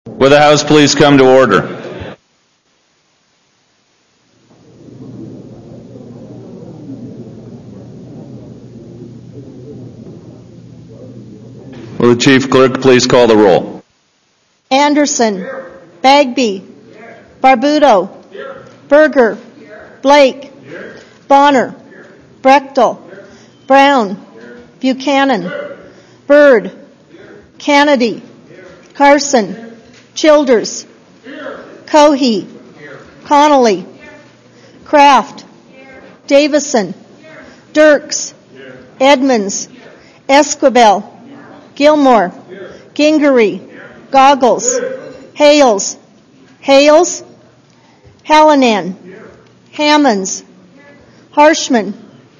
Will the House please come to order? Will the Chief Clerk please call the roll? Anderson, Bagby, Barbuto, Berger, Blake, Bonner, Brechtel, Brown, Buchanan, Byrd, Kennedy, Carson, Childers, Cohey, Connolly, Kraft, Davison, Dirks, Edmonds, Esquivel, Gilmore, Gingery, Goggles, Hales, Hallinan, Hammonds, Harshman,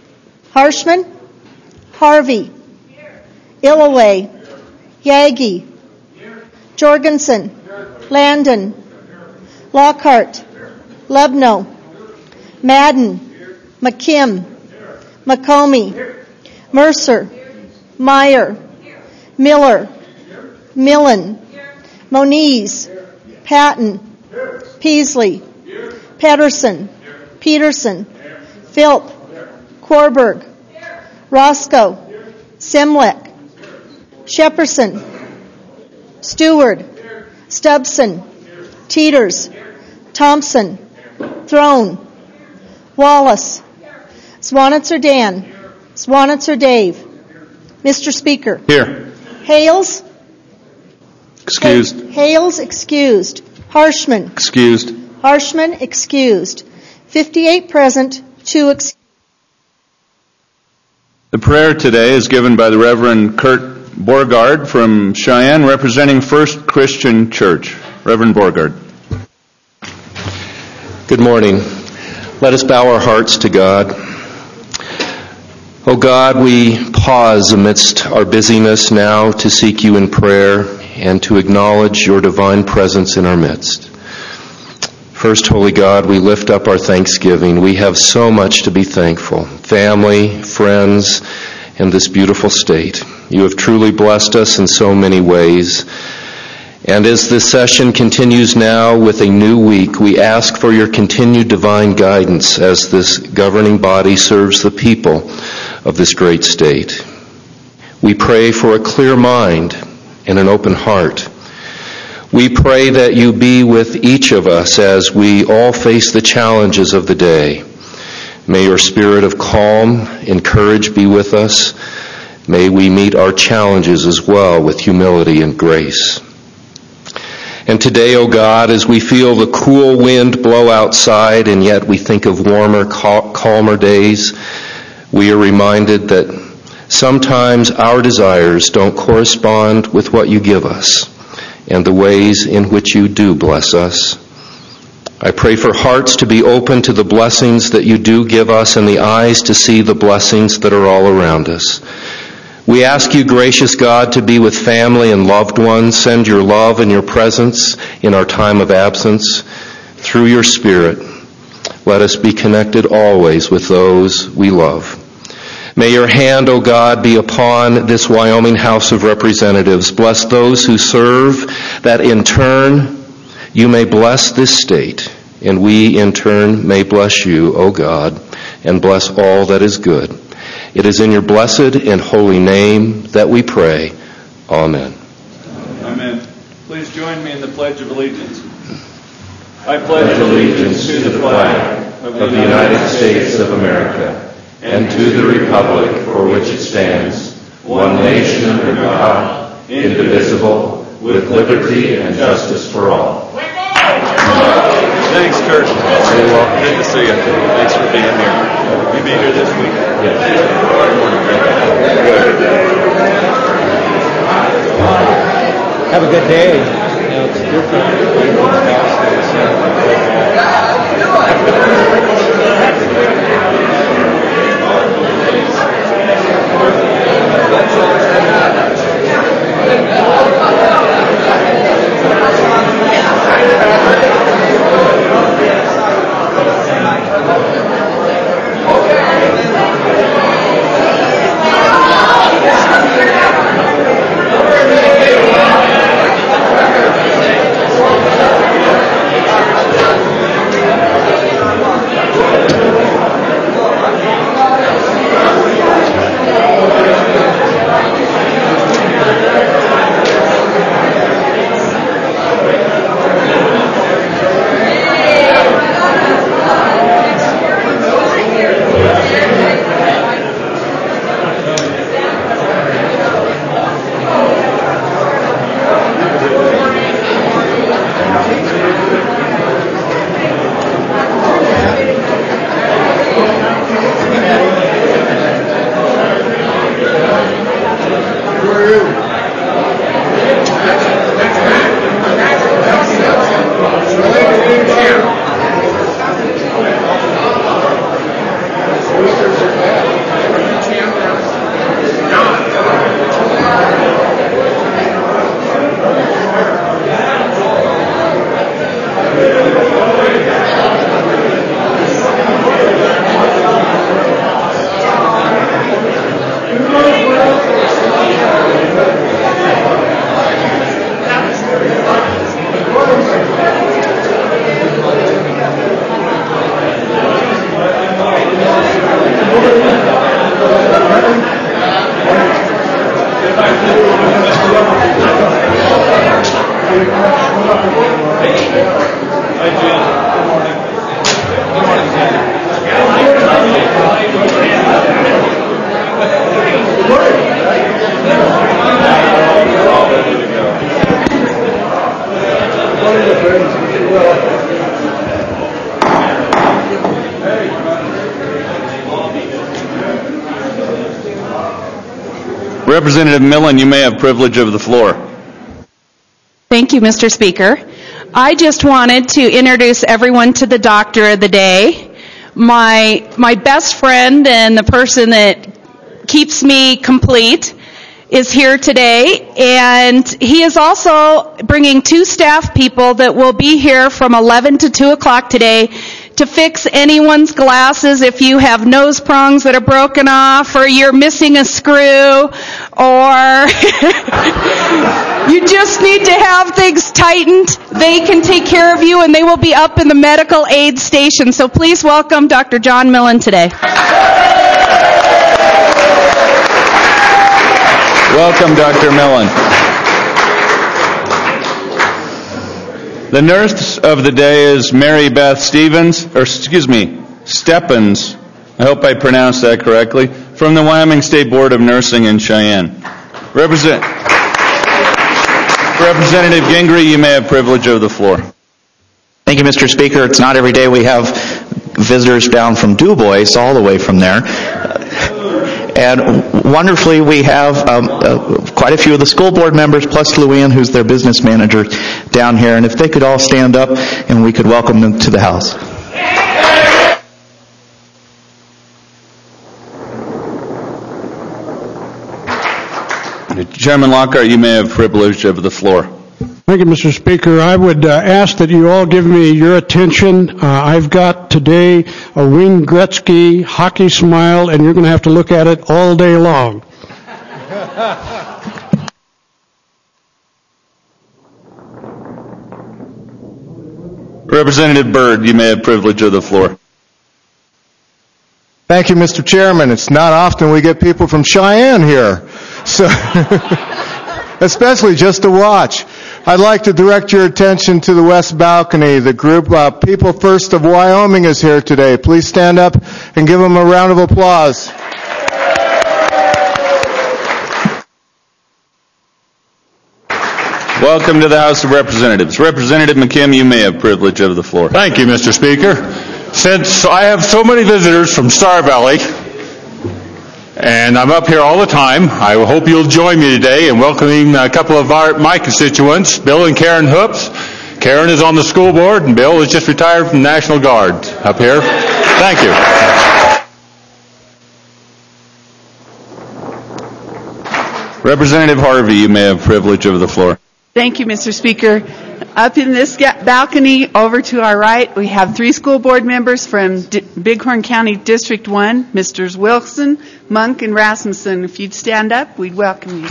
Harvey, Illaway, Yagi, Jorgensen, Landon, Lockhart, Lubno, Madden, McKim, McComey, Mercer, Meyer, Miller, Millen, Moniz, Patton, Peasley, Pedersen, Peterson, Philp, Korberg, Roscoe, Simlick, Shepperson, Stewart, Stubson, Teeters, Thompson, Throne, Wallace, Swanitzer Dan, Swanitzer Dave. Mr. Speaker. Here. Hales. Excused. Hales excused. Harshman. Excused. Harshman excused. 58 present, 2 excused. The prayer today is given by the Reverend Kurt Borgard from Cheyenne, representing First Christian Church. Reverend Borgard. Good morning. Let us bow our hearts to God. Oh God, we pause amidst our busyness now to seek you in prayer and to acknowledge your divine presence in our midst. First, Holy God, we lift up our thanksgiving. We have so much to be thankful. Family, friends, and this beautiful state. You have truly blessed us in so many ways. And as this session continues now with a new week, we ask for your continued divine guidance as this governing body serves the people of this great state. We pray for a clear mind and an open heart. We pray that you be with each of us as we all face the challenges of the day. May your spirit of calm and courage be with us. May we meet our challenges as well with humility and grace. And today, O God, as we feel the cool wind blow outside and yet we think of warmer, calmer days, we are reminded that sometimes our desires don't correspond with what you give us and the ways in which you do bless us. I pray for hearts to be open to the blessings that you do give us and the eyes to see the blessings that are all around us. We ask you, gracious God, to be with family and loved ones. Send your love and your presence in our time of absence. Through your Spirit, let us be connected always with those we love. May your hand, O God, be upon this Wyoming House of Representatives. Bless those who serve, that in turn you may bless this state, and we in turn may bless you, O God, and bless all that is good. It is in your blessed and holy name that we pray. Amen. Amen. Please join me in the Pledge of Allegiance. I pledge allegiance to the flag of the United States of America and to the republic for which it stands, one nation under God, indivisible, with liberty and justice for all. Thanks, Kurt. Good to see you. Thanks for being here. You be here this week? Yes. Have a good day. You know, it's Representative Millen, you may have privilege of the floor. Thank you, Mr. Speaker. I just wanted to introduce everyone to the doctor of the day. My best friend and the person that keeps me complete is here today, and he is also bringing 2 staff people that will be here from 11 to 2 o'clock today to fix anyone's glasses if you have nose prongs that are broken off, or you're missing a screw, or you just need to have things tightened. They can take care of you, and they will be up in the medical aid station. So please welcome Dr. John Millen today. Welcome, Dr. Millen. The nurse of the day is Mary Beth Stephens. I hope I pronounced that correctly, from the Wyoming State Board of Nursing in Cheyenne. Representative Gingrey, you may have privilege of the floor. Thank you, Mr. Speaker. It's not every day we have visitors down from Du Bois, all the way from there. And wonderfully, we have quite a few of the school board members, plus Luann, who's their business manager, down here. And if they could all stand up, and we could welcome them to the House. Chairman Lockhart, you may have privilege of the floor. Thank you, Mr. Speaker. I would ask that you all give me your attention. I've got today a Wayne Gretzky hockey smile, and you're going to have to look at it all day long. Representative Byrd, you may have privilege of the floor. Thank you, Mr. Chairman. It's not often we get people from Cheyenne here, so especially just to watch. I'd like to direct your attention to the west balcony. The group People First of Wyoming is here today. Please stand up and give them a round of applause. Welcome to the House of Representatives. Representative McKim, you may have privilege of the floor. Thank you, Mr. Speaker. Since I have so many visitors from Star Valley, and I'm up here all the time, I hope you'll join me today in welcoming a couple of my constituents, Bill and Karen Hoops. Karen is on the school board, and Bill is just retired from the National Guard up here. Thank you. Representative Harvey, you may have privilege of the floor. Thank you, Mr. Speaker. Up in this balcony over to our right, we have 3 school board members from Bighorn County District 1, Mr. Wilson, Monk, and Rasmussen. If you'd stand up, we'd welcome you.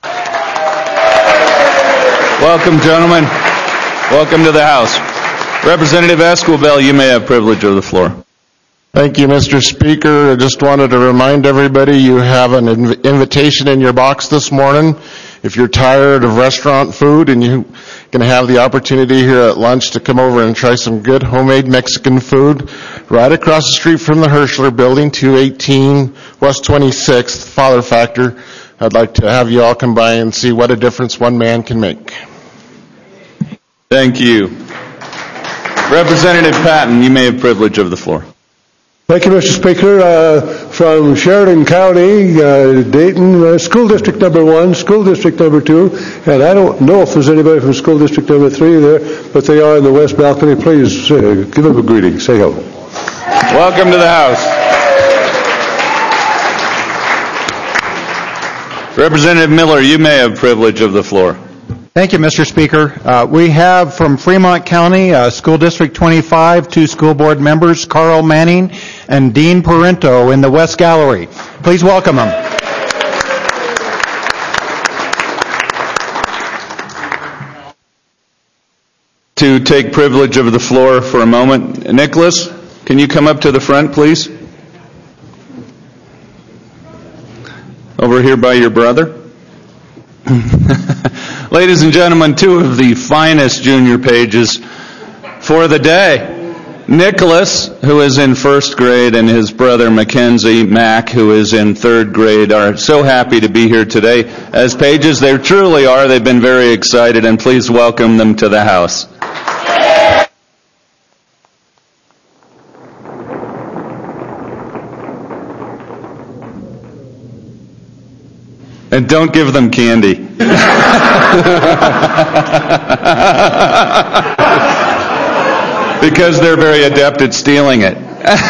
Welcome, gentlemen. Welcome to the House. Representative Esquivel, you may have privilege of the floor. Thank you, Mr. Speaker. I just wanted to remind everybody you have an invitation in your box this morning. If you're tired of restaurant food and you're going to have the opportunity here at lunch to come over and try some good homemade Mexican food, right across the street from the Hirschler Building, 218 West 26th, Father Factor, I'd like to have you all come by and see what a difference one man can make. Thank you. Representative Patton, you may have privilege of the floor. Thank you, Mr. Speaker. From Sheridan County, Dayton, School District Number 1, School District Number 2, and I don't know if there's anybody from School District Number 3 there, but they are in the west balcony. Please give them a greeting. Say hello. Welcome to the House. Representative Miller, you may have privilege of the floor. Thank you, Mr. Speaker. We have from Fremont County, School District 25, 2 school board members, Carl Manning and Dean Parento in the West Gallery. Please welcome them. To take privilege of the floor for a moment, Nicholas, can you come up to the front, please? Over here by your brother. Ladies and gentlemen, two of the finest junior pages for the day. Nicholas, who is in first grade, and his brother Mackenzie Mack, who is in third grade, are so happy to be here today as pages. They truly are. They've been very excited, and please welcome them to the house. And don't give them candy. Because they're very adept at stealing it.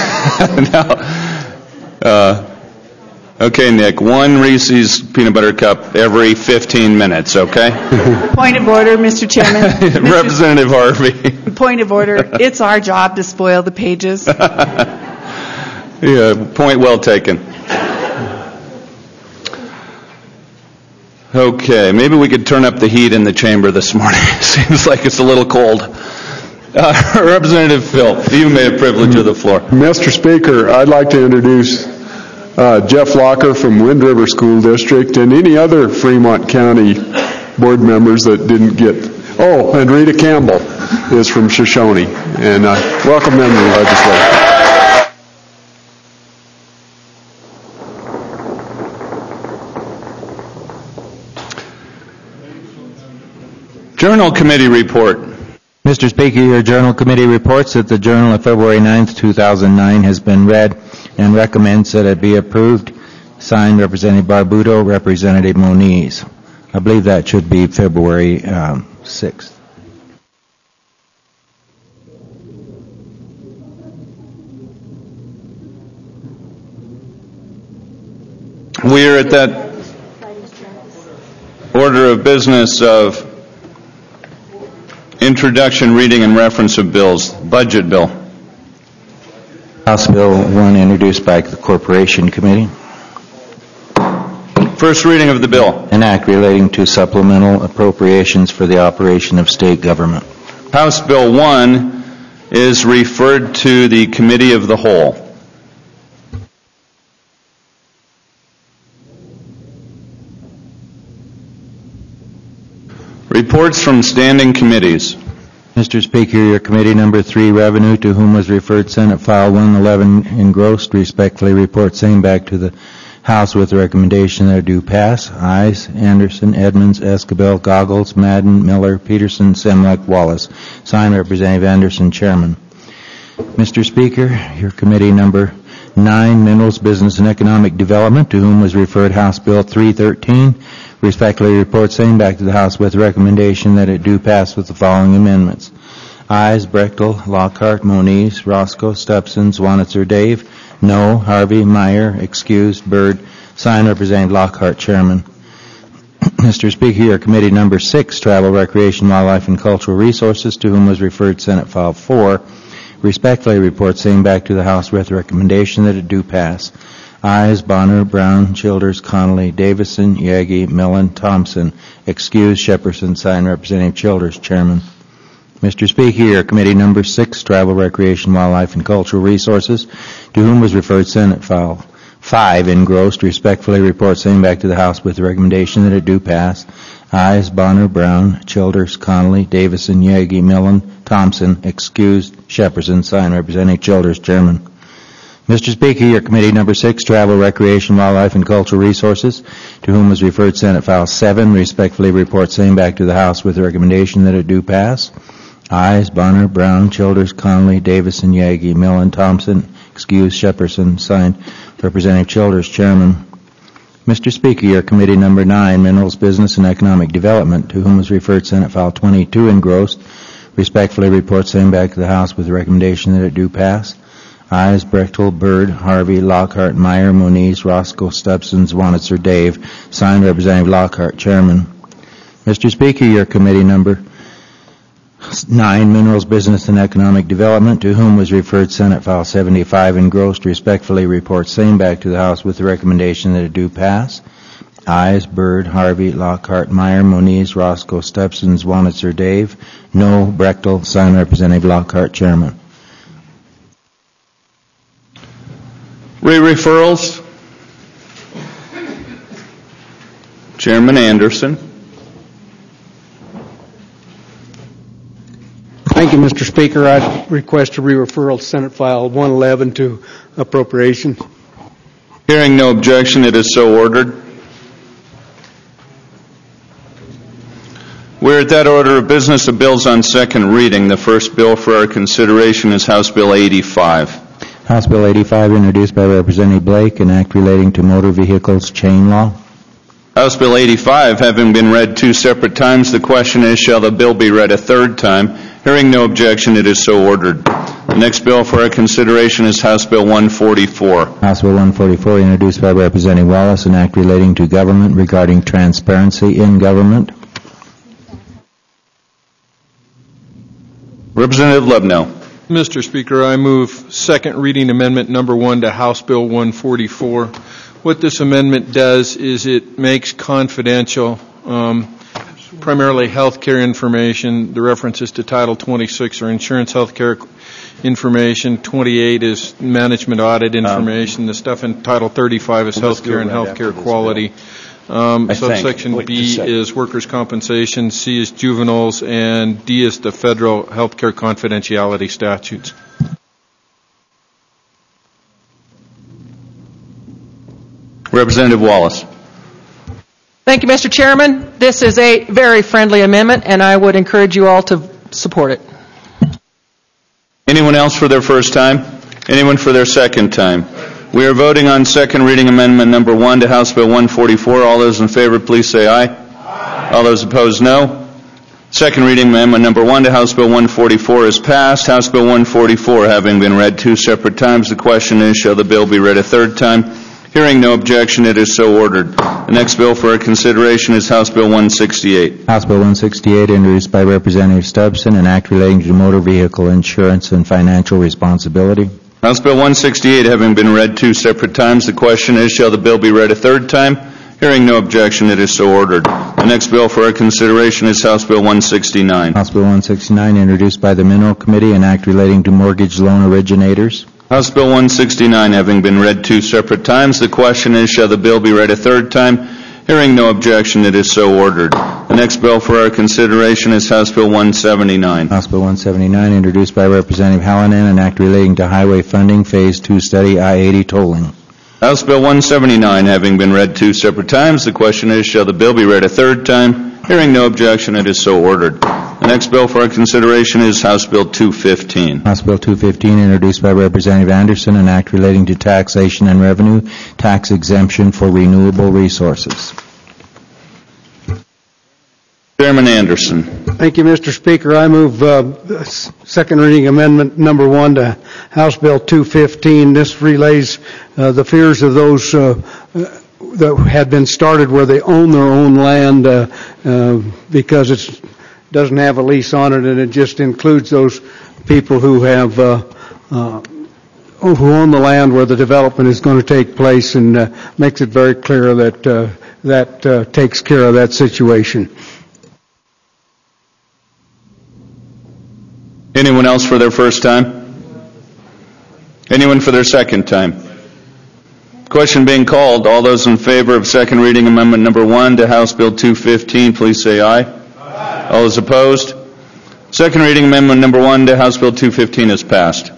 Okay, Nick, one Reese's peanut butter cup every 15 minutes, okay? Point of order, Mr. Chairman. Representative Harvey. Point of order. It's our job to spoil the pages. Yeah, point well taken. Okay, maybe we could turn up the heat in the chamber this morning. Seems like it's a little cold. Representative Phil, you may have privilege of the floor. Mr. Speaker, I'd like to introduce Jeff Locker from Wind River School District and any other Fremont County board members that didn't get... Oh, and Rita Campbell is from Shoshone. And welcome them to the legislature. Journal Committee report. Mr. Speaker, your Journal Committee reports that the Journal of February 9th, 2009 has been read and recommends that it be approved. Signed, Representative Barbuto, Representative Moniz. I believe that should be February 6th. We are at that order of business of introduction, reading, and reference of bills. Budget bill. House Bill 1 introduced by the Corporation Committee. First reading of the bill. An act relating to supplemental appropriations for the operation of state government. House Bill 1 is referred to the Committee of the Whole. Reports from standing committees. Mr. Speaker, your committee number 3, Revenue, to whom was referred Senate File 111 engrossed, respectfully report same back to the House with the recommendation that it do pass. Ayes: Anderson, Edmonds, Escabel, Goggles, Madden, Miller, Peterson, Semlek, Wallace. Signed, Representative Anderson, Chairman. Mr. Speaker, your committee number 9, Minerals, Business, and Economic Development, to whom was referred House Bill 313, respectfully report same back to the House with the recommendation that it do pass with the following amendments. Ayes: Brechtel, Lockhart, Moniz, Roscoe, Stepson, Zwanitzer, Dave. No: Harvey, Meyer. Excused: Byrd. Signed, Representative Lockhart, Chairman. Mr. Speaker, your committee number 6, Travel, Recreation, Wildlife, and Cultural Resources, to whom was referred Senate File 4, respectfully report same back to the House with the recommendation that it do pass. Ayes: Bonner, Brown, Childers, Connolly, Davison, Yagi, Millen, Thompson. Excused: Shepperson. Signed, Representative Childers, Chairman. Mr. Speaker, your committee number 6, Travel, Recreation, Wildlife, and Cultural Resources, to whom was referred Senate File 5 engrossed, respectfully report same back to the House with the recommendation that it do pass. Ayes: Bonner, Brown, Childers, Connolly, Davison, Yagi, Millen, Thompson. Excused: Shepperson. Signed, Representative Childers, Chairman. Mr. Speaker, your committee number 6, Travel, Recreation, Wildlife, and Cultural Resources, to whom was referred Senate File 7, respectfully report same back to the House with the recommendation that it do pass. Ayes: Bonner, Brown, Childers, Connolly, Davison, Yagi, Millen, Thompson. Excused: Shepperson. Signed, Representative Childers, Chairman. Mr. Speaker, your committee number 9, Minerals, Business, and Economic Development, to whom was referred Senate File 22 engrossed, respectfully report same back to the House with the recommendation that it do pass. Ayes: Brechtel, Byrd, Harvey, Lockhart, Meyer, Moniz, Roscoe, Stepson, Zwanitzer, Dave. Signed, Representative Lockhart, Chairman. Mr. Speaker, your committee number 9, Minerals, Business, and Economic Development, to whom was referred Senate File 75 engrossed, respectfully report same back to the House with the recommendation that it do pass. Ayes: Byrd, Harvey, Lockhart, Meyer, Moniz, Roscoe, Stepson, Zwanitzer, Dave. No: Brechtel. Signed, Representative Lockhart, Chairman. Re-referrals. Chairman Anderson. Thank you, Mr. Speaker. I request a re-referral to Senate File 111 to appropriation. Hearing no objection, it is so ordered. We're at that order of business of bills on second reading. The first bill for our consideration is House Bill 85. House Bill 85, introduced by Representative Blake, an act relating to motor vehicles chain law. House Bill 85 having been read 2 separate times, the question is, shall the bill be read a third time? Hearing no objection, it is so ordered. The next bill for our consideration is House Bill 144. House Bill 144, introduced by Representative Wallace, an act relating to government regarding transparency in government. Representative Lubno. Mr. Speaker, I move second reading amendment number 1 to House Bill 144. What this amendment does is it makes confidential primarily health care information. The references to Title 26 are insurance health care information. 28 is management audit information. The stuff in Title 35 is health care and health care quality. Subsection B is workers' compensation, C is juveniles, and D is the federal health care confidentiality statutes. Representative Wallace. Thank you, Mr. Chairman. This is a very friendly amendment, and I would encourage you all to support it. Anyone else for their first time? Anyone for their second time? We are voting on second reading amendment number 1 to House Bill 144. All those in favor, please say aye. Aye. All those opposed, no. Second reading amendment number 1 to House Bill 144 is passed. House Bill 144 having been read 2 separate times, the question is, shall the bill be read a third time? Hearing no objection, it is so ordered. The next bill for our consideration is House Bill 168. House Bill 168, introduced by Representative Stubbson, an act relating to motor vehicle insurance and financial responsibility. House Bill 168 having been read 2 separate times, the question is, shall the bill be read a third time? Hearing no objection, it is so ordered. The next bill for our consideration is House Bill 169. House Bill 169, introduced by the Mineral Committee, an act relating to mortgage loan originators. House Bill 169 having been read 2 separate times, the question is, shall the bill be read a third time? Hearing no objection, it is so ordered. The next bill for our consideration is House Bill 179. House Bill 179, introduced by Representative Hallinan, an act relating to highway funding, Phase 2 study, I-80 tolling. House Bill 179 having been read 2 separate times, the question is, shall the bill be read a third time? Hearing no objection, it is so ordered. The next bill for our consideration is House Bill 215. House Bill 215, introduced by Representative Anderson, an act relating to taxation and revenue, tax exemption for renewable resources. Chairman Anderson. Thank you, Mr. Speaker. I move second reading amendment number 1 to House Bill 215. This relays the fears of those that had been started where they own their own land because it doesn't have a lease on it, and it just includes those people who have who own the land where the development is going to take place, and makes it very clear that that takes care of that situation. Anyone else for their first time? Anyone for their second time? Question being called. All those in favor of second reading amendment number 1 to House Bill 215, please say aye. Aye. All those opposed? Second reading amendment number 1 to House Bill 215 is passed.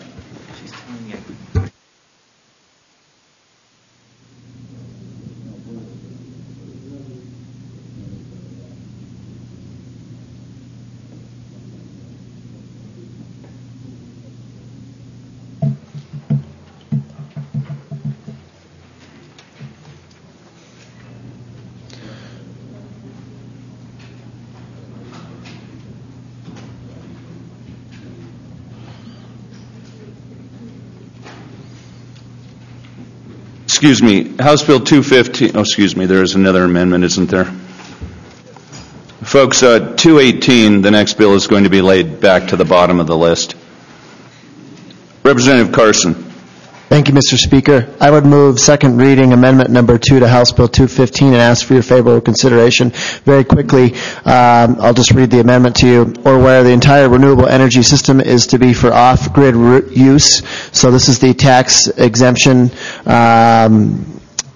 Excuse me, House Bill 215, there is another amendment, isn't there? Folks, 218, the next bill is going to be laid back to the bottom of the list. Representative Carson. Thank you, Mr. Speaker. I would move second reading amendment number 2 to House Bill 215 and ask for your favorable consideration. Very quickly, I'll just read the amendment to you. Or where the entire renewable energy system is to be for off-grid use. So this is the tax exemption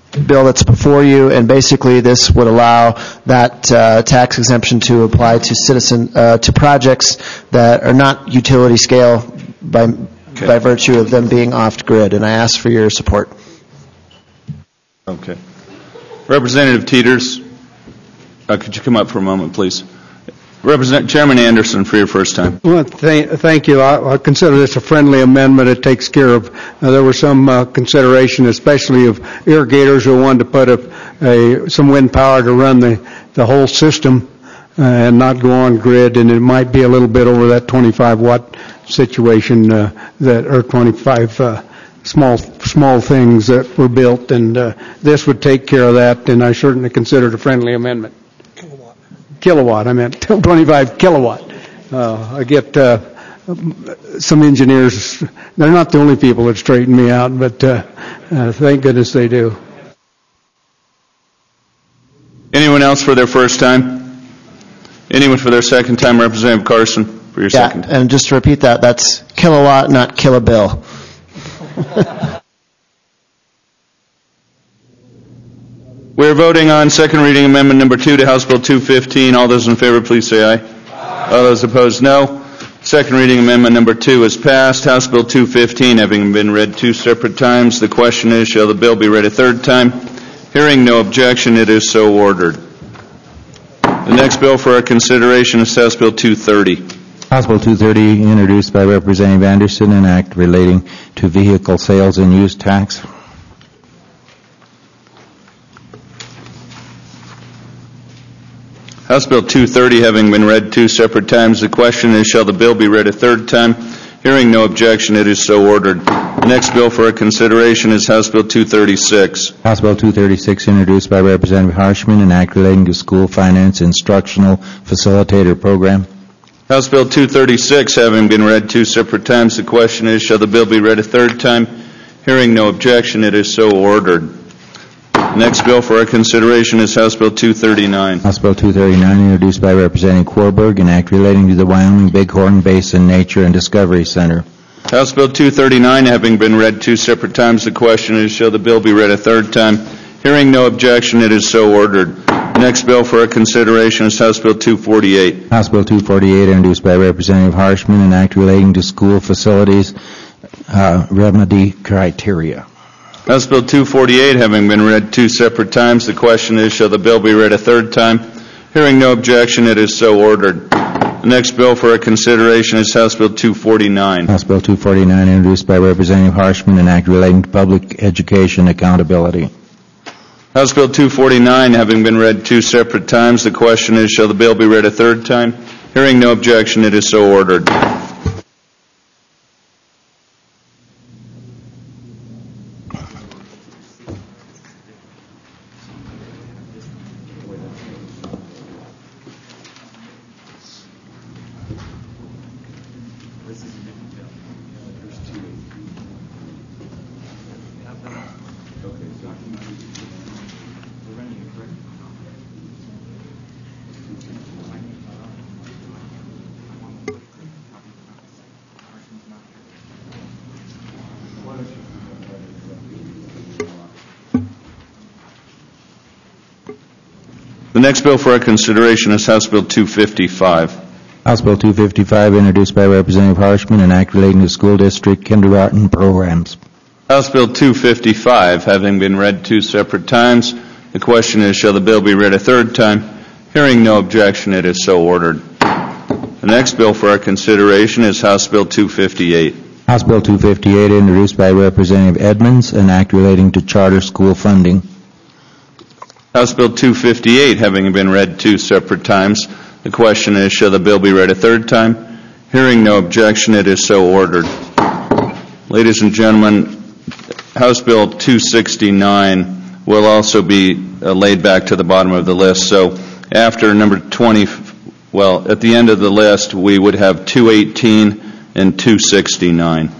bill that's before you, and basically this would allow that tax exemption to apply to to projects that are not utility scale by virtue of them being off-grid, and I ask for your support. Okay. Representative Teeters, could you come up for a moment, please? Chairman Anderson, for your first time. Well, thank you. I consider this a friendly amendment. It takes care of, there was some consideration, especially of irrigators who wanted to put some wind power to run the whole system and not go on grid, and it might be a little bit over that 25-watt situation or 25 small things that were built, and this would take care of that, and I certainly consider it a friendly amendment. Kilowatt, I meant 25 kilowatt. I get some engineers, they're not the only people that straighten me out, but thank goodness they do. Anyone else for their first time? Anyone for their second time? Representative Carson, for your second time. And just to repeat that, that's kilowatt, not kilobill. We're voting on second reading amendment number 2 to House Bill 215. All those in favor, please say aye. Aye. All those opposed, no. Second reading amendment number 2 is passed. House Bill 215 having been read 2 separate times. The question is, shall the bill be read a third time? Hearing no objection, it is so ordered. The next bill for our consideration is House Bill 230. House Bill 230, introduced by Representative Anderson, an act relating to vehicle sales and use tax. House Bill 230 having been read 2 separate times, the question is, shall the bill be read a third time? Hearing no objection, it is so ordered. The next bill for our consideration is House Bill 236. House Bill 236, introduced by Representative Harshman, an act relating to school finance instructional facilitator program. House Bill 236 having been read 2 separate times, the question is, shall the bill be read a third time? Hearing no objection, it is so ordered. Next bill for our consideration is House Bill 239. House Bill 239, introduced by Representative Korberg, an act relating to the Wyoming Bighorn Basin Nature and Discovery Center. House Bill 239 having been read 2 separate times, the question is, shall the bill be read a third time? Hearing no objection, it is so ordered. Next bill for our consideration is House Bill 248. House Bill 248, introduced by Representative Harshman, an act relating to school facilities remedy criteria. House Bill 248 having been read 2 separate times, the question is, shall the bill be read a third time? Hearing no objection, it is so ordered. The next bill for our consideration is House Bill 249. House Bill 249, introduced by Representative Harshman, an act relating to public education accountability. House Bill 249 having been read 2 separate times, the question is, shall the bill be read a third time? Hearing no objection, it is so ordered. The next bill for our consideration is House Bill 255. House Bill 255, introduced by Representative Harshman, an act relating to school district kindergarten programs. House Bill 255 having been read 2 separate times, the question is, shall the bill be read a third time? Hearing no objection, it is so ordered. The next bill for our consideration is House Bill 258. House Bill 258, introduced by Representative Edmonds, an act relating to charter school funding. House Bill 258 having been read 2 separate times, the question is, shall the bill be read a third time? Hearing no objection, it is so ordered. Ladies and gentlemen, House Bill 269 will also be laid back to the bottom of the list. So after number 20, well, at the end of the list, we would have 218 and 269.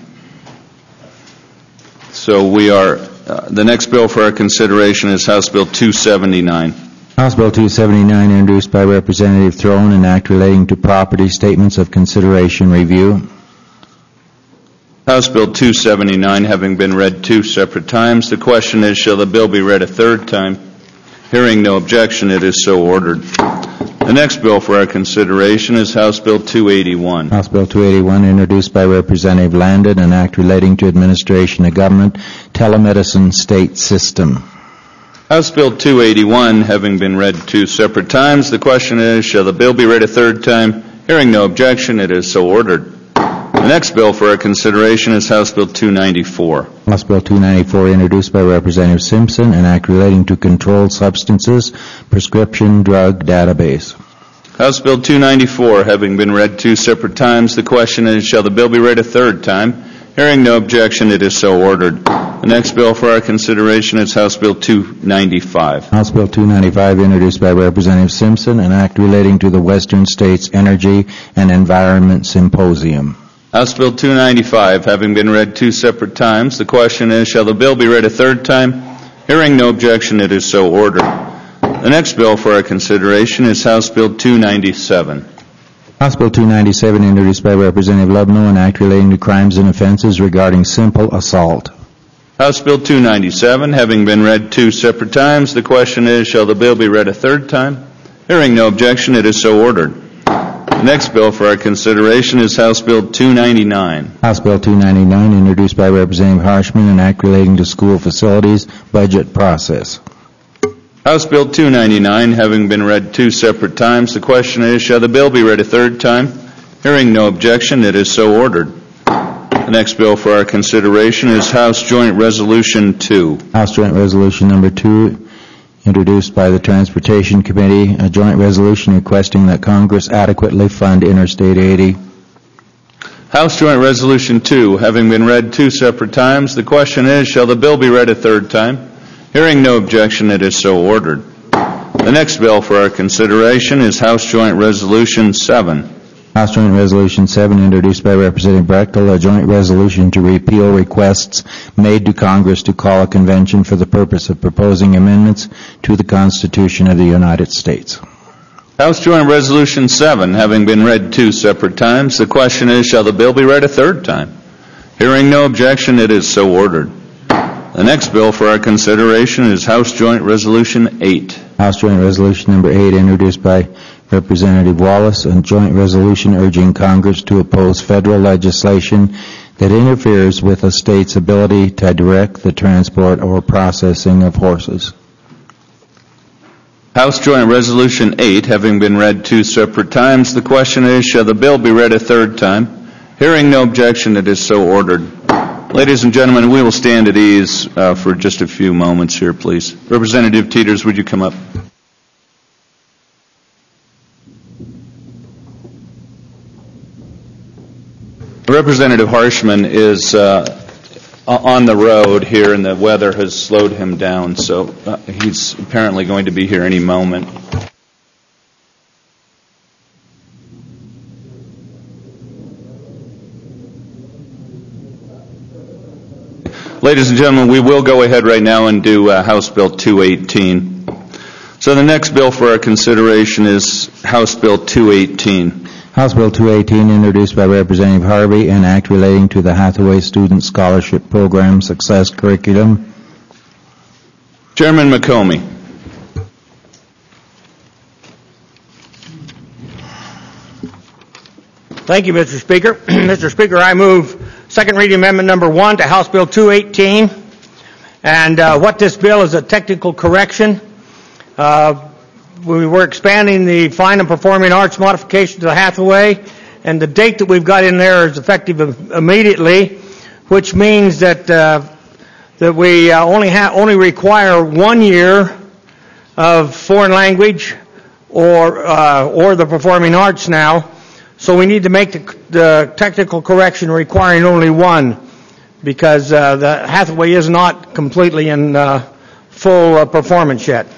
So we are... the next bill for our consideration is House Bill 279. House Bill 279, introduced by Representative Throne, an act relating to property statements of consideration review. House Bill 279 having been read 2 separate times, the question is, shall the bill be read a third time? Hearing no objection, it is so ordered. The next bill for our consideration is House Bill 281. House Bill 281, introduced by Representative Landon, an act relating to administration of government telemedicine state system. House Bill 281 having been read 2 separate times, the question is, shall the bill be read a third time? Hearing no objection, it is so ordered. The next bill for our consideration is House Bill 294. House Bill 294, introduced by Representative Simpson, an act relating to controlled substances prescription drug database. House Bill 294 having been read 2 separate times, the question is, shall the bill be read a third time? Hearing no objection, it is so ordered. The next bill for our consideration is House Bill 295. House Bill 295, introduced by Representative Simpson, an act relating to the Western States Energy and Environment Symposium. House Bill 295 having been read 2 separate times, the question is, shall the bill be read a third time? Hearing no objection, it is so ordered. The next bill for our consideration is House Bill 297. House Bill 297, introduced by Representative Lubno, an act relating to crimes and offenses regarding simple assault. House Bill 297 having been read 2 separate times, the question is, shall the bill be read a third time? Hearing no objection, it is so ordered. The next bill for our consideration is House Bill 299. House Bill 299, introduced by Representative Harshman, an act relating to school facilities budget process. House Bill 299 having been read 2 separate times, the question is, shall the bill be read a third time? Hearing no objection, it is so ordered. The next bill for our consideration is House Joint Resolution 2. House Joint Resolution number 2, introduced by the Transportation Committee, a joint resolution requesting that Congress adequately fund Interstate 80. House Joint Resolution 2 having been read 2 separate times, the question is, shall the bill be read a third time? Hearing no objection, it is so ordered. The next bill for our consideration is House Joint Resolution 7. House Joint Resolution 7, introduced by Representative Brechtel, a joint resolution to repeal requests made to Congress to call a convention for the purpose of proposing amendments to the Constitution of the United States. House Joint Resolution 7 having been read 2 separate times, the question is, shall the bill be read a third time? Hearing no objection, it is so ordered. The next bill for our consideration is House Joint Resolution 8. House Joint Resolution number 8, introduced by Representative Wallace, a joint resolution urging Congress to oppose federal legislation that interferes with a state's ability to direct the transport or processing of horses. House Joint Resolution 8 having been read 2 separate times, the question is, shall the bill be read a third time? Hearing no objection, it is so ordered. Ladies and gentlemen, we will stand at ease for just a few moments here, please. Representative Teeters, would you come up? Representative Harshman is on the road here, and the weather has slowed him down, so he's apparently going to be here any moment. Ladies and gentlemen, we will go ahead right now and do House Bill 218. So the next bill for our consideration is House Bill 218. House Bill 218, introduced by Representative Harvey, an act relating to the Hathaway Student Scholarship Program Success Curriculum. Chairman McComey. Thank you, Mr. Speaker. Mr. Speaker, I move second reading amendment number 1 to House Bill 218. And what this bill is a technical correction. We were expanding the fine and performing arts modification to Hathaway, and the date that we've got in there is effective immediately, which means that we only require 1 year of foreign language or the performing arts now. So we need to make the technical correction requiring only 1, because the Hathaway is not completely in full performance yet.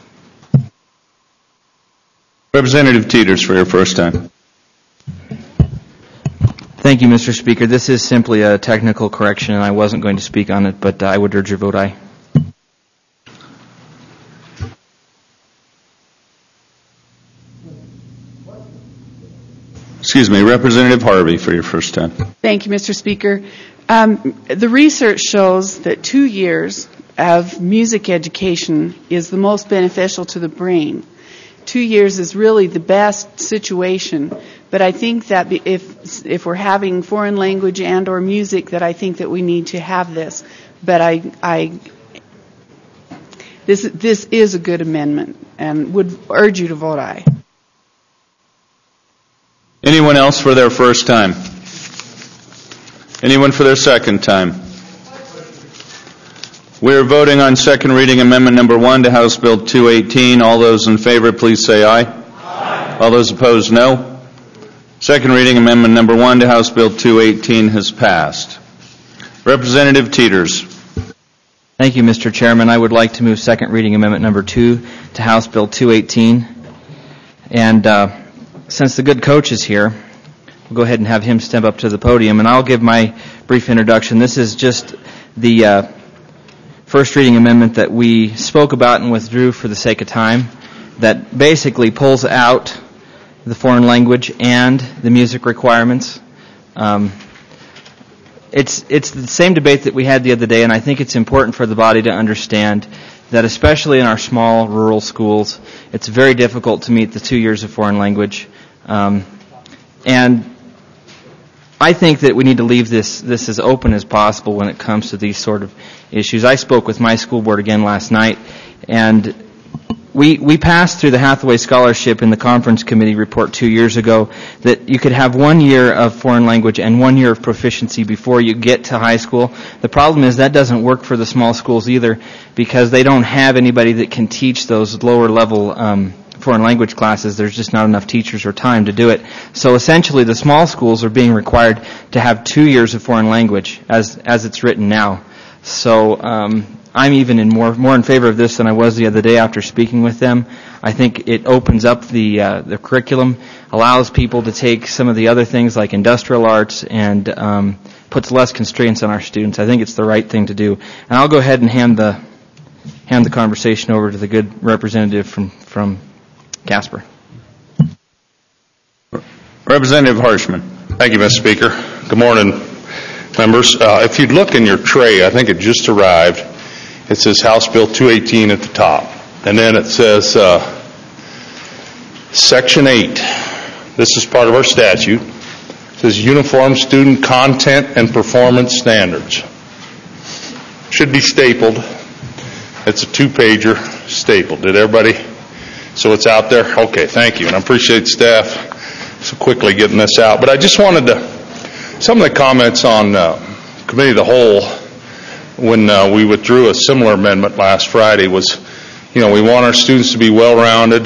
Representative Teeters for your first time. Thank you, Mr. Speaker. This is simply a technical correction, and I wasn't going to speak on it, but I would urge your vote aye. Excuse me, Representative Harvey for your first time. Thank you, Mr. Speaker. The research shows that 2 years of music education is the most beneficial to the brain. 2 years is really the best situation, but I think that if we're having foreign language and or music, that I think that we need to have this. But this is a good amendment and would urge you to vote aye. Anyone else for their first time? Anyone for their second time? We're voting on second reading amendment number 1 to House Bill 218. All those in favor, please say aye. Aye. All those opposed, no. Second reading amendment number 1 to House Bill 218 has passed. Representative Teeters. Thank you, Mr. Chairman. I would like to move second reading amendment number 2 to House Bill 218. And since the good coach is here, we'll go ahead and have him step up to the podium, and I'll give my brief introduction. This is just the first reading amendment that we spoke about and withdrew for the sake of time, that basically pulls out the foreign language and the music requirements. It's the same debate that we had the other day, and I think it's important for the body to understand that especially in our small rural schools, it's very difficult to meet the 2 years of foreign language. And I think that we need to leave this as open as possible when it comes to these sort of issues. I spoke with my school board again last night, and we passed through the Hathaway Scholarship in the conference committee report 2 years ago that you could have 1 year of foreign language and 1 year of proficiency before you get to high school. The problem is that doesn't work for the small schools either, because they don't have anybody that can teach those lower level foreign language classes. There's just not enough teachers or time to do it. So essentially the small schools are being required to have 2 years of foreign language as it's written now. So I'm even more in favor of this than I was the other day after speaking with them. I think it opens up the curriculum, allows people to take some of the other things like industrial arts, and puts less constraints on our students. I think it's the right thing to do. And I'll go ahead and hand the conversation over to the good representative from Casper. Representative Harshman. Thank you, Mr. Speaker. Good morning, members. If you'd look in your tray, I think it just arrived. It says House Bill 218 at the top. And then it says Section 8. This is part of our statute. It says Uniform Student Content and Performance Standards. Should be stapled. It's a 2-pager stapled. Did everybody? So it's out there? Okay, thank you. And I appreciate staff so quickly getting this out. But I just wanted to, some of the comments on Committee of the Whole when we withdrew a similar amendment last Friday was, we want our students to be well-rounded.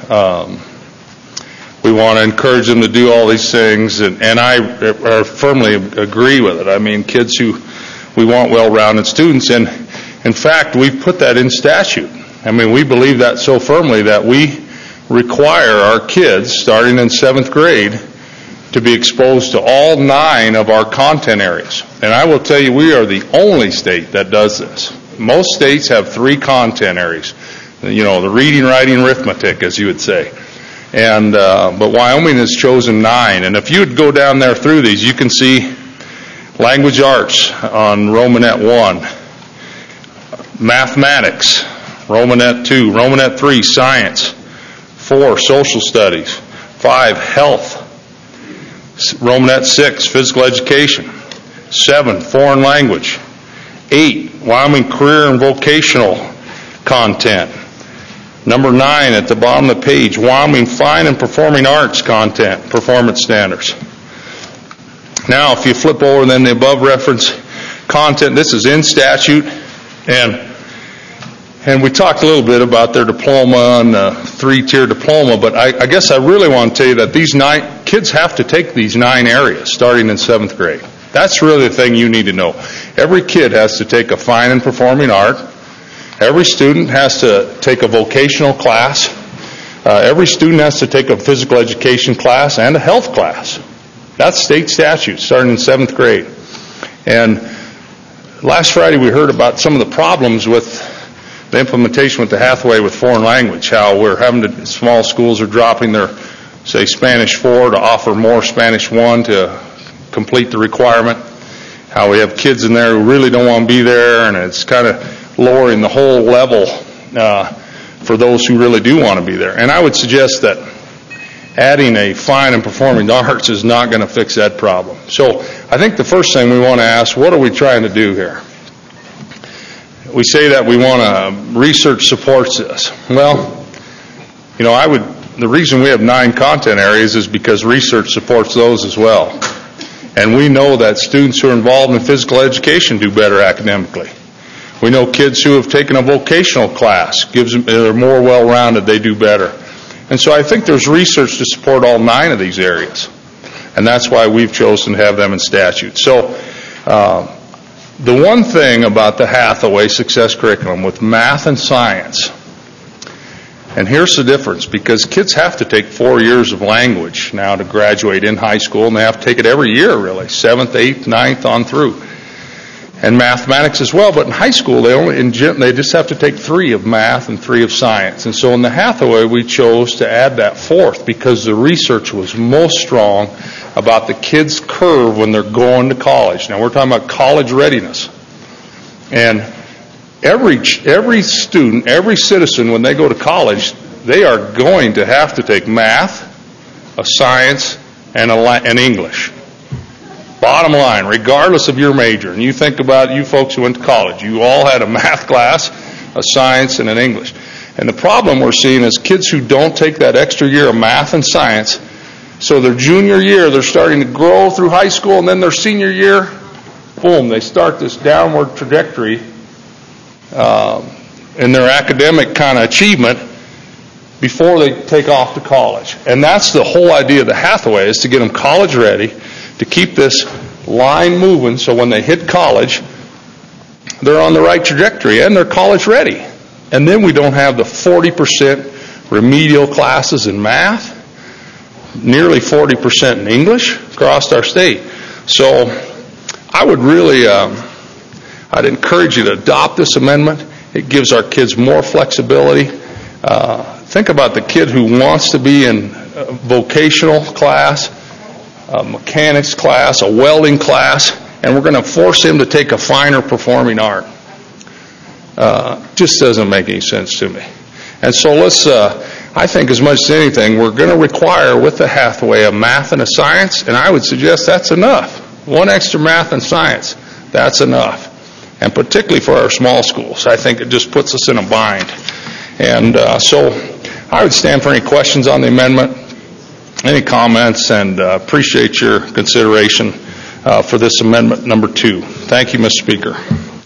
We want to encourage them to do all these things, and I firmly agree with it. I mean, kids we want well-rounded students, and in fact, we've put that in statute. I mean, we believe that so firmly that we require our kids, starting in 7th grade, to be exposed to all 9 of our content areas. And I will tell you, we are the only state that does this. Most states have 3 content areas. The reading, writing, arithmetic, as you would say. And but Wyoming has chosen 9. And if you would go down there through these, you can see language arts on Romanet 1, mathematics, Romanet 2, Romanet 3, science, 4, social studies, 5, health, Romanet 6, physical education, 7, foreign language, 8, Wyoming career and vocational content. Number 9 at the bottom of the page, Wyoming fine and performing arts content, performance standards. Now, if you flip over then the above reference content, this is in statute, and we talked a little bit about their diploma and the 3-tier diploma, but I guess I really want to tell you that these 9 kids have to take these 9 areas starting in 7th grade. That's really the thing you need to know. Every kid has to take a fine and performing art. Every student has to take a vocational class. Every student has to take a physical education class and a health class. That's state statute starting in 7th grade. And last Friday we heard about some of the problems with the implementation with the Hathaway with foreign language, how we're having to, small schools are dropping their, say, Spanish 4 to offer more Spanish 1 to complete the requirement. how we have kids in there who really don't want to be there, and it's kind of lowering the whole level for those who really do want to be there. And I would suggest that adding a fine and performing arts is not going to fix that problem. So I think the first thing we want to ask, what are we trying to do here? We say that we want to, research supports this. Well, you know, the reason we have 9 content areas is because research supports those as well. And we know that students who are involved in physical education do better academically. We know kids who have taken a vocational class, they're more well-rounded, they do better. And so I think there's research to support all 9 of these areas. And that's why we've chosen to have them in statute. So the one thing about the Hathaway Success Curriculum with math and science, and here's the difference, because kids have to take 4 years of language now to graduate in high school, and they have to take it every year, really, 7th, 8th, 9th, on through. And mathematics as well, but in high school they just have to take 3 of math and 3 of science. And so in the Hathaway we chose to add that 4th because the research was most strong about the kids' curve when they're going to college. Now we're talking about college readiness. And every student, every citizen, when they go to college, they are going to have to take math, a science, and English. Bottom line, regardless of your major, and you think about you folks who went to college, you all had a math class, a science, and an English. And the problem we're seeing is kids who don't take that extra year of math and science, so their junior year, they're starting to grow through high school, and then their senior year, boom, they start this downward trajectory in their academic kind of achievement before they take off to college. And that's the whole idea of the Hathaway, is to get them college ready, to keep this line moving so when they hit college, they're on the right trajectory and they're college ready. And then we don't have the 40% remedial classes in math, nearly 40% in English across our state. So I would really, I'd encourage you to adopt this amendment. It gives our kids more flexibility. Think about the kid who wants to be in a vocational class, a mechanics class, a welding class, and we're going to force him to take a finer performing art. Just doesn't make any sense to me. And so I think as much as anything, we're going to require with the Hathaway a math and a science, and I would suggest that's enough. 1 extra math and science, that's enough. And particularly for our small schools, I think it just puts us in a bind. And so I would stand for any questions on the amendment, any comments, and appreciate your consideration for this amendment number 2. Thank you, Mr. Speaker.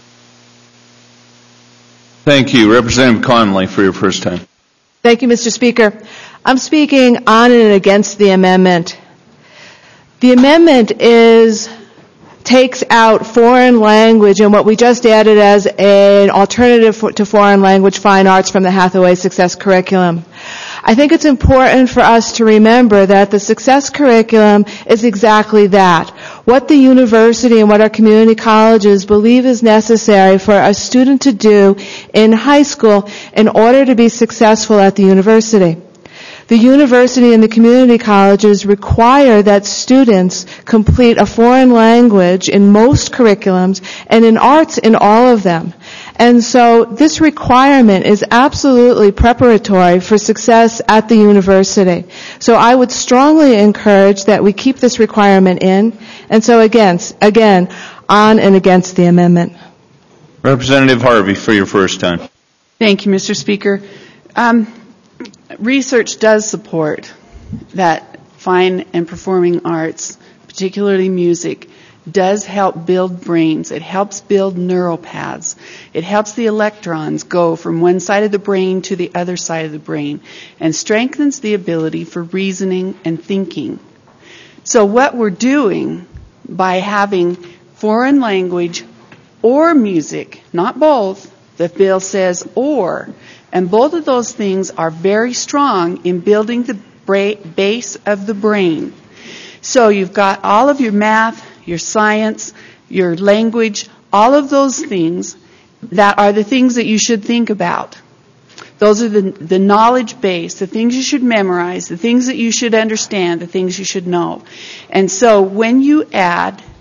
Thank you. Representative Connolly for your first time. Thank you, Mr. Speaker. I'm speaking on and against the amendment. The amendment takes out foreign language and what we just added as an alternative to foreign language fine arts from the Hathaway Success Curriculum. I think it's important for us to remember that the Success Curriculum is exactly that. What the university and what our community colleges believe is necessary for a student to do in high school in order to be successful at the university. The university and the community colleges require that students complete a foreign language in most curriculums and in arts in all of them. And so this requirement is absolutely preparatory for success at the university. So I would strongly encourage that we keep this requirement in. And so again, on and against the amendment. Representative Harvey for your first time. Thank you, Mr. Speaker. Research does support that fine and performing arts, particularly music, does help build brains. It helps build neural paths. It helps the electrons go from one side of the brain to the other side of the brain and strengthens the ability for reasoning and thinking. So what we're doing by having foreign language or music, not both, the bill says or, and both of those things are very strong in building the base of the brain. So you've got all of your math, your science, your language, all of those things that are the things that you should think about. Those are the knowledge base, the things you should memorize, the things that you should understand, the things you should know. And so when you add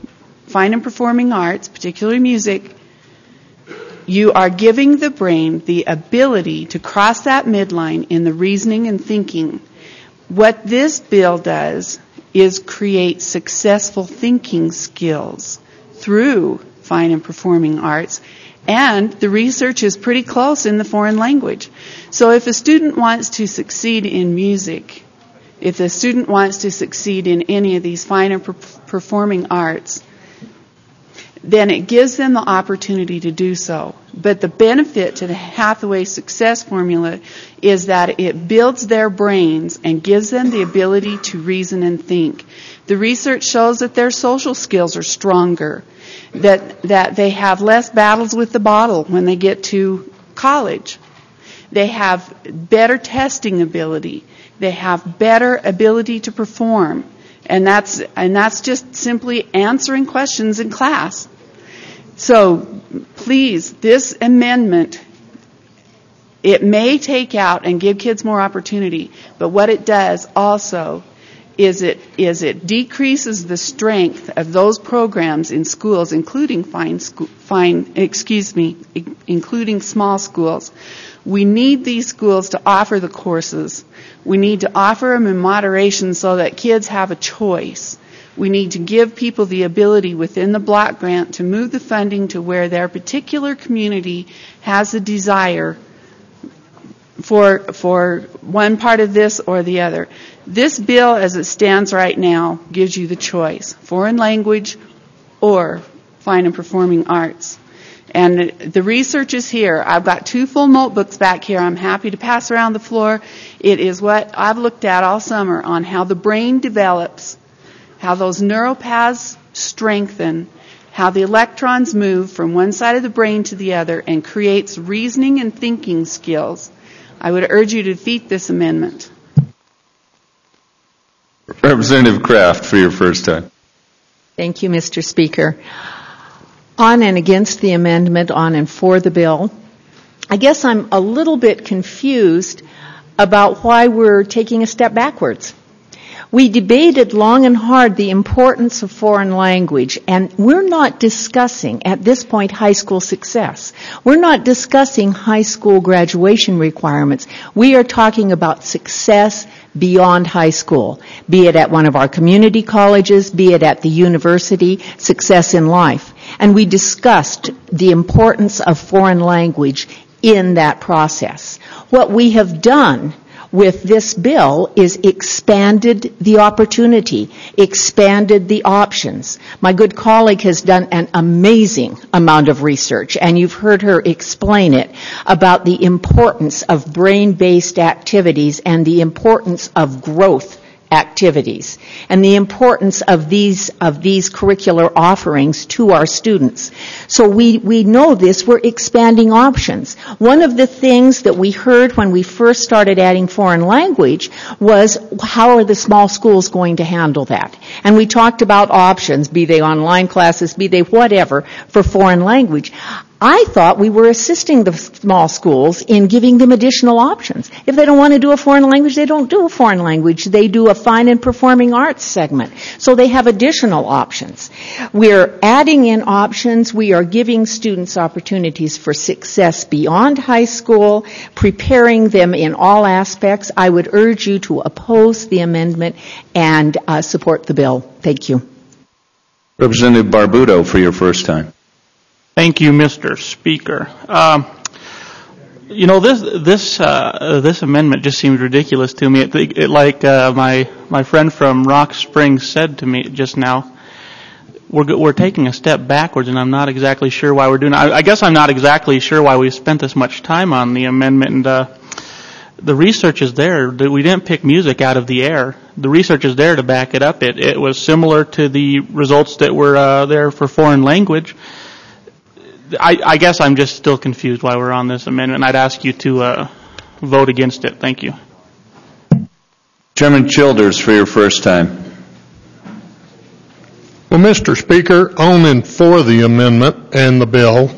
fine and performing arts, particularly music, you are giving the brain the ability to cross that midline in the reasoning and thinking. What this bill does is create successful thinking skills through fine and performing arts, and the research is pretty close in the foreign language. So if a student wants to succeed in music, if a student wants to succeed in any of these fine and performing arts, then it gives them the opportunity to do so. But the benefit to the Hathaway Success Formula is that it builds their brains and gives them the ability to reason and think. The research shows that their social skills are stronger, that they have less battles with the bottle when they get to college. They have better testing ability. They have better ability to perform. And that's just simply answering questions in class. So please, this amendment, it may take out and give kids more opportunity, but what it does also is it decreases the strength of those programs in schools, including including small schools. We need these schools to offer the courses. We need to offer them in moderation so that kids have a choice. We need to give people the ability within the block grant to move the funding to where their particular community has a desire for one part of this or the other. This bill, as it stands right now, gives you the choice: foreign language or fine and performing arts. And the research is here. I've got 2 full notebooks back here. I'm happy to pass around the floor. It is what I've looked at all summer on how the brain develops, how those neural paths strengthen, how the electrons move from one side of the brain to the other, and creates reasoning and thinking skills. I would urge you to defeat this amendment. Representative Kraft, for your first time. Thank you, Mr. Speaker. On and against the amendment, on and for the bill. I guess I'm a little bit confused about why we're taking a step backwards. We debated long and hard the importance of foreign language, and we're not discussing, at this point, high school success. We're not discussing high school graduation requirements. We are talking about success beyond high school, be it at one of our community colleges, be it at the university, success in life. And we discussed the importance of foreign language in that process. What we have done with this bill is expanded the opportunity, expanded the options. My good colleague has done an amazing amount of research, and you've heard her explain it, about the importance of brain-based activities and the importance of growth activities and the importance of these curricular offerings to our students. So we know this, we're expanding options. One of the things that we heard when we first started adding foreign language was, how are the small schools going to handle that? And we talked about options, be they online classes, be they whatever, for foreign language. I thought we were assisting the small schools in giving them additional options. If they don't want to do a foreign language, they don't do a foreign language. They do a fine and performing arts segment. So they have additional options. We're adding in options. We are giving students opportunities for success beyond high school, preparing them in all aspects. I would urge you to oppose the amendment and support the bill. Thank you. Representative Barbuto, for your first time. Thank you, Mr. Speaker. This amendment just seems ridiculous to me. My friend from Rock Springs said to me just now, we're taking a step backwards, and I'm not exactly sure why we're doing it. I guess I'm not exactly sure why we spent this much time on the amendment. And the research is there. We didn't pick music out of the air. The research is there to back it up. It was similar to the results that were there for foreign language. I guess I'm just still confused why we're on this amendment. I'd ask you to vote against it. Thank you. Chairman Childers, for your first time. Well, Mr. Speaker, on and for the amendment and the bill.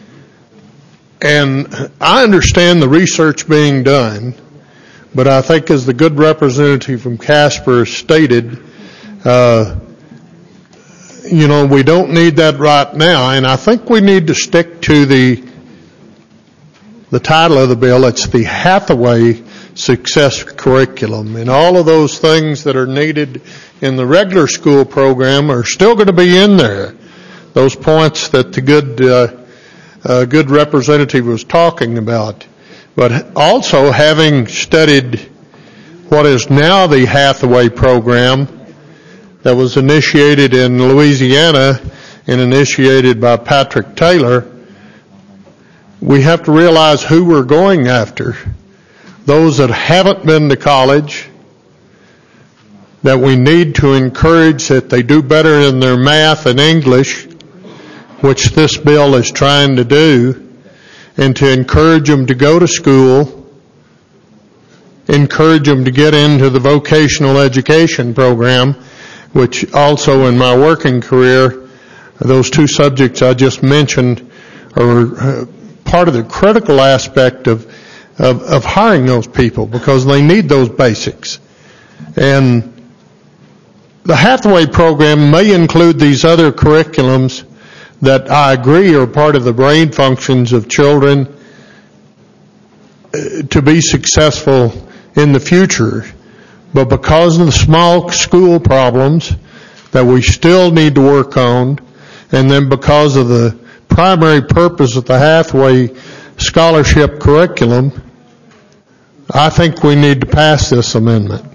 And I understand the research being done, but I think, as the good representative from Casper stated, we don't need that right now, and I think we need to stick to the title of the bill. It's the Hathaway Success Curriculum, and all of those things that are needed in the regular school program are still going to be in there. Those points that the good representative was talking about. But also, having studied what is now the Hathaway program that was initiated in Louisiana and initiated by Patrick Taylor, we have to realize who we're going after. Those that haven't been to college, that we need to encourage that they do better in their math and English, which this bill is trying to do, and to encourage them to go to school, encourage them to get into the vocational education program, which also in my working career, those two subjects I just mentioned are part of the critical aspect of hiring those people, because they need those basics. And the Hathaway program may include these other curriculums that I agree are part of the brain functions of children to be successful in the future. But because of the small school problems that we still need to work on, and then because of the primary purpose of the Hathaway scholarship curriculum, I think we need to pass this amendment.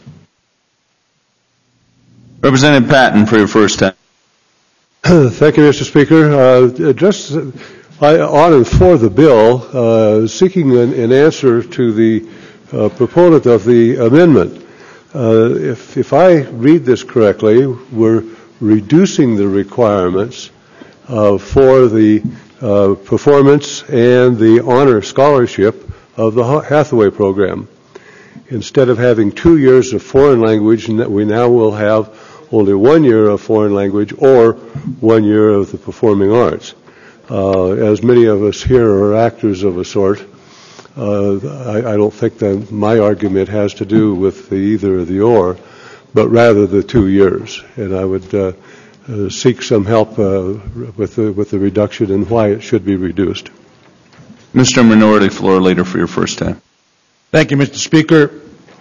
Representative Patton for your first time. Thank you, Mr. Speaker. Just on and for the bill, seeking an answer to the proponent of the amendment. If I read this correctly, we're reducing the requirements for the performance and the honor scholarship of the Hathaway program. Instead of having 2 years of foreign language, we now will have only 1 year of foreign language or 1 year of the performing arts. As many of us here are actors of a sort, I don't think that my argument has to do with the either or the or, but rather the 2 years. And I would seek some help with the reduction and why it should be reduced. Mr. Minority Floor Leader for your first time. Thank you, Mr. Speaker.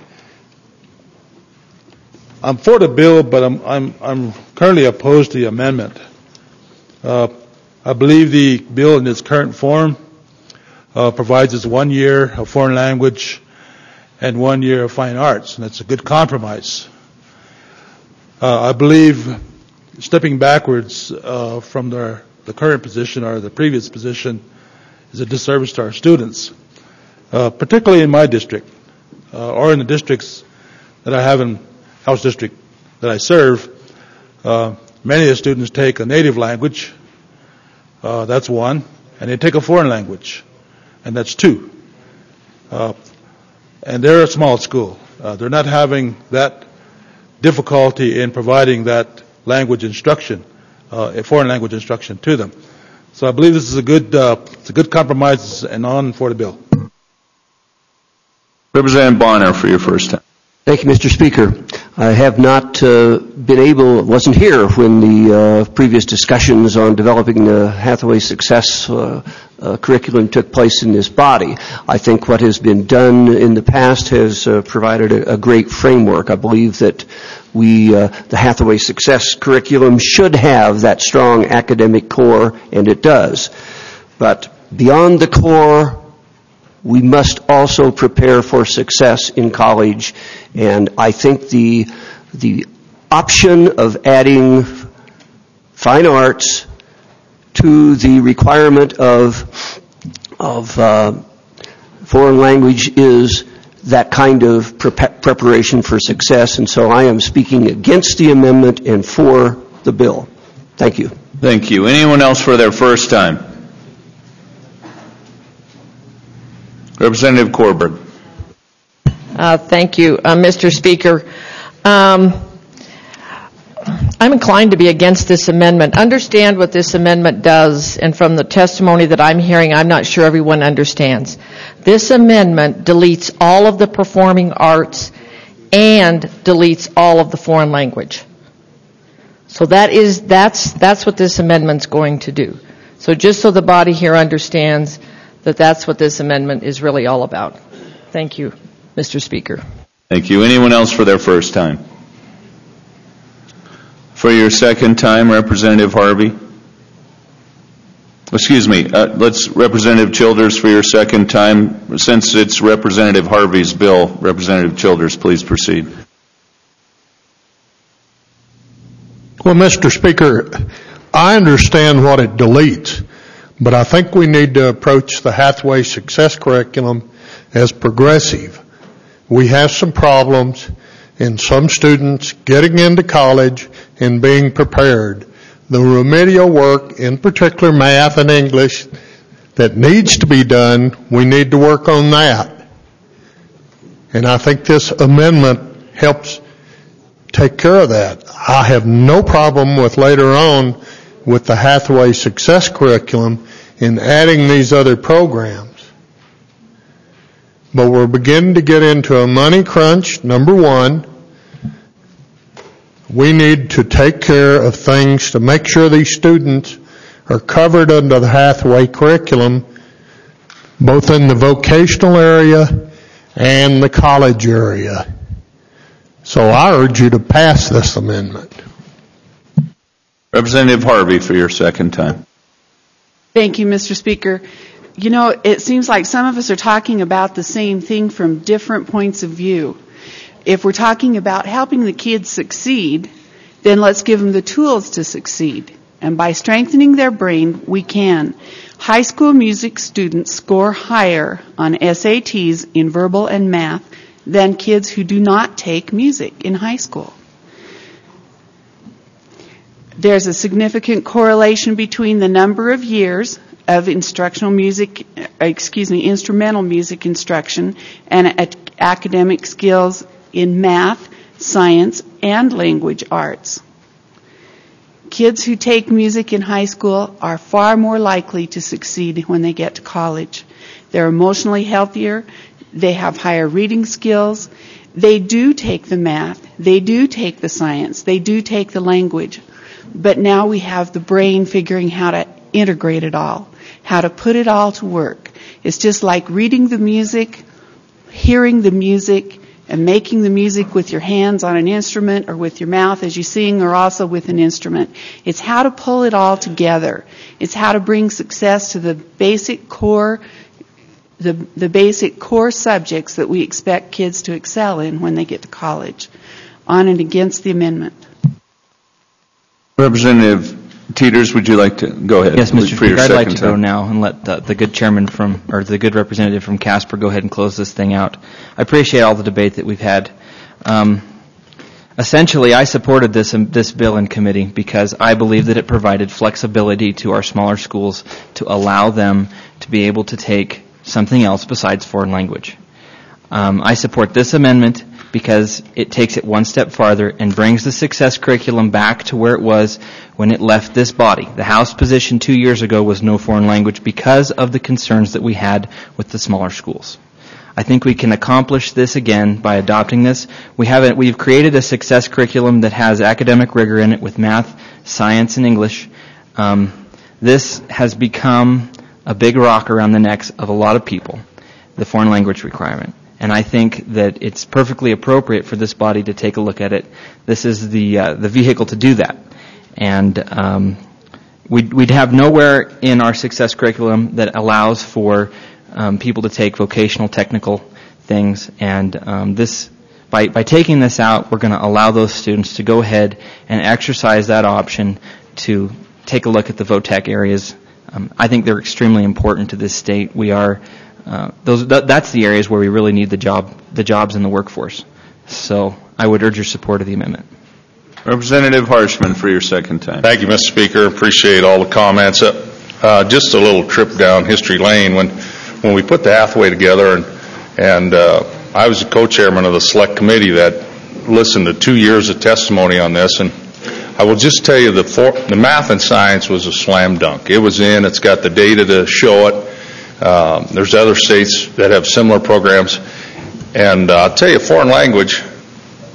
I'm for the bill, but I'm currently opposed to the amendment. I believe the bill in its current form provides us 1 year of foreign language and 1 year of fine arts, and that's a good compromise. I believe stepping backwards from the current position or the previous position is a disservice to our students, particularly in my district or in the districts that I have in House District that I serve. Many of the students take a native language, that's one, and they take a foreign language, and that's two. And they're a small school. They're not having that difficulty in providing that language instruction, foreign language instruction to them. So I believe this is a good compromise and on for the bill. Representative Bonner for your first time. Thank you, Mr. Speaker. I have not wasn't here when the previous discussions on developing the Hathaway Success curriculum took place in this body. I think what has been done in the past has provided a great framework. I believe that the Hathaway Success curriculum should have that strong academic core, and it does. But beyond the core, we must also prepare for success in college, and I think the option of adding fine arts to the requirement of foreign language is that kind of preparation for success, and so I am speaking against the amendment and for the bill. Thank you. Thank you. Anyone else for their first time? Representative Korberg. Thank you, Mr. Speaker. I'm inclined to be against this amendment. Understand what this amendment does, and from the testimony that I'm hearing, I'm not sure everyone understands. This amendment deletes all of the performing arts and deletes all of the foreign language. So that's what this amendment's going to do. So just so the body here understands that that's what this amendment is really all about. Thank you, Mr. Speaker. Thank you. Anyone else for their first time? For your second time, Representative Harvey? Excuse me, let's Representative Childers for your second time. Since it's Representative Harvey's bill, Representative Childers, please proceed. Well, Mr. Speaker, I understand what it deletes, but I think we need to approach the Hathaway Success Curriculum as progressive. We have some problems in some students getting into college and being prepared. The remedial work, in particular math and English, that needs to be done, we need to work on that. And I think this amendment helps take care of that. I have no problem with later on with the Hathaway Success Curriculum in adding these other programs. But we're beginning to get into a money crunch, number one. We need to take care of things to make sure these students are covered under the Hathaway curriculum, both in the vocational area and the college area. So I urge you to pass this amendment. Representative Harvey for your second time. Thank you, Mr. Speaker. You know, it seems like some of us are talking about the same thing from different points of view. If we're talking about helping the kids succeed, then let's give them the tools to succeed. And by strengthening their brain, we can. High school music students score higher on SATs in verbal and math than kids who do not take music in high school. There's a significant correlation between the number of years of instrumental music instruction and academic skills in math, science, and language arts. Kids who take music in high school are far more likely to succeed when they get to college. They're emotionally healthier, they have higher reading skills, they do take the math, they do take the science, they do take the language. But now we have the brain figuring how to integrate it all, how to put it all to work. It's just like reading the music, hearing the music, and making the music with your hands on an instrument or with your mouth as you sing or also with an instrument. It's how to pull it all together. It's how to bring success to the basic core subjects that we expect kids to excel in when they get to college. On and against the amendment. Representative Teeters, would you like to go ahead? Yes, Mr. Speaker, I'd like to go now and let the good chairman the good representative from Casper go ahead and close this thing out. I appreciate all the debate that we've had. Essentially, I supported this bill in committee because I believe that it provided flexibility to our smaller schools to allow them to be able to take something else besides foreign language. I support this amendment because it takes it one step farther and brings the success curriculum back to where it was when it left this body. The House position 2 years ago was no foreign language because of the concerns that we had with the smaller schools. I think we can accomplish this again by adopting this. We've created a success curriculum that has academic rigor in it with math, science, and English. This has become a big rock around the necks of a lot of people, the foreign language requirement. And I think that it's perfectly appropriate for this body to take a look at it. This is the vehicle to do that. And we'd have nowhere in our success curriculum that allows for people to take vocational technical things. And by taking this out, we're going to allow those students to go ahead and exercise that option to take a look at the VOTEC areas. I think they're extremely important to this state. We are that's the areas where we really need the jobs in the workforce. So I would urge your support of the amendment. Representative Harshman for your second time. Thank you, Mr. Speaker. Appreciate all the comments. Just a little trip down history lane. When we put the Hathaway together, and I was the co-chairman of the select committee that listened to 2 years of testimony on this, and I will just tell you the math and science was a slam dunk. It was in. It's got the data to show it. There's other states that have similar programs. And I'll tell you, foreign language,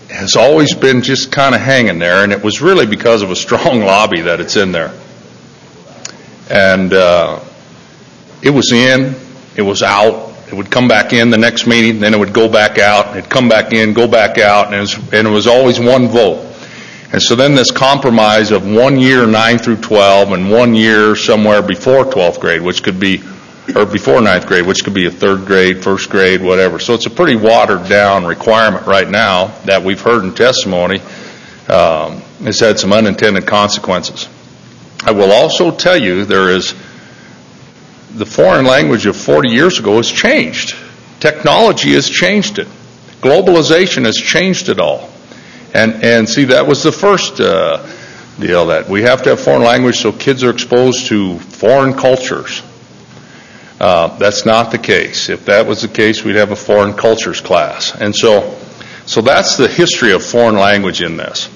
has always been just kind of hanging there, and it was really because of a strong lobby that it's in there. And it was in, it was out, it would come back in the next meeting, then it would go back out, it'd come back in, go back out, and it was always one vote. And so then this compromise of 1 year 9 through 12 and 1 year somewhere before 12th grade, which could be, or before 9th grade, which could be a 3rd grade, 1st grade, whatever. So it's a pretty watered down requirement right now that we've heard in testimony has had some unintended consequences. I will also tell you the foreign language of 40 years ago has changed. Technology has changed it. Globalization has changed it all. And see, that was the first deal, that we have to have foreign language so kids are exposed to foreign cultures. That's not the case. If that was the case, we'd have a foreign cultures class. And so that's the history of foreign language in this.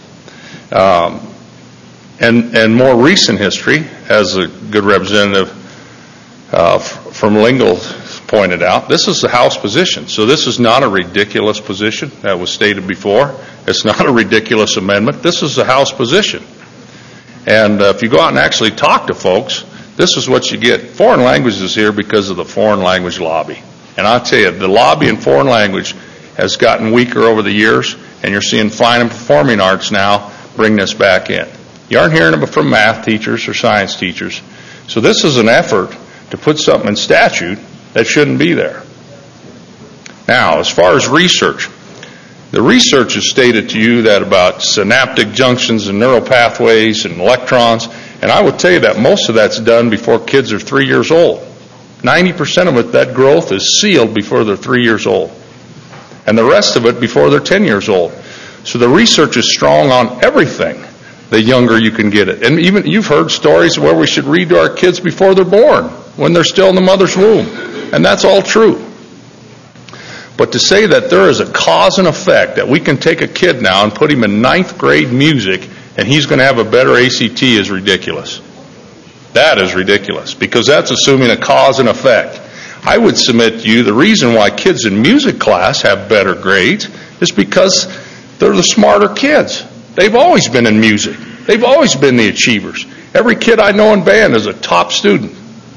And more recent history, as a good representative from Lingle pointed out, this is the House position. So this is not a ridiculous position that was stated before. It's not a ridiculous amendment. This is the House position. And if you go out and actually talk to folks, this is what you get. Foreign language is here because of the foreign language lobby. And I'll tell you, the lobby in foreign language has gotten weaker over the years, and you're seeing fine and performing arts now bring this back in. You aren't hearing it from math teachers or science teachers. So this is an effort to put something in statute that shouldn't be there. Now, as far as research, the research has stated to you that about synaptic junctions and neural pathways and electrons, and I would tell you that most of that's done before kids are 3 years old. 90% of it, that growth is sealed before they're 3 years old. And the rest of it before they're 10 years old. So the research is strong on everything, the younger you can get it. And even you've heard stories where we should read to our kids before they're born, when they're still in the mother's womb. And that's all true. But to say that there is a cause and effect, that we can take a kid now and put him in 9th grade music and he's going to have a better ACT is ridiculous. That is ridiculous, because that's assuming a cause and effect. I would submit to you the reason why kids in music class have better grades is because they're the smarter kids. They've always been in music. They've always been the achievers. Every kid I know in band is a top student.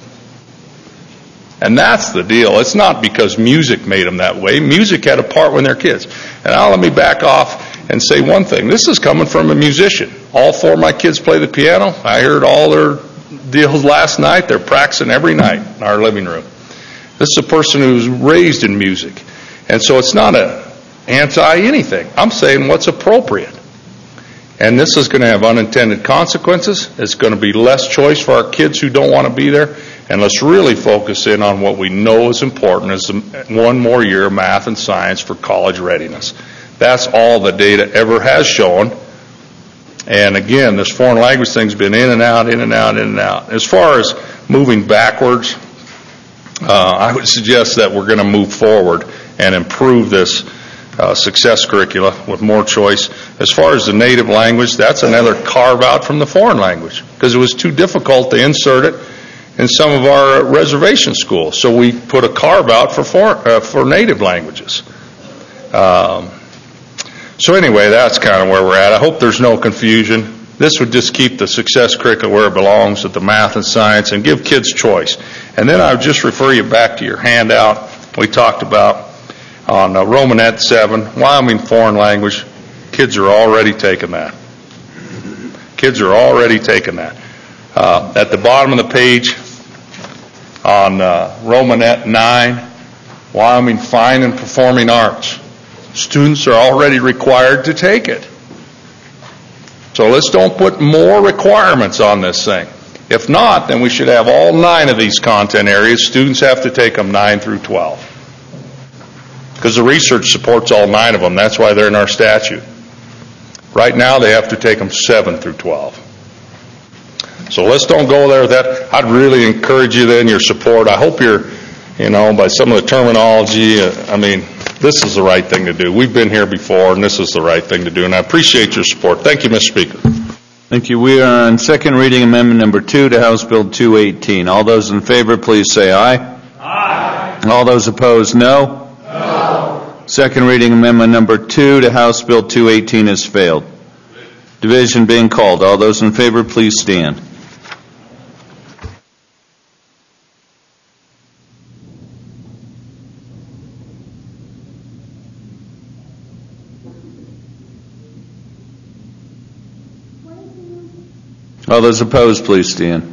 And that's the deal. It's not because music made them that way. Music had a part when they're kids. And now let me back off and say one thing. This is coming from a musician. All 4 of my kids play the piano. I heard all their deals last night. They're practicing every night in our living room. This is a person who's raised in music. And so it's not an anti-anything. I'm saying what's appropriate. And this is going to have unintended consequences. It's going to be less choice for our kids who don't want to be there. And let's really focus in on what we know is important, is 1 more year of math and science for college readiness. That's all the data ever has shown. And again, this foreign language thing's been in and out, in and out, in and out. As far as moving backwards, I would suggest that we're going to move forward and improve this success curricula with more choice. As far as the native language, that's another carve out from the foreign language, because it was too difficult to insert it in some of our reservation schools. So we put a carve out for native languages. So anyway, that's kind of where we're at. I hope there's no confusion. This would just keep the success curricula where it belongs, at the math and science, and give kids choice. And then I would just refer you back to your handout we talked about on Romanet 7, Wyoming foreign language. Kids are already taking that. Kids are already taking that. At the bottom of the page on Romanet 9, Wyoming Fine and Performing Arts. Students are already required to take it. So let's don't put more requirements on this thing. If not, then we should have all 9 of these content areas. Students have to take them 9 through 12. Because the research supports all 9 of them. That's why they're in our statute. Right now, they have to take them 7 through 12. So let's don't go there with that. I'd really encourage you then, your support. I hope you're, by some of the terminology, this is the right thing to do. We've been here before, and this is the right thing to do. And I appreciate your support. Thank you, Mr. Speaker. Thank you. We are on second reading amendment number 2 to House Bill 218. All those in favor, please say aye. Aye. All those opposed, no. No. Second reading amendment number 2 to House Bill 218 has failed. Division being called. All those in favor, please stand. All those opposed, please stand.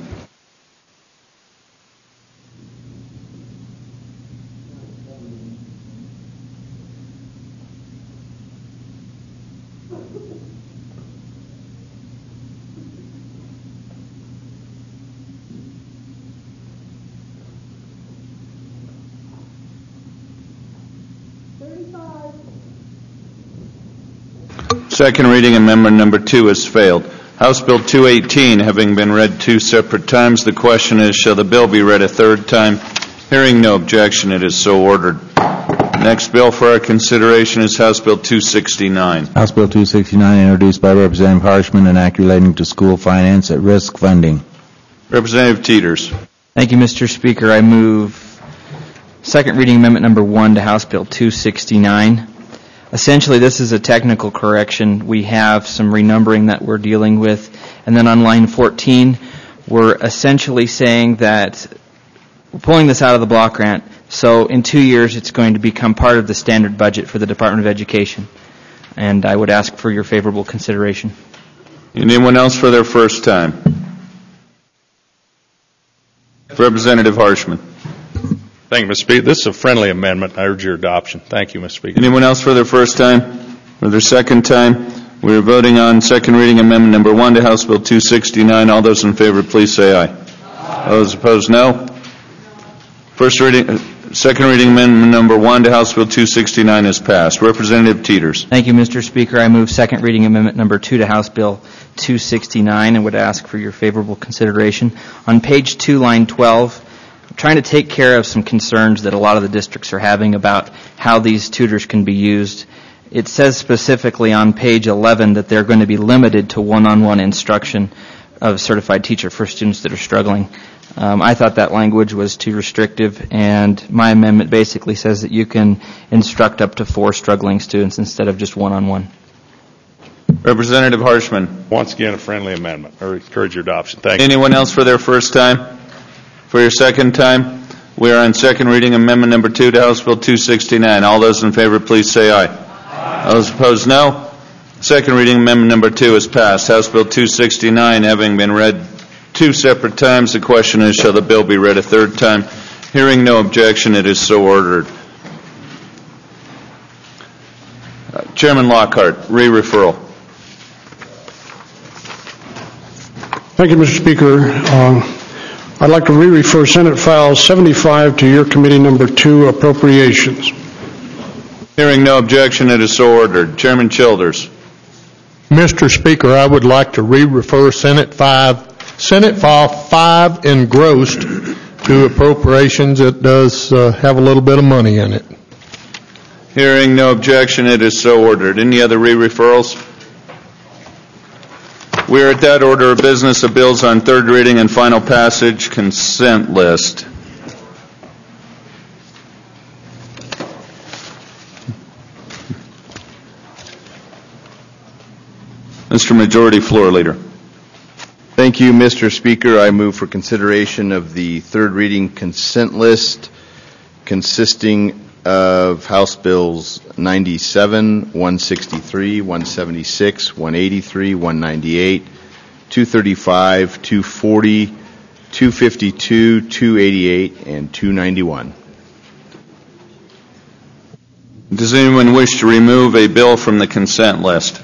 Second reading amendment number 2 has failed. House Bill 218 having been read 2 separate times, the question is, shall the bill be read a third time? Hearing no objection, it is so ordered. Next bill for our consideration is House Bill 269. House Bill 269, introduced by Representative Harshman, an act relating to school finance at risk funding. Representative Teeters. Thank you, Mr. Speaker. I move second reading amendment number 1 to House Bill 269. Essentially, this is a technical correction. We have some renumbering that we're dealing with. And then on line 14, we're essentially saying that we're pulling this out of the block grant. So in 2 years, it's going to become part of the standard budget for the Department of Education. And I would ask for your favorable consideration. Anyone else for their first time? Representative Harshman. Thank you, Mr. Speaker. This is a friendly amendment. I urge your adoption. Thank you, Mr. Speaker. Anyone else for their first time? For their second time? We are voting on second reading amendment number 1 to House Bill 269. All those in favor, please say aye. Aye. Those opposed, no. Second reading amendment number 1 to House Bill 269 is passed. Representative Teeters. Thank you, Mr. Speaker. I move second reading amendment number 2 to House Bill 269 and would ask for your favorable consideration. On page 2, line 12, I'm trying to take care of some concerns that a lot of the districts are having about how these tutors can be used. It says specifically on page 11 that they're going to be limited to one-on-one instruction of a certified teacher for students that are struggling. I thought that language was too restrictive, and my amendment basically says that you can instruct up to 4 struggling students instead of just one-on-one. Representative Harshman. Once again, a friendly amendment. I encourage your adoption. Thank you. Anyone else for their first time? For your second time? We are on second reading amendment number 2 to House Bill 269. All those in favor, please say aye. Aye. Those opposed, no. Second reading amendment number 2 is passed. House Bill 269 having been read 2 separate times, the question is, shall the bill be read a third time? Hearing no objection, it is so ordered. Chairman Lockhart, re-referral. Thank you, Mr. Speaker. I'd like to re-refer Senate File 75 to your committee number 2, Appropriations. Hearing no objection, it is so ordered. Chairman Childers. Mr. Speaker, I would like to re-refer Senate File 5 engrossed to Appropriations. It does have a little bit of money in it. Hearing no objection, it is so ordered. Any other re-referrals? We are at that order of business of bills on third reading and final passage, consent list. Mr. Majority Floor Leader. Thank you, Mr. Speaker. I move for consideration of the third reading consent list consisting of House Bills 97, 163, 176, 183, 198, 235, 240, 252, 288, and 291. Does anyone wish to remove a bill from the consent list?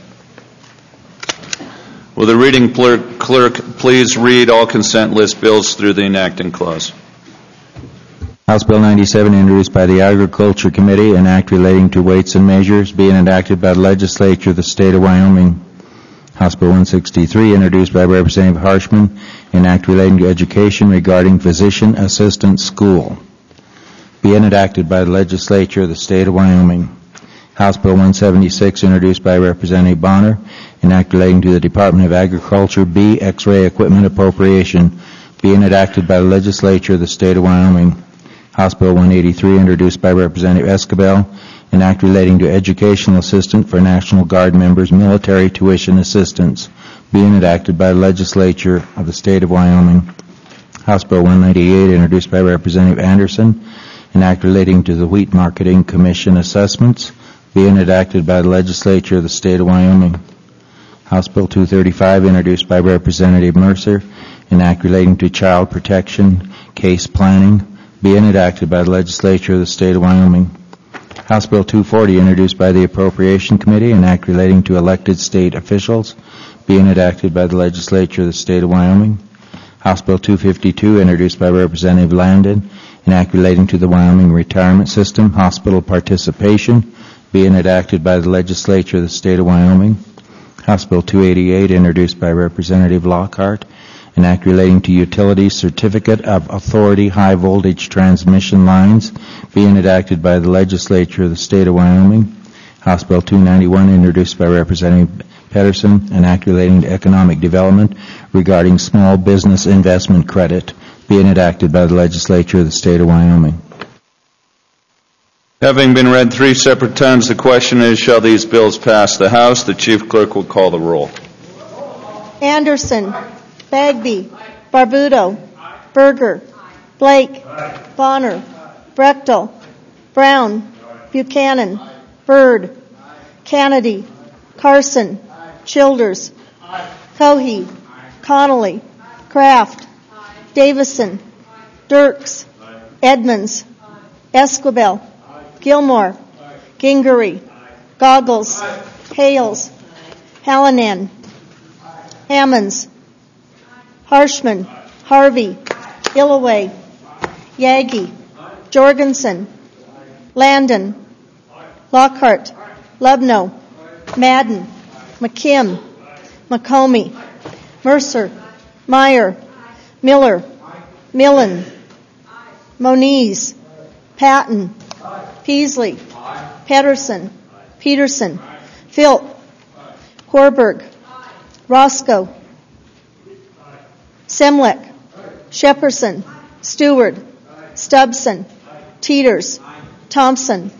Will the reading clerk please read all consent list bills through the enacting clause? House Bill 97, introduced by the Agriculture Committee, an act relating to weights and measures, being enacted by the legislature of the state of Wyoming. House Bill 163, introduced by Representative Harshman, an act relating to education regarding physician assistant school, being enacted by the legislature of the state of Wyoming. House Bill 176, introduced by Representative Bonner, an act relating to the Department of Agriculture B X-ray equipment appropriation, being enacted by the legislature of the state of Wyoming. House Bill 183, introduced by Representative Escabel, An act relating to educational assistance for National Guard members' military tuition assistance, being enacted by the legislature of the state of Wyoming. House Bill 198, introduced by Representative Anderson. An act relating to the Wheat Marketing Commission assessments, being enacted by the legislature of the state of Wyoming. House Bill 235, introduced by Representative Mercer. An act relating to child protection case planning, being enacted by the legislature of the state of Wyoming. House Bill 240, introduced by the Appropriation Committee, an act relating to elected state officials, being enacted by the legislature of the state of Wyoming. House Bill 252, introduced by Representative Landon, an act relating to the Wyoming retirement system, hospital participation, being enacted by the legislature of the state of Wyoming. House Bill 288, introduced by Representative Lockhart, an act relating to utility certificate of authority high voltage transmission lines, being enacted by the legislature of the state of Wyoming. House Bill 291, introduced by Representative Pedersen, an act relating to economic development regarding small business investment credit, being enacted by the legislature of the state of Wyoming. Having been read 3 separate times, the question is, shall these bills pass the House? The Chief Clerk will call the roll. Anderson, Bagby, Barbudo, Berger, Blake, Bonner, Brechtel, Brown, Buchanan, Byrd, Kennedy, Carson, Childers, Cohey, Connolly, Kraft, Davison, Dirks, Edmonds, Esquivel, Gilmore, Gingery, Goggles, Hales, Hallinan, Hammonds, Harshman, Harvey, Illaway, Yagi, Jorgensen, Landon, Lockhart, Lubno, Madden, McKim, McComey, Mercer, Meyer, Miller, Millen, Moniz, Patton, Peasley, Peterson, Filt, Korberg, Roscoe, Semlek, Shepperson, Stewart, Stubson, Teeters, Thompson,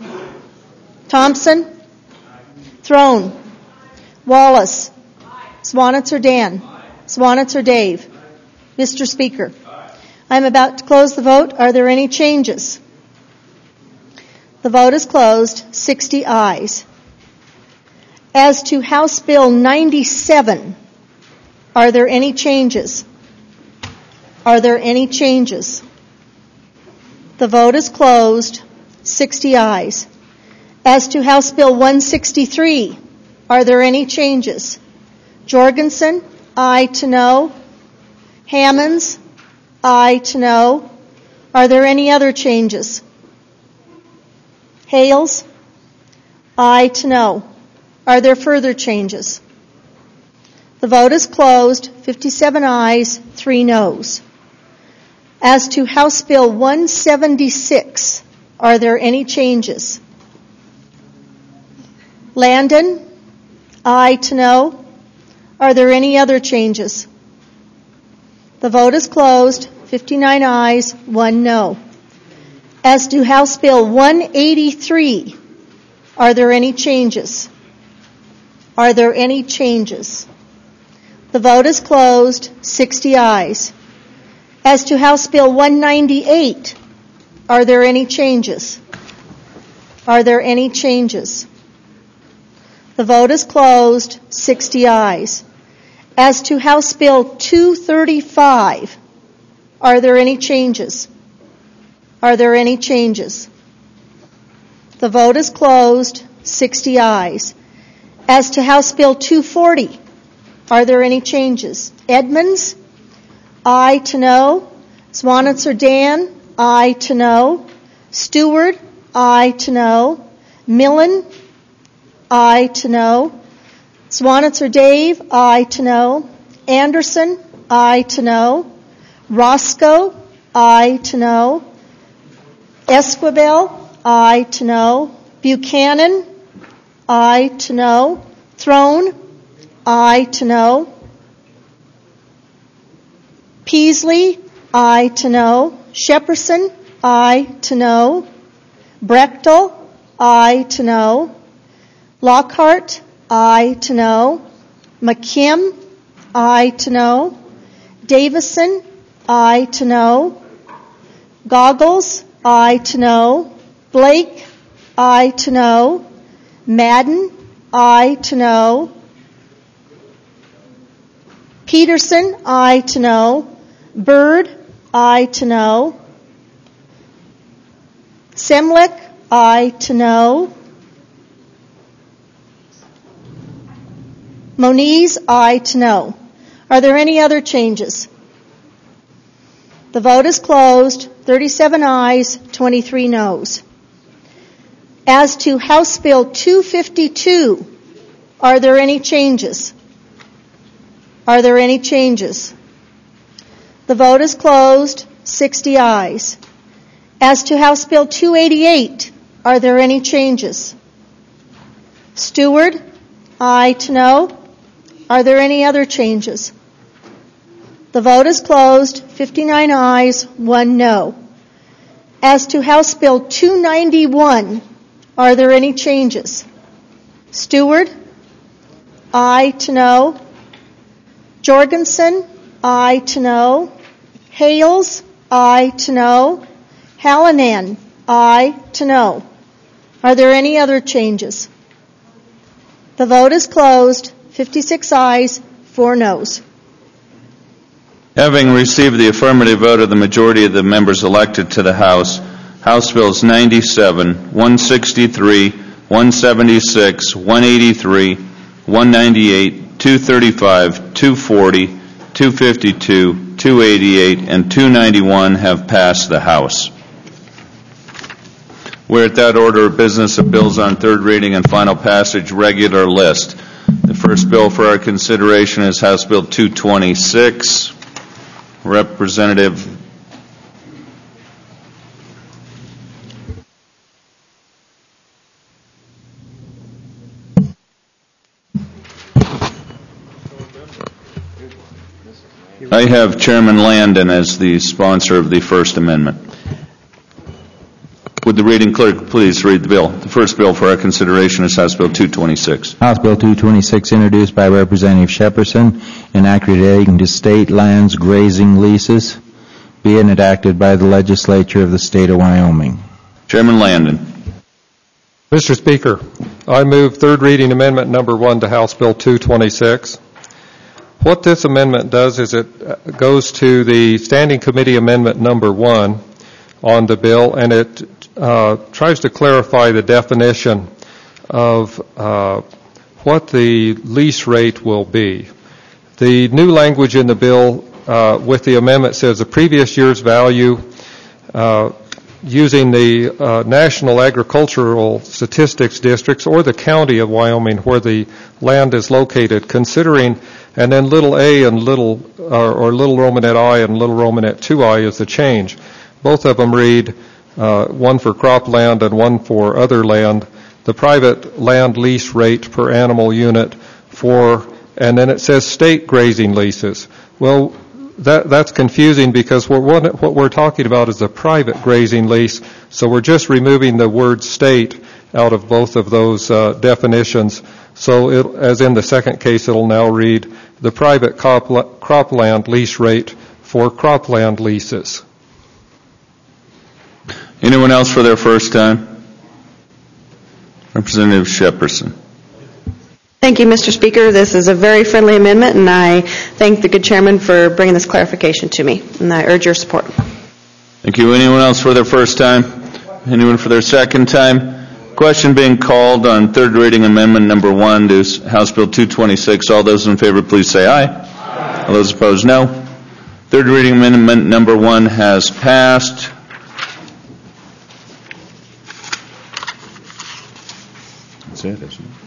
Throne, Wallace, Swanitzer Dan, Swanitzer Dave. Mr. Speaker, I am about to close the vote. Are there any changes? The vote is closed. 60 ayes. As to House Bill 97, are there any changes? Are there any changes? The vote is closed. 60 ayes. As to House Bill 163, are there any changes? Jorgensen, aye to no. Hammonds, aye to no. Are there any other changes? Hales, aye to no. Are there further changes? The vote is closed. 57 ayes, 3 noes. As to House Bill 176, are there any changes? Landon, aye to no. Are there any other changes? The vote is closed. 59 ayes, 1 no. As to House Bill 183, are there any changes? Are there any changes? The vote is closed. 60 ayes. As to House Bill 198, are there any changes? Are there any changes? The vote is closed. 60 ayes. As to House Bill 235, are there any changes? Are there any changes? The vote is closed. 60 ayes. As to House Bill 240, are there any changes? Edmonds, aye to no. Swanitzer Dan, aye to no. Stewart, aye to no. Millen, aye to no. Swanitzer Dave, aye to no. Anderson, aye to no. Roscoe, aye to no. Esquivel, aye to no. Buchanan, aye to no. Throne, aye to no. Peasley, aye to no. Shepperson, aye to no. Brechtel, aye to no. Lockhart, aye to no. McKim, aye to no. Davison, aye to no. Goggles, aye to no. Blake, aye to no. Madden, aye to no. Peterson, aye to no. Byrd, aye to no. Semlich, aye to no. Moniz, aye to no. Are there any other changes? The vote is closed. 37 ayes, 23 noes. As to House Bill 252, are there any changes? Are there any changes? The vote is closed. 60 ayes. As to House Bill 288, are there any changes? Stewart, aye to no. Are there any other changes? The vote is closed. 59 ayes, 1 no. As to House Bill 291, are there any changes? Stewart, aye to no. Jorgensen, aye to no. Hales, aye to no. Hallinan, aye to no. Are there any other changes? The vote is closed. 56 ayes, 4 noes. Having received the affirmative vote of the majority of the members elected to the House, House Bills 97, 163, 176, 183, 198, 235, 240, 252, 288, and 291 have passed the House. We're at that order of business of bills on third reading and final passage regular list. The first bill for our consideration is House Bill 226. Representative I have Chairman Landon as the sponsor of the First Amendment. Would the reading clerk please read the bill? The first bill for our consideration is House Bill 226. House Bill 226, introduced by Representative Shepperson, enacting to state lands grazing leases, being enacted by the legislature of the state of Wyoming. Chairman Landon. Mr. Speaker, I move third reading amendment number 1 to House Bill 226. What this amendment does is it goes to the Standing Committee Amendment number 1 on the bill, and it tries to clarify the definition of what the lease rate will be. The new language in the bill with the amendment says the previous year's value using the National Agricultural Statistics Districts or the county of Wyoming where the land is located, considering, and then little a and little, or little Romanet I and little Romanet 2I is the change. Both of them read, one for cropland and one for other land, the private land lease rate per animal unit for, and then it says state grazing leases. Well, that's confusing because what we're talking about is a private grazing lease, so we're just removing the word state out of both of those definitions. So as in the second case, it'll now read the private cropland lease rate for cropland leases. Anyone else for their first time? Representative Shepperson. Thank you, Mr. Speaker. This is a very friendly amendment, and I thank the good chairman for bringing this clarification to me, and I urge your support. Thank you. Anyone else for their first time? Anyone for their second time? Question being called on third reading amendment number 1 to House Bill 226. All those in favor, please say aye. Aye. All those opposed, no. Third reading amendment number 1 has passed. That's it, isn't it?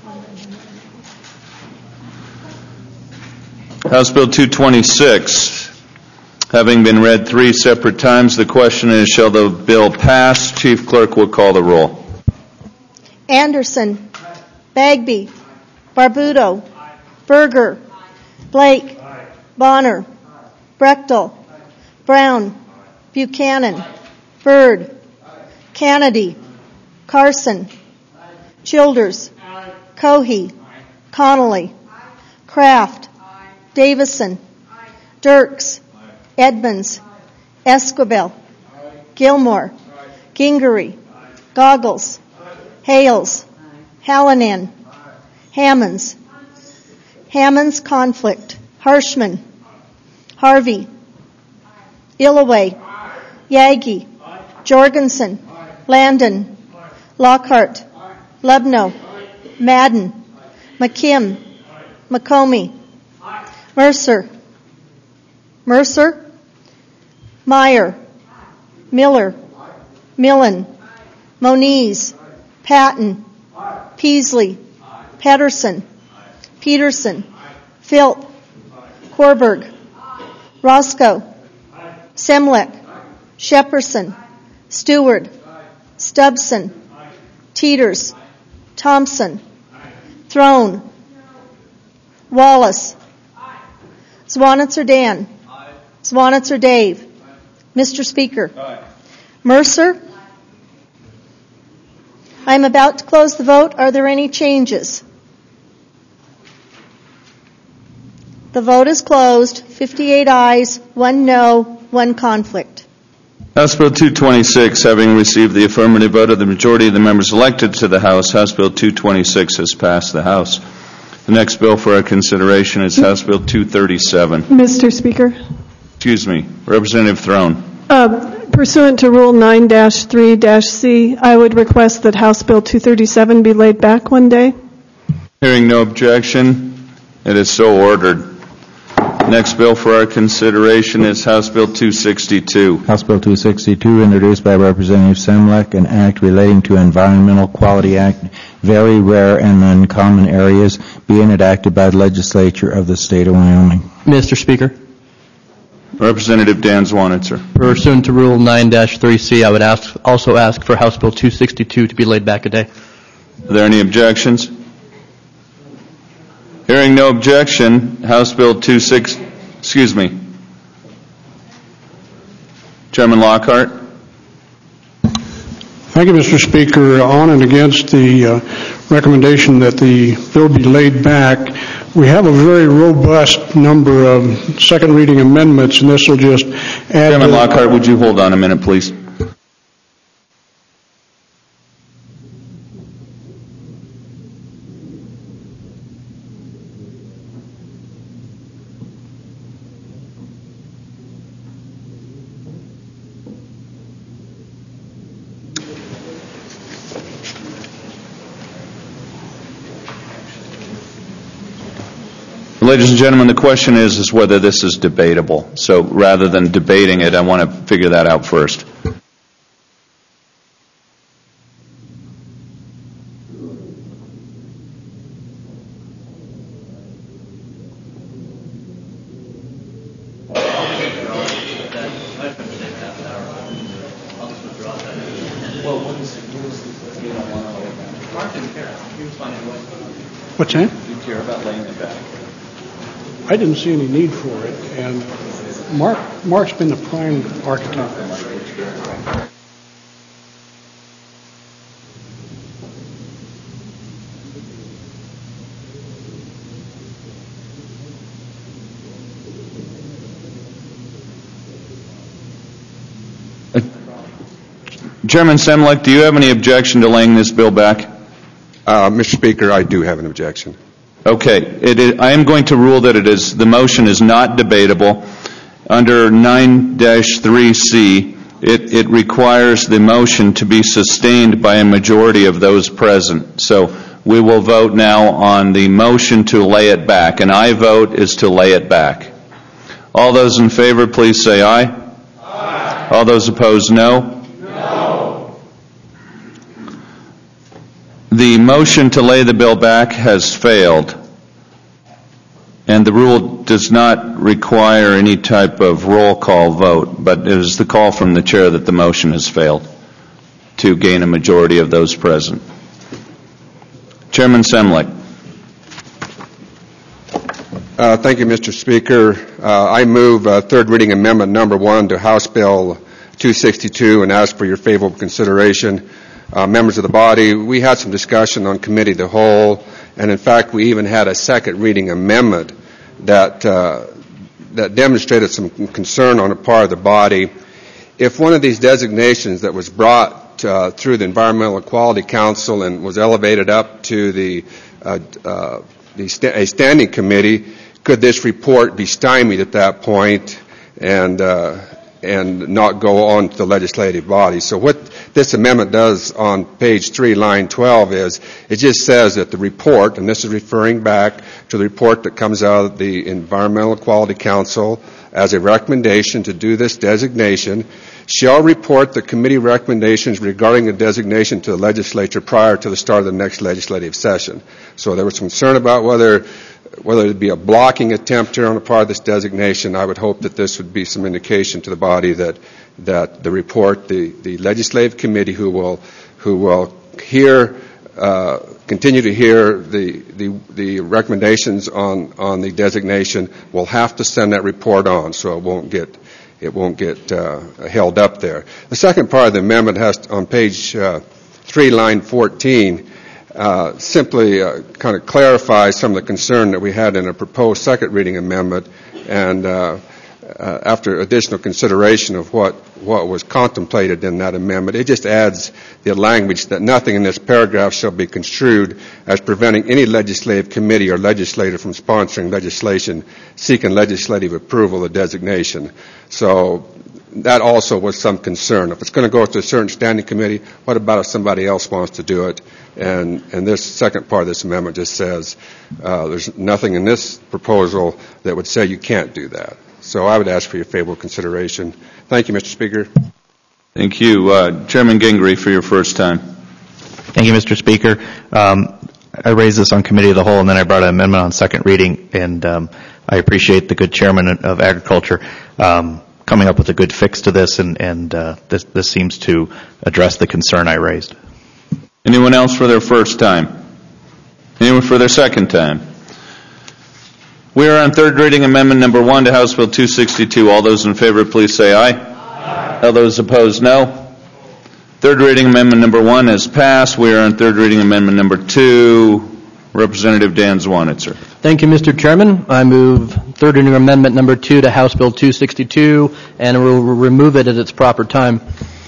House Bill 226, having been read 3 separate times, the question is, shall the bill pass? Chief Clerk will call the roll. Anderson. Bagby. Barbuto. Berger. Blake. Bonner. Brechtel. Brown. Buchanan. Byrd. Kennedy. Carson. Childers. Cohey. Connolly. Kraft. Davison. Dirks. Edmonds. Esquivel. Gilmore. Gingery. Goggles. Hales. Hallinan. Hammonds. Hammonds conflict. Harshman. Harvey. Illaway. Yagi. Jorgensen. Landon. Lockhart. Lubno. Madden. McKim. McComey. Mercer. Mercer. Meyer. Miller. Millen. Moniz. Patton. Peasley. Pedersen. Peterson. Philp. Korberg. Roscoe. Semlek. Shepperson. Stewart. Stubson. Teeters. Thompson. Throne. Wallace. Zwanitzer Dan. Zwanitzer Dave. Mr. Speaker. Mercer. I'm about to close the vote. Are there any changes? The vote is closed. 58 ayes, 1 no, 1 conflict. House Bill 226, having received the affirmative vote of the majority of the members elected to the House, House Bill 226 has passed the House. The next bill for our consideration is House Bill 237. Mr. Speaker. Excuse me, Representative Throne. Pursuant to Rule 9-3-C, I would request that House Bill 237 be laid back one day. Hearing no objection, it is so ordered. Next bill for our consideration is House Bill 262. House Bill 262, introduced by Representative Semlek, an act relating to Environmental Quality Act, very rare and uncommon areas, being enacted by the legislature of the state of Wyoming. Mr. Speaker. Representative Dan Zwanitzer. Pursuant to Rule 9-3C, I would also ask for House Bill 262 to be laid back a day. Are there any objections? Hearing no objection, House Bill 260, excuse me. Chairman Lockhart. Thank you, Mr. Speaker. On and against the recommendation that the bill be laid back, we have a very robust number of second reading amendments, and this will just add... Chairman Lockhart, would you hold on a minute, please? Ladies and gentlemen, the question is whether this is debatable. So rather than debating it, I want to figure that out first. What's that? Do you care about laying it back? I didn't see any need for it, and Mark's been the prime architect. Chairman Semlek, do you have any objection to laying this bill back? Mr. Speaker, I do have an objection. Okay. I am going to rule that the motion is not debatable. Under 9-3C, it requires the motion to be sustained by a majority of those present. So we will vote now on the motion to lay it back. An aye vote is to lay it back. All those in favor, please say aye. Aye. All those opposed, no. The motion to lay the bill back has failed, and the rule does not require any type of roll call vote, but it is the call from the chair that the motion has failed to gain a majority of those present. Chairman Semlek. Thank you, Mr. Speaker. I move third reading amendment number 1 to House Bill 262 and ask for your favorable consideration. members of the body, we had some discussion on committee of the whole, and in fact, we even had a second reading amendment that demonstrated some concern on the part of the body. If one of these designations that was brought through the Environmental Quality Council and was elevated up to a standing committee, could this report be stymied at that point and not go on to the legislative body? So what this amendment does on page 3, line 12 is it just says that the report, and this is referring back to the report that comes out of the Environmental Quality Council as a recommendation to do this designation, shall report the committee recommendations regarding the designation to the legislature prior to the start of the next legislative session. So there was concern about whether it'd be a blocking attempt here on the part of this designation. I would hope that this would be some indication to the body that the report, the legislative committee who will hear, continue to hear the recommendations on the designation will have to send that report on, so it won't get held up there. The second part of the amendment has on page 3, line 14. Simply kind of clarify some of the concern that we had in a proposed second reading amendment, and after additional consideration of what was contemplated in that amendment, it just adds the language that nothing in this paragraph shall be construed as preventing any legislative committee or legislator from sponsoring legislation seeking legislative approval of designation. So that also was some concern. If it's going to go to a certain standing committee, what about if somebody else wants to do it? And this second part of this amendment just says there's nothing in this proposal that would say you can't do that. So I would ask for your favorable consideration. Thank you, Mr. Speaker. Thank you. Chairman Gingrey for your first time. Thank you, Mr. Speaker. I raised this on committee of the whole, and then I brought an amendment on second reading, and I appreciate the good chairman of agriculture coming up with a good fix to this, and this seems to address the concern I raised. Anyone else for their first time? Anyone for their second time? We are on third reading amendment number 1 to House Bill 262. All those in favor, please say aye. Aye. All those opposed, no. Third reading amendment number 1 is passed. We are on third reading amendment number 2. Representative Dan Zwanitzer. Thank you, Mr. Chairman. I move third reading amendment number 2 to House Bill 262, and will remove it at its proper time.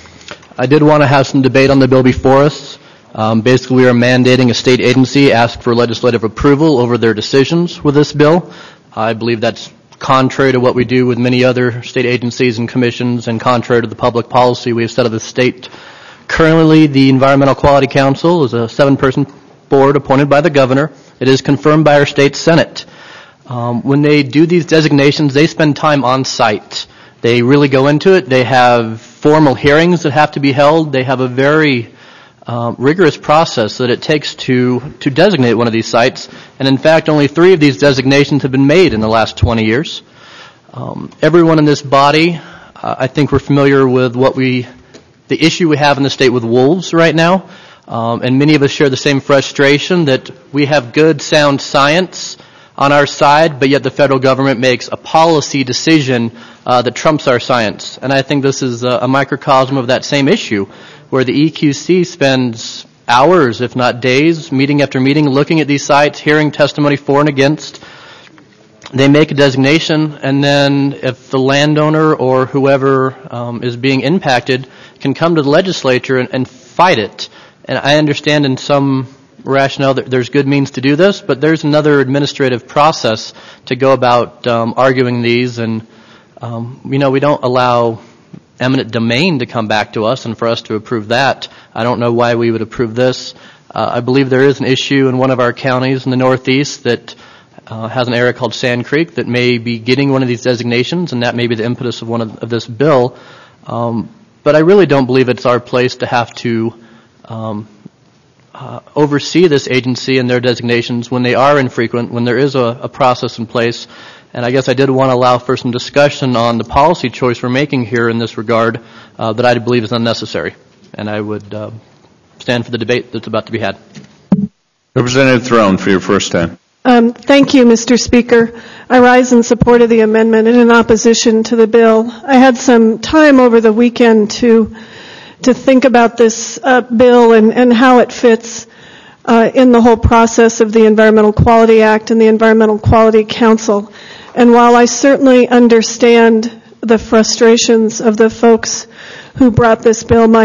I did want to have some debate on the bill before us. Basically, we are mandating a state agency ask for legislative approval over their decisions with this bill. I believe that's contrary to what we do with many other state agencies and commissions, and contrary to the public policy we have set of the state. Currently, the Environmental Quality Council is a 7-person board appointed by the governor. It is confirmed by our state senate. When they do these designations, they spend time on site. They really go into it. They have formal hearings that have to be held. They have a very rigorous process that it takes to designate one of these sites. And in fact, only 3 of these designations have been made in the last 20 years. Everyone in this body, I think we're familiar with the issue we have in the state with wolves right now. And many of us share the same frustration that we have good, sound science on our side, but yet the federal government makes a policy decision that trumps our science. And I think this is a microcosm of that same issue, where the EQC spends hours, if not days, meeting after meeting, looking at these sites, hearing testimony for and against. They make a designation, and then if the landowner or whoever is being impacted can come to the legislature and fight it. And I understand in some rationale that there's good means to do this, but there's another administrative process to go about arguing these. And, we don't allow eminent domain to come back to us and for us to approve that. I don't know why we would approve this. I believe there is an issue in one of our counties in the Northeast that has an area called Sand Creek that may be getting one of these designations, and that may be the impetus of this bill. But I really don't believe it's our place to have to oversee this agency and their designations when they are infrequent, when there is a process in place. And I guess I did want to allow for some discussion on the policy choice we're making here in this regard that I believe is unnecessary. And I would stand for the debate that's about to be had. Representative Throne for your first time. Thank you, Mr. Speaker. I rise in support of the amendment and in opposition to the bill. I had some time over the weekend to to think about this bill and how it fits in the whole process of the Environmental Quality Act and the Environmental Quality Council. And while I certainly understand the frustrations of the folks who brought this bill, my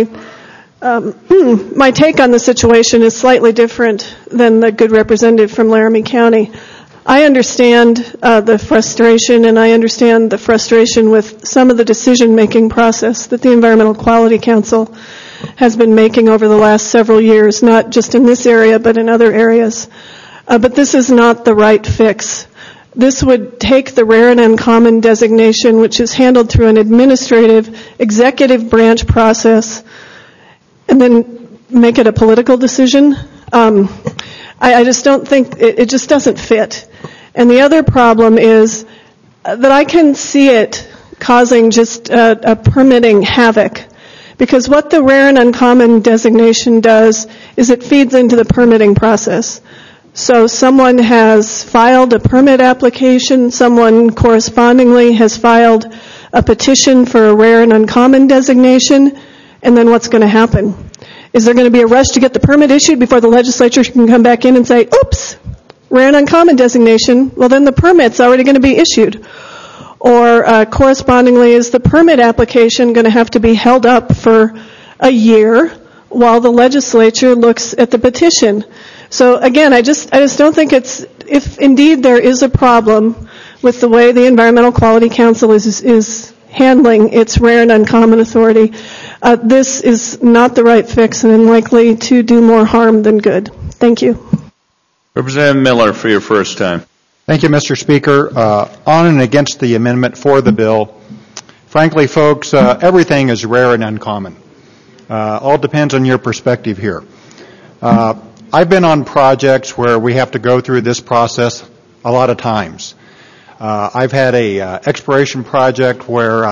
take on the situation is slightly different than the good representative from Laramie County. I understand the frustration, and I understand the frustration with some of the decision-making process that the Environmental Quality Council has been making over the last several years, not just in this area, but in other areas. But this is not the right fix. This would take the rare and uncommon designation, which is handled through an administrative executive branch process, and then make it a political decision. I just don't think, it just doesn't fit. And the other problem is that I can see it causing just a permitting havoc. Because what the rare and uncommon designation does is it feeds into the permitting process. So someone has filed a permit application, someone correspondingly has filed a petition for a rare and uncommon designation, and then what's going to happen? Is there going to be a rush to get the permit issued before the legislature can come back in and say, oops, rare and uncommon designation? Well, then the permit's already going to be issued. Or correspondingly, is the permit application going to have to be held up for a year while the legislature looks at the petition? So again, I just don't think if indeed there is a problem with the way the Environmental Quality Council is handling its rare and uncommon authority, this is not the right fix and likely to do more harm than good. Thank you. Representative Miller for your first time. Thank you, Mr. Speaker. On and against the amendment for the bill, frankly, folks, everything is rare and uncommon. All depends on your perspective here. I've been on projects where we have to go through this process a lot of times. I've had a exploration project where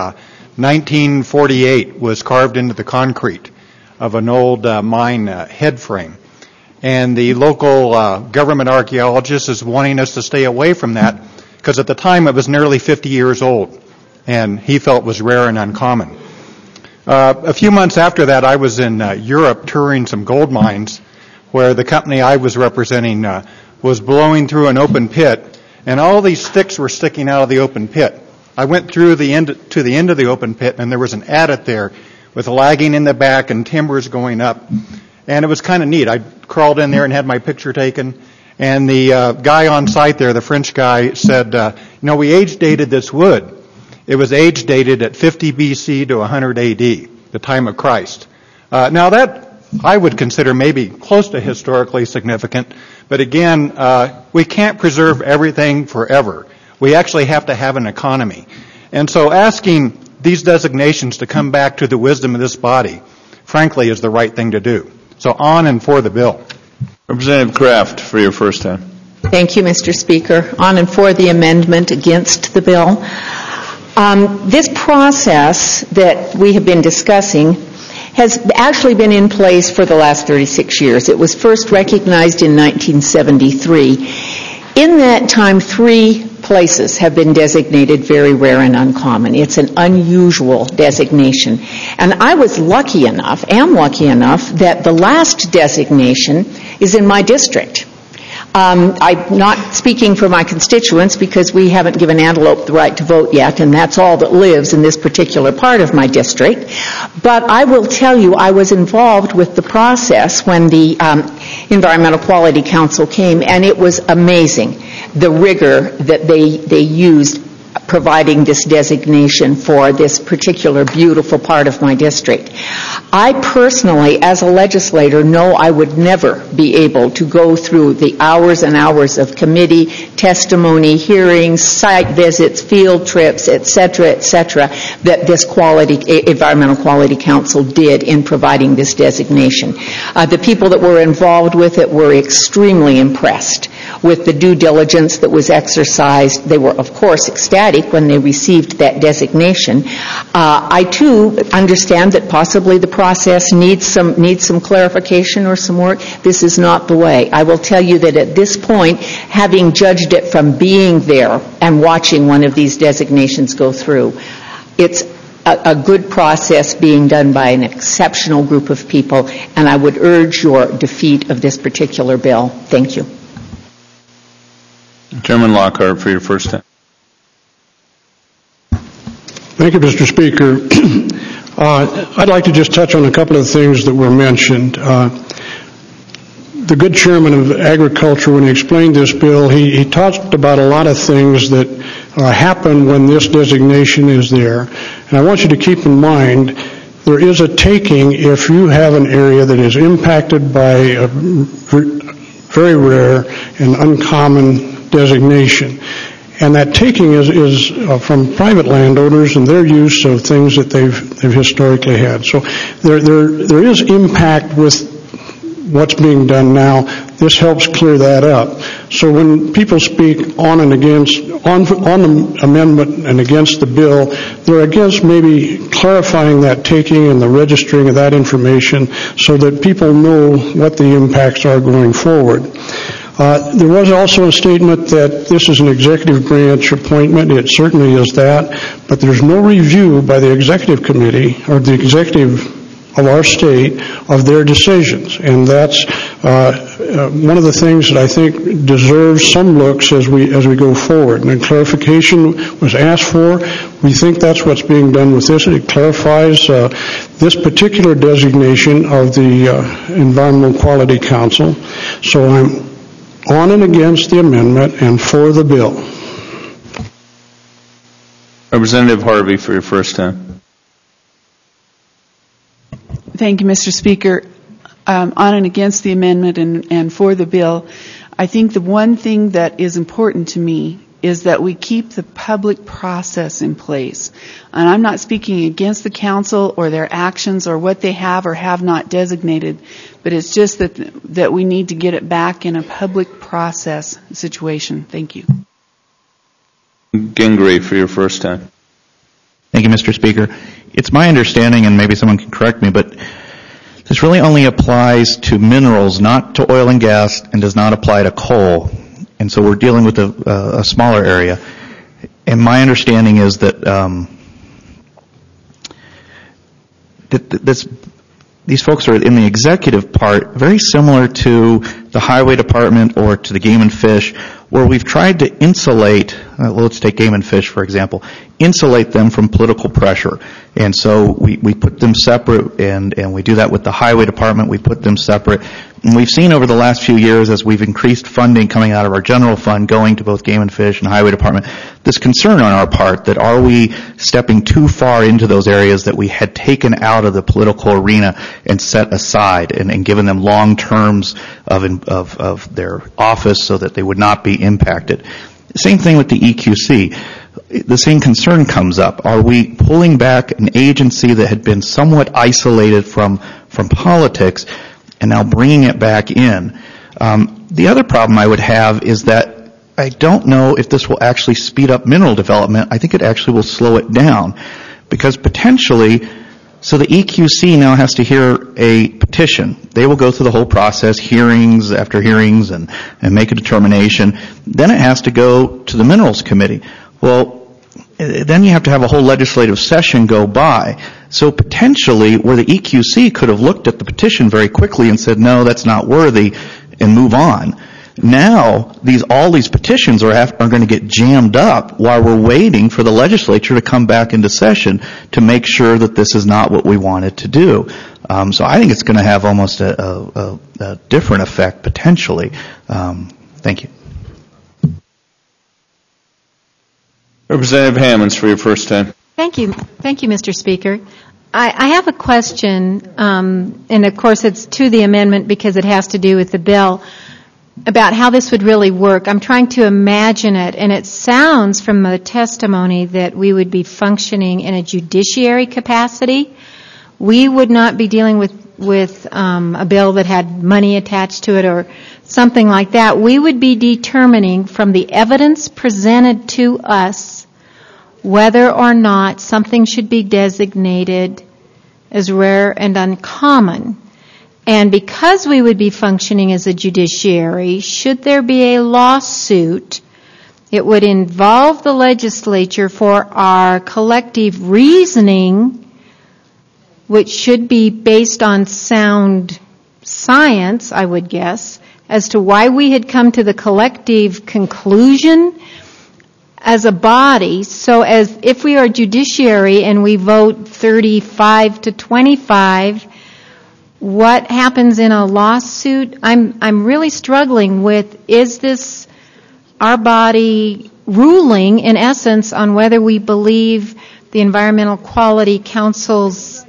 1948 was carved into the concrete of an old mine head frame. And the local government archaeologist is wanting us to stay away from that because at the time it was nearly 50 years old and he felt was rare and uncommon. A few months after that, I was in Europe touring some gold mines where the company I was representing was blowing through an open pit, and all these sticks were sticking out of the open pit. I went through to the end of the open pit, and there was an adit there with lagging in the back and timbers going up. And it was kind of neat. I crawled in there and had my picture taken, and the guy on site there, the French guy, said, we age-dated this wood. It was age-dated at 50 BC to 100 AD, the time of Christ. Now that I would consider maybe close to historically significant, but again, we can't preserve everything forever. We actually have to have an economy. And so asking these designations to come back to the wisdom of this body, frankly, is the right thing to do. So on and for the bill. Representative Kraft for your first time. Thank you, Mr. Speaker. On and for the amendment against the bill. This process that we have been discussing has actually been in place for the last 36 years. It was first recognized in 1973. In that time, 3 places have been designated very rare and uncommon. It's an unusual designation. And I am lucky enough, that the last designation is in my district. I'm not speaking for my constituents because we haven't given Antelope the right to vote yet, and that's all that lives in this particular part of my district. But I will tell you, I was involved with the process when the Environmental Quality Council came, and it was amazing, the rigor that they used providing this designation for this particular beautiful part of my district. I personally, as a legislator, know I would never be able to go through the hours and hours of committee testimony, hearings, site visits, field trips, et cetera, that this Environmental Quality Council did in providing this designation. The people that were involved with it were extremely impressed with the due diligence that was exercised. They were, of course, ecstatic when they received that designation. I, too, understand that possibly the process needs some clarification or some work. This is not the way. I will tell you that at this point, having judged it from being there and watching one of these designations go through, it's a good process being done by an exceptional group of people, and I would urge your defeat of this particular bill. Thank you. Chairman Lockhart for your first time. Thank you, Mr. Speaker. I'd like to just touch on a couple of things that were mentioned. The good chairman of Agriculture, when he explained this bill, he talked about a lot of things that happen when this designation is there. And I want you to keep in mind, there is a taking if you have an area that is impacted by a very rare and uncommon designation. And that taking is from private landowners and their use of things that they've historically had. So there is impact with what's being done now. This helps clear that up. So when people speak on and against, on the amendment and against the bill, they're against maybe clarifying that taking and the registering of that information so that people know what the impacts are going forward. There was also a statement that this is an executive branch appointment. It certainly is that, but there's no review by the executive committee or the executive of our state of their decisions, and that's one of the things that I think deserves some looks as we go forward. And clarification was asked for. We think that's what's being done with this. It clarifies this particular designation of the Environmental Quality Council. So I'm on and against the amendment and for the bill. Representative Harvey for your first time. Thank you, Mr. Speaker. On and against the amendment and for the bill, I think the one thing that is important to me is that we keep the public process in place. And I'm not speaking against the council or their actions or what they have or have not designated, but it's just that we need to get it back in a public process situation. Thank you. Gingrey for your first time. Thank you, Mr. Speaker. It's my understanding, and maybe someone can correct me, but this really only applies to minerals, not to oil and gas, and does not apply to coal. And so we're dealing with a smaller area. And my understanding is that these folks are in the executive part, very similar to the Highway Department or to the Game and Fish, where we've tried to insulate, let's take Game and Fish, for example, insulate them from political pressure. And so we put them separate, and we do that with the Highway Department. We put them separate. And we've seen over the last few years, as we've increased funding coming out of our general fund, going to both Game and Fish and Highway Department, this concern on our part that are we stepping too far into those areas that we had taken out of the political arena and set aside and given them long terms of their office so that they would not be impacted. Same thing with the EQC. The same concern comes up. Are we pulling back an agency that had been somewhat isolated from politics and now bringing it back in? The other problem I would have is that I don't know if this will actually speed up mineral development. I think it actually will slow it down, because potentially, so the EQC now has to hear a petition. They will go through the whole process, hearings after hearings, and make a determination. Then it has to go to the Minerals Committee. Well, then you have to have a whole legislative session go by. So potentially, where the EQC could have looked at the petition very quickly and said, no, that's not worthy, and move on. Now, all these petitions are going to get jammed up while we're waiting for the legislature to come back into session to make sure that this is not what we wanted to do. So I think it's going to have almost a different effect potentially. Thank you. Representative Hammonds for your first time. Thank you, Mr. Speaker. I have a question, and of course it's to the amendment because it has to do with the bill, about how this would really work. I'm trying to imagine it, and it sounds from the testimony that we would be functioning in a judiciary capacity. We would not be dealing with a bill that had money attached to it or something like that. We would be determining from the evidence presented to us whether or not something should be designated as rare and uncommon. And because we would be functioning as a judiciary, should there be a lawsuit It would involve the legislature for our collective reasoning, which should be based on sound science, I would guess, as to why we had come to the collective conclusion as a body. So as if we are judiciary and we vote 35 to 25, what happens in a lawsuit? I'm really struggling with, is this our body ruling, in essence, on whether we believe the Environmental Quality Council's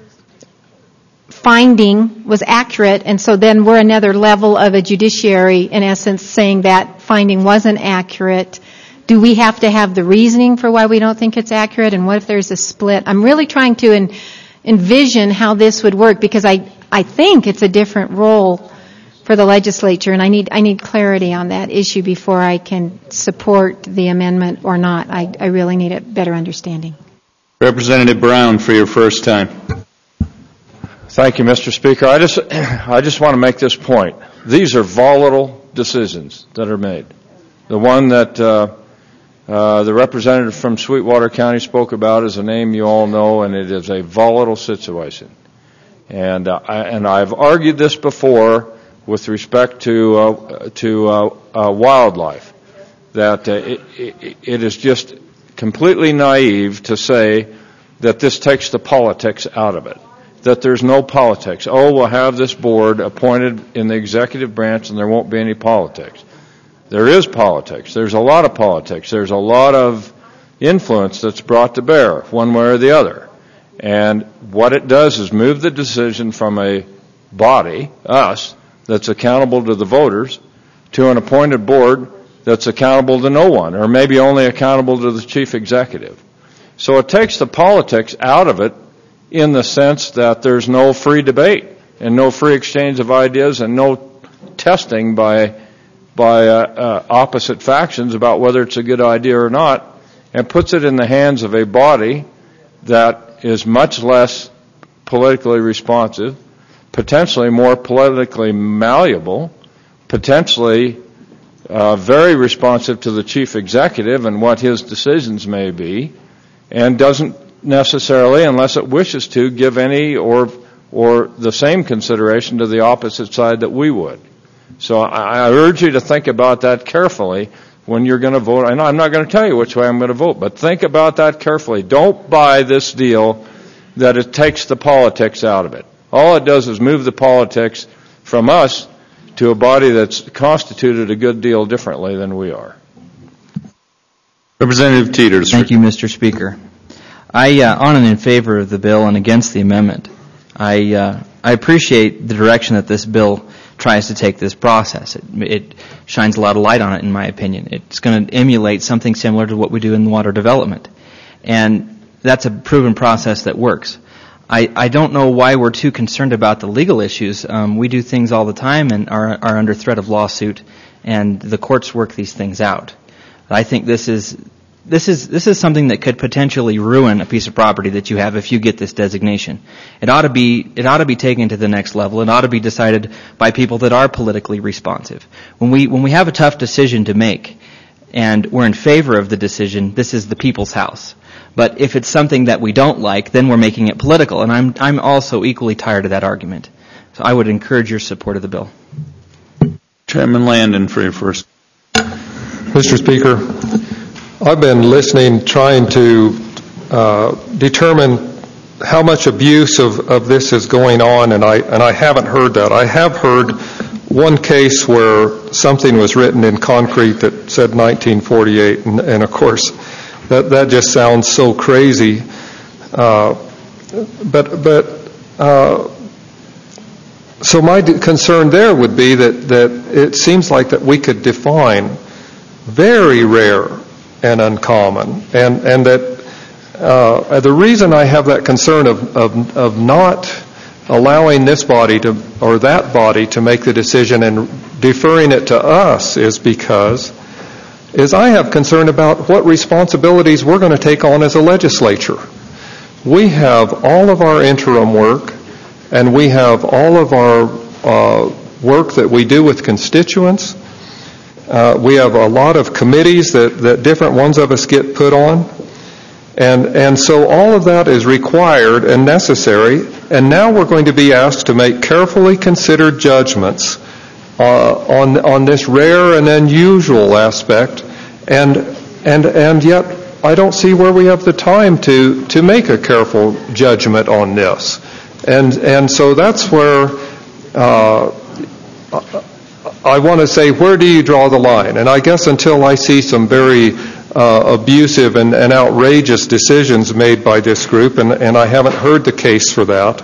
finding was accurate, and so then we're another level of a judiciary, in essence, saying that finding wasn't accurate. Do we have to have the reasoning for why we don't think it's accurate, and what if there's a split? I'm really trying to envision how this would work, because I think it's a different role for the legislature, and I need clarity on that issue before I can support the amendment or not. I really need a better understanding. Representative Brown, for your first time. Thank you, Mr. Speaker. I just want to make this point. These are volatile decisions that are made. The one that the representative from Sweetwater County spoke about is a name you all know, and it is a volatile situation. And I've argued this before with respect to wildlife, that it is just completely naive to say that this takes the politics out of it, that there's no politics. Oh, we'll have this board appointed in the executive branch and there won't be any politics. There is politics. There's a lot of politics. There's a lot of influence that's brought to bear one way or the other. And what it does is move the decision from a body, us, that's accountable to the voters, to an appointed board that's accountable to no one, or maybe only accountable to the chief executive. So it takes the politics out of it in the sense that there's no free debate and no free exchange of ideas and no testing by opposite factions about whether it's a good idea or not, and puts it in the hands of a body that is much less politically responsive, potentially more politically malleable, potentially very responsive to the chief executive and what his decisions may be, and doesn't necessarily, unless it wishes to, give any or the same consideration to the opposite side that we would. So I urge you to think about that carefully when you're going to vote. I know I'm not going to tell you which way I'm going to vote, but think about that carefully. Don't buy this deal that it takes the politics out of it. All it does is move the politics from us to a body that's constituted a good deal differently than we are. Representative Teeters. Thank you, Mr. Speaker. On and in favor of the bill and against the amendment. I appreciate the direction that this bill tries to take this process. It shines a lot of light on it, in my opinion. It's going to emulate something similar to what we do in water development. And that's a proven process that works. I don't know why we're too concerned about the legal issues. We do things all the time and are under threat of lawsuit, and the courts work these things out. I think this is something that could potentially ruin a piece of property that you have if you get this designation. It ought to be taken to the next level. It ought to be decided by people that are politically responsive. When we have a tough decision to make and we're in favor of the decision, this is the people's house. But if it's something that we don't like, then we're making it political, and I'm also equally tired of that argument. So I would encourage your support of the bill. Chairman Landon, for your first. Mr. Speaker, I've been listening, trying to determine how much abuse of this is going on, and I haven't heard that. I have heard one case where something was written in concrete that said 1948, and of course, that just sounds so crazy. So my concern there would be that it seems like that we could define very rare and uncommon, and that the reason I have that concern of not allowing this body or that body to make the decision and deferring it to us is because I have concern about what responsibilities we're going to take on as a legislature. We have all of our interim work, and we have all of our work that we do with constituents. We have a lot of committees that different ones of us get put on. And so all of that is required and necessary, and now we're going to be asked to make carefully considered judgments on this rare and unusual aspect, and yet I don't see where we have the time to make a careful judgment on this. And so that's where I want to say, where do you draw the line? And I guess until I see some very abusive and outrageous decisions made by this group, and I haven't heard the case for that,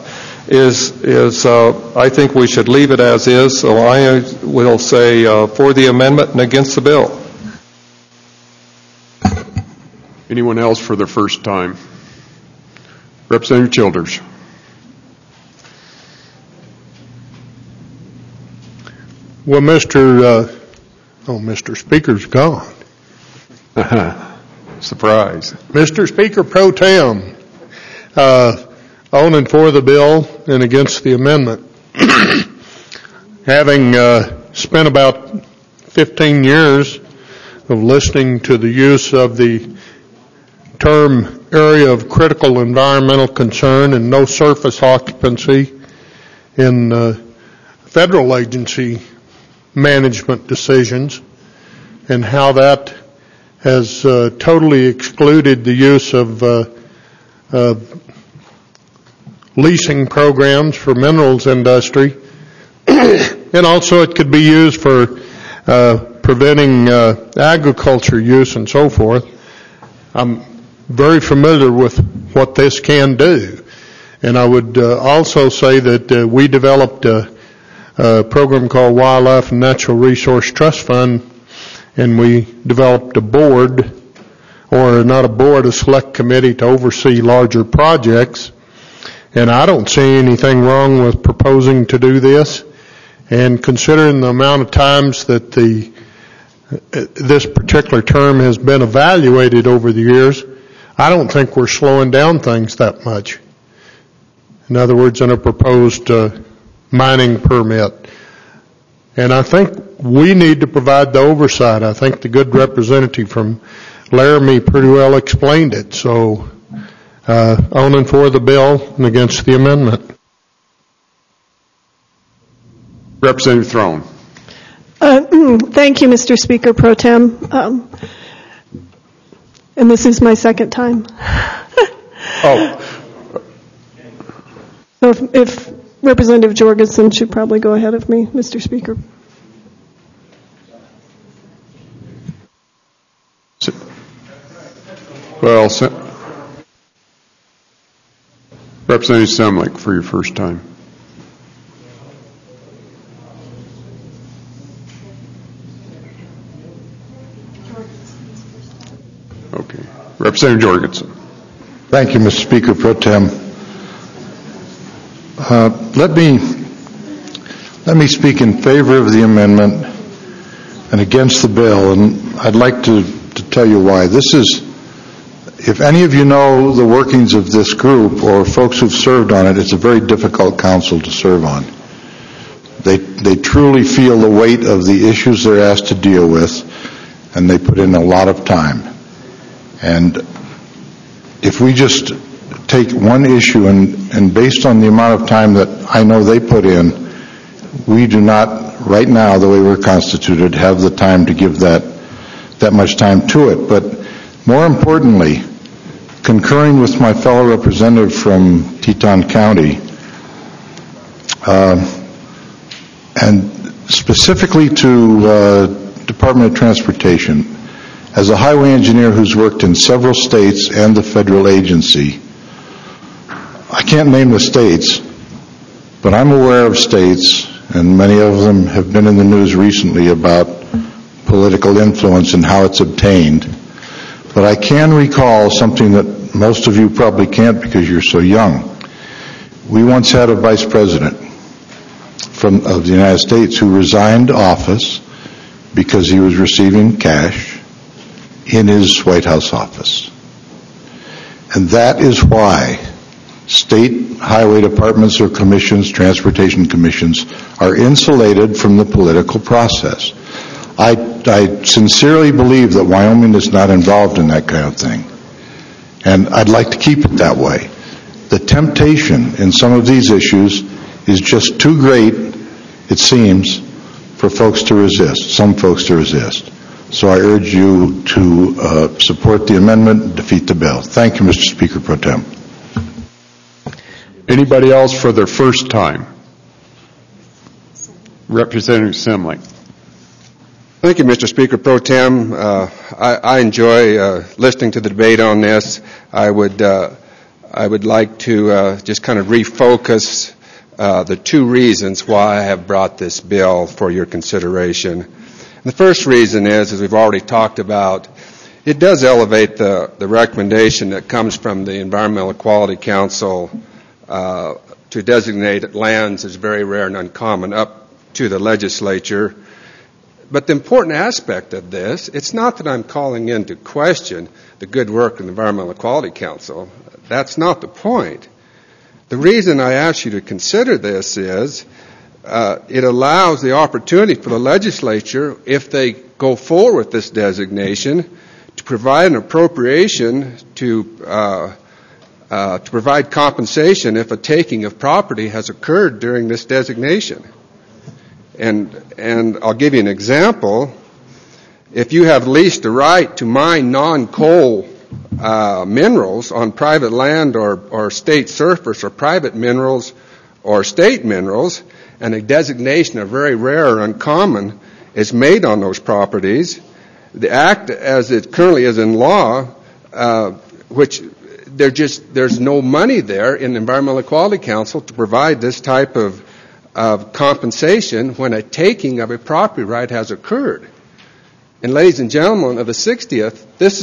I think we should leave it as is. So I will say for the amendment and against the bill. Anyone else for the first time? Representative Childers. Well, Mr. Speaker's gone. Surprise. Mr. Speaker Pro Tem, on and for the bill and against the amendment. Having spent about 15 years of listening to the use of the term area of critical environmental concern and no surface occupancy in federal agency management decisions, and how that has totally excluded the use of leasing programs for minerals industry, and also it could be used for preventing agriculture use and so forth. I'm very familiar with what this can do, and I would also say that we developed a program called Wildlife and Natural Resource Trust Fund, and we developed a board, or not a board, a select committee to oversee larger projects. And I don't see anything wrong with proposing to do this. And considering the amount of times that this particular term has been evaluated over the years, I don't think we're slowing down things that much. In other words, in a proposed mining permit. And I think we need to provide the oversight. I think the good representative from Laramie pretty well explained it. So on and for the bill and against the amendment. Representative Throne. Thank you, Mr. Speaker Pro Tem. And this is my second time. So if Representative Jorgensen should probably go ahead of me, Mr. Speaker. Well, Representative Semlich for your first time. Okay. Representative Jorgensen. Thank you, Mr. Speaker Pro Tem. Let me speak in favor of the amendment and against the bill, and I'd like to tell you why. This is, if any of you know the workings of this group or folks who've served on it, it's a very difficult council to serve on. They truly feel the weight of the issues they're asked to deal with, and they put in a lot of time. And if we just take one issue and based on the amount of time that I know they put in, we do not, right now, the way we're constituted, have the time to give that much time to it. But more importantly, concurring with my fellow representative from Teton County, and specifically to Department of Transportation, as a highway engineer who's worked in several states and the federal agency, I can't name the states, but I'm aware of states, and many of them have been in the news recently about political influence and how it's obtained. But I can recall something that most of you probably can't because you're so young. We once had a vice president of the United States who resigned office because he was receiving cash in his White House office. And that is why state highway departments or commissions, transportation commissions, are insulated from the political process. I sincerely believe that Wyoming is not involved in that kind of thing. And I'd like to keep it that way. The temptation in some of these issues is just too great, it seems, for folks to resist, some folks to resist. So I urge you to support the amendment and defeat the bill. Thank you, Mr. Speaker Pro Tem. Anybody else for their first time? Representative Semling. Thank you, Mr. Speaker Pro Tem. I enjoy listening to the debate on this. I would like to just kind of refocus the two reasons why I have brought this bill for your consideration. And the first reason is, as we've already talked about, it does elevate the recommendation that comes from the Environmental Quality Council to designate lands as very rare and uncommon up to the legislature. But the important aspect of this, it's not that I'm calling into question the good work of the Environmental Quality Council. That's not the point. The reason I ask you to consider this is it allows the opportunity for the legislature, if they go forward with this designation, to provide an appropriation to provide compensation if a taking of property has occurred during this designation. And I'll give you an example. If you have leased a right to mine non-coal minerals on private land or state surface, or private minerals or state minerals, and a designation of very rare or uncommon is made on those properties, the act as it currently is in law, which there's no money there in the Environmental Quality Council to provide this type of compensation when a taking of a property right has occurred. And ladies and gentlemen of the 60th, this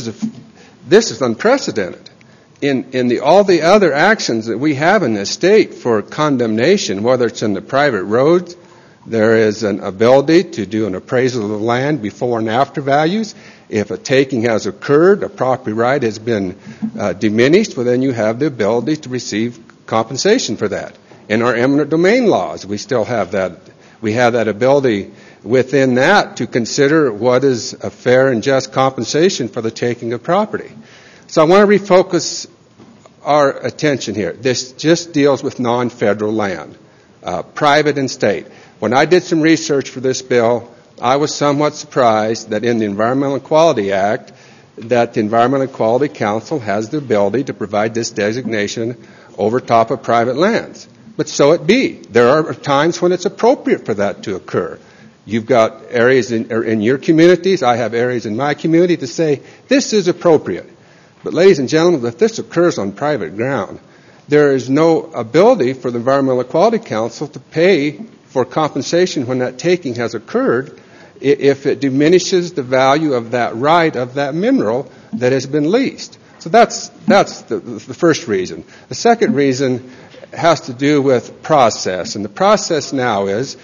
is unprecedented. In all the other actions that we have in this state for condemnation, whether it's in the private roads, there is an ability to do an appraisal of the land before and after values. If a taking has occurred, a property right has been diminished, well, then you have the ability to receive compensation for that. In our eminent domain laws, we still have that. We have that ability within that to consider what is a fair and just compensation for the taking of property. So I want to refocus our attention here. This just deals with non-federal land, private and state. When I did some research for this bill, I was somewhat surprised that in the Environmental Quality Act, that the Environmental Quality Council has the ability to provide this designation over top of private lands. But so it be. There are times when it's appropriate for that to occur. You've got areas in your communities, I have areas in my community to say, this is appropriate. But ladies and gentlemen, if this occurs on private ground, there is no ability for the Environmental Quality Council to pay for compensation when that taking has occurred if it diminishes the value of that right of that mineral that has been leased. So that's the first reason. The second reason has to do with process. And the process now is,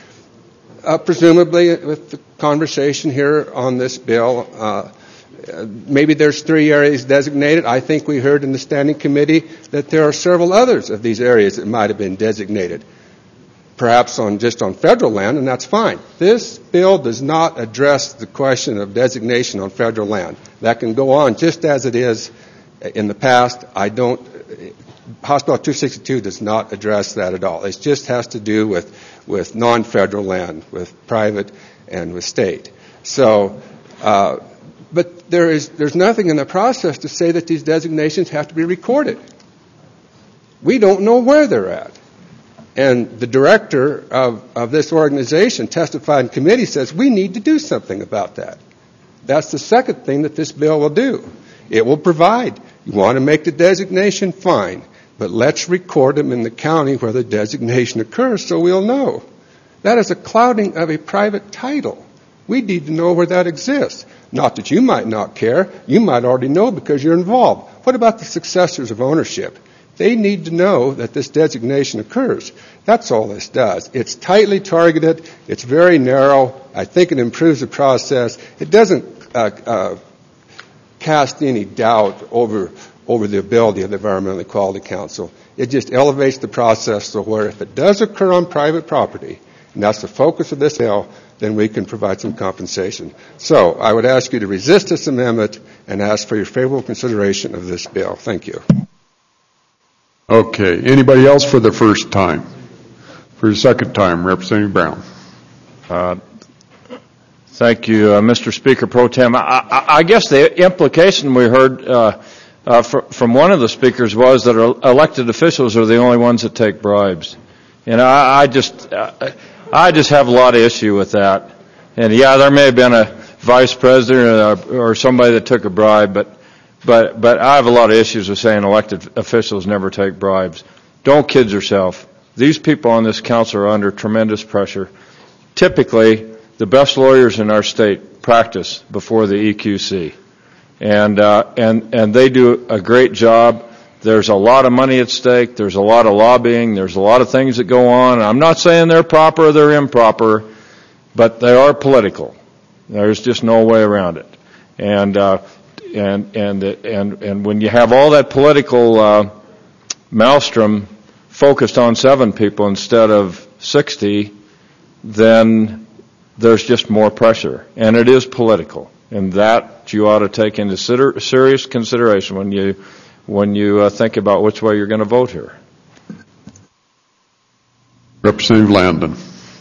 presumably with the conversation here on this bill, maybe there's 3 areas designated. I think we heard in the standing committee that there are several others of these areas that might have been designated, perhaps just on federal land, and that's fine. This bill does not address the question of designation on federal land. That can go on just as it is in the past. House Bill 262 does not address that at all. It just has to do with non-federal land, with private and with state. So, but there's nothing in the process to say that these designations have to be recorded. We don't know where they're at. And the director of this organization testified in committee says we need to do something about that. That's the second thing that this bill will do. It will provide. You want to make the designation? Fine. But let's record them in the county where the designation occurs so we'll know. That is a clouding of a private title. We need to know where that exists. Not that you might not care. You might already know because you're involved. What about the successors of ownership? They need to know that this designation occurs. That's all this does. It's tightly targeted. It's very narrow. I think it improves the process. It doesn't cast any doubt over the ability of the Environmental Quality Council. It just elevates the process so where if it does occur on private property, and that's the focus of this bill, then we can provide some compensation. So I would ask you to resist this amendment and ask for your favorable consideration of this bill. Thank you. Okay. Anybody else for the first time? For the second time, Representative Brown. Thank you, Mr. Speaker Pro Tem. I guess the implication we heard from one of the speakers was that elected officials are the only ones that take bribes. And I just have a lot of issue with that. And yeah, there may have been a vice president or somebody that took a bribe, but I have a lot of issues with saying elected officials never take bribes. Don't kid yourself. These people on this council are under tremendous pressure. Typically, the best lawyers in our state practice before the EQC, and they do a great job. There's a lot of money at stake. There's a lot of lobbying. There's a lot of things that go on. I'm not saying they're proper or they're improper, but they are political. There's just no way around it. And when you have all that political maelstrom focused on 7 people instead of 60, then there's just more pressure, and it is political, and that you ought to take into serious consideration when you think about which way you're going to vote here. Representative Landon.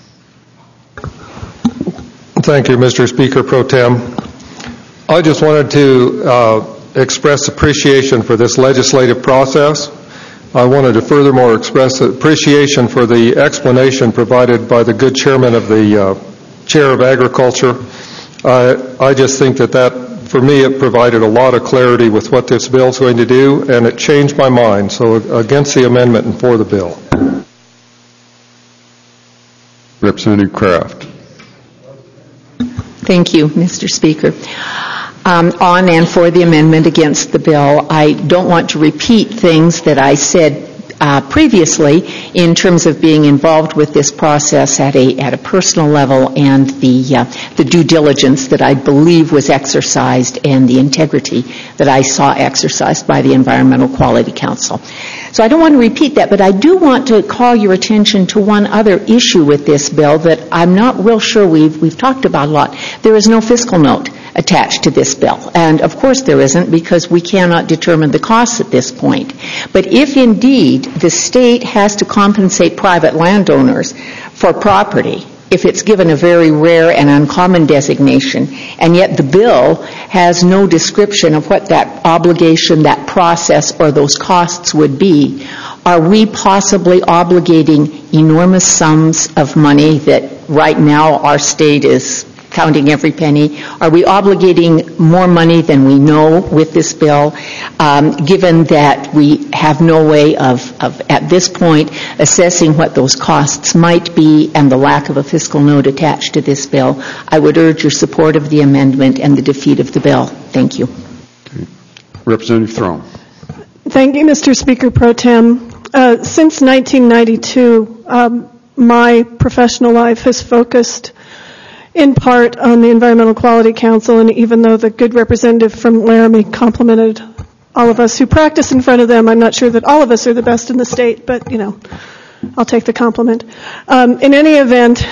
Thank you, Mr. Speaker Pro Tem. I just wanted to express appreciation for this legislative process. I wanted to furthermore express appreciation for the explanation provided by the good chairman of the Chair of Agriculture. I just think that for me, it provided a lot of clarity with what this bill is going to do, and it changed my mind. So against the amendment and for the bill. Representative Kraft. Thank you, Mr. Speaker. On and for the amendment, against the bill. I don't want to repeat things that I said previously in terms of being involved with this process at a personal level and the due diligence that I believe was exercised and the integrity that I saw exercised by the Environmental Quality Council. So I don't want to repeat that, but I do want to call your attention to one other issue with this bill that I'm not real sure we've talked about a lot. There is no fiscal note attached to this bill. And of course there isn't, because we cannot determine the costs at this point. But if indeed the state has to compensate private landowners for property, if it's given a very rare and uncommon designation, and yet the bill has no description of what that obligation, that process, or those costs would be, are we possibly obligating enormous sums of money that right now our state is counting every penny? Are we obligating more money than we know with this bill, given that we have no way of at this point assessing what those costs might be and the lack of a fiscal note attached to this bill? I would urge your support of the amendment and the defeat of the bill. Thank you. Okay. Representative Throne. Thank you, Mr. Speaker Pro Tem. Since 1992, my professional life has focused in part on the Environmental Quality Council, and even though the good representative from Laramie complimented all of us who practice in front of them, I'm not sure that all of us are the best in the state, but, I'll take the compliment. In any event,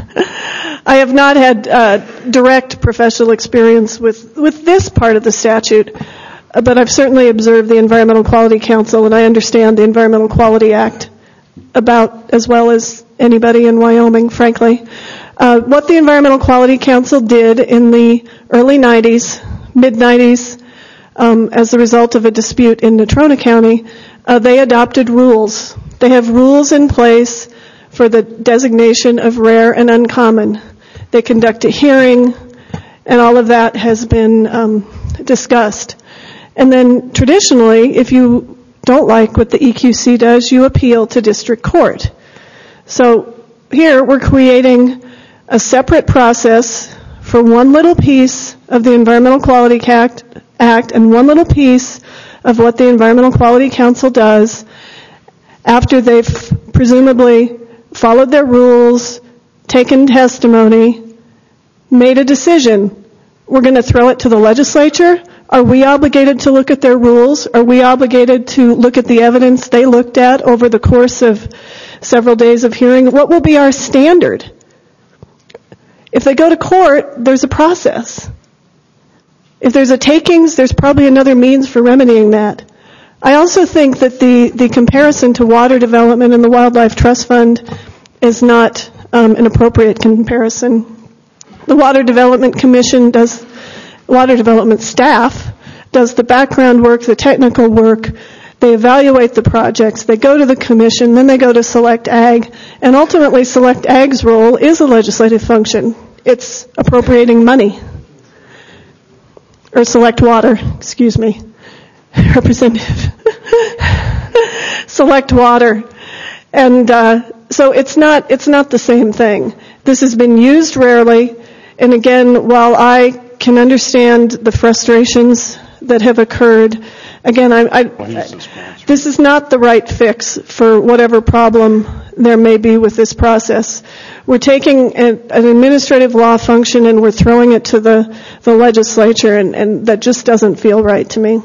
I have not had direct professional experience with this part of the statute, but I've certainly observed the Environmental Quality Council, and I understand the Environmental Quality Act about as well as anybody in Wyoming, frankly. What the Environmental Quality Council did in the early 90s, mid-90s, as a result of a dispute in Natrona County, they adopted rules. They have rules in place for the designation of rare and uncommon. They conduct a hearing, and all of that has been discussed. And then traditionally, if you don't like what the EQC does, you appeal to district court. So here we're creating a separate process for one little piece of the Environmental Quality Act and one little piece of what the Environmental Quality Council does after they've presumably followed their rules, taken testimony, made a decision. We're going to throw it to the legislature? Are we obligated to look at their rules? Are we obligated to look at the evidence they looked at over the course of several days of hearing? What will be our standard? If they go to court, there's a process. If there's a takings, there's probably another means for remedying that. I also think that the comparison to water development and the Wildlife Trust Fund is not an appropriate comparison. The Water Development Commission Water Development staff does the background work, the technical work. They evaluate the projects. They go to the commission, then they go to Select Ag, and ultimately Select Ag's role is a legislative function. It's appropriating money. Or Select Water, excuse me, Representative. Select Water. And so it's not the same thing. This has been used rarely, and again, while I can understand the frustrations that have occurred, again, this is not the right fix for whatever problem there may be with this process. We're taking an administrative law function and we're throwing it to the legislature, and that just doesn't feel right to me.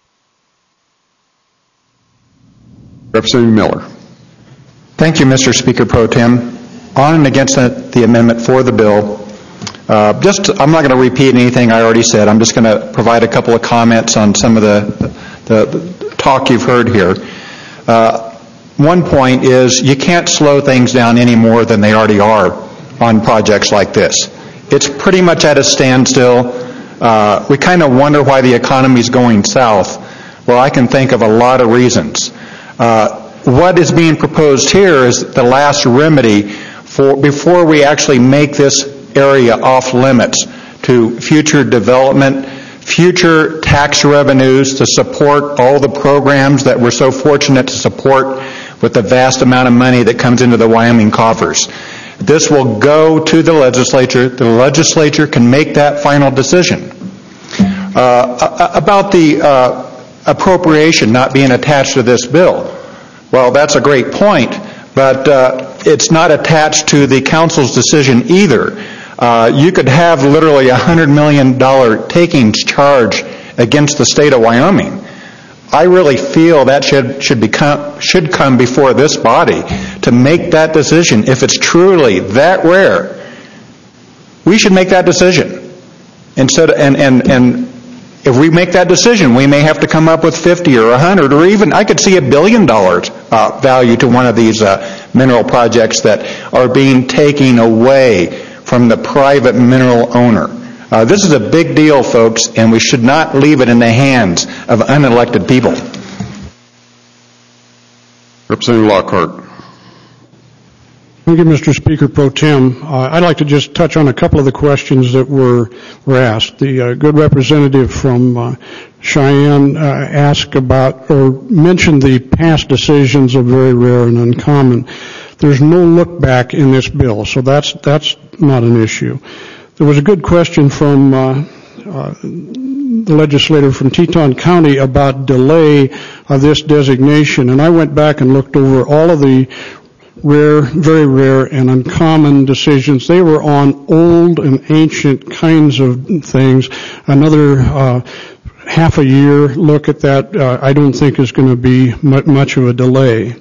Representative Miller. Thank you, Mr. Speaker Pro Tem. On and against the amendment for the bill. I'm not going to repeat anything I already said. I'm just going to provide a couple of comments on some of the talk you've heard here. One point is you can't slow things down any more than they already are on projects like this. It's pretty much at a standstill. We kind of wonder why the economy is going south. Well, I can think of a lot of reasons. What is being proposed here is the last remedy before we actually make this area off limits to future development, future tax revenues to support all the programs that we're so fortunate to support with the vast amount of money that comes into the Wyoming coffers. This will go to the legislature. The legislature can make that final decision. About the appropriation not being attached to this bill, well, that's a great point, but it's not attached to the council's decision either. You could have literally a $100 million takings charge against the state of Wyoming. I really feel that should come before this body to make that decision. If it's truly that rare, we should make that decision. And if we make that decision, we may have to come up with 50 or 100 or even, I could see $1 billion value to one of these mineral projects that are being taken away from the private mineral owner. This is a big deal, folks, and we should not leave it in the hands of unelected people. Representative Lockhart. Thank you, Mr. Speaker Pro Tem. I'd like to just touch on a couple of the questions that were asked. The good representative from Cheyenne asked about or mentioned the past decisions of very rare and uncommon. There's no look back in this bill, so that's not an issue. There was a good question from the legislator from Teton County about delay of this designation, and I went back and looked over all of the rare, very rare, and uncommon decisions. They were on old and ancient kinds of things. Another half a year look at that I don't think is going to be much of a delay.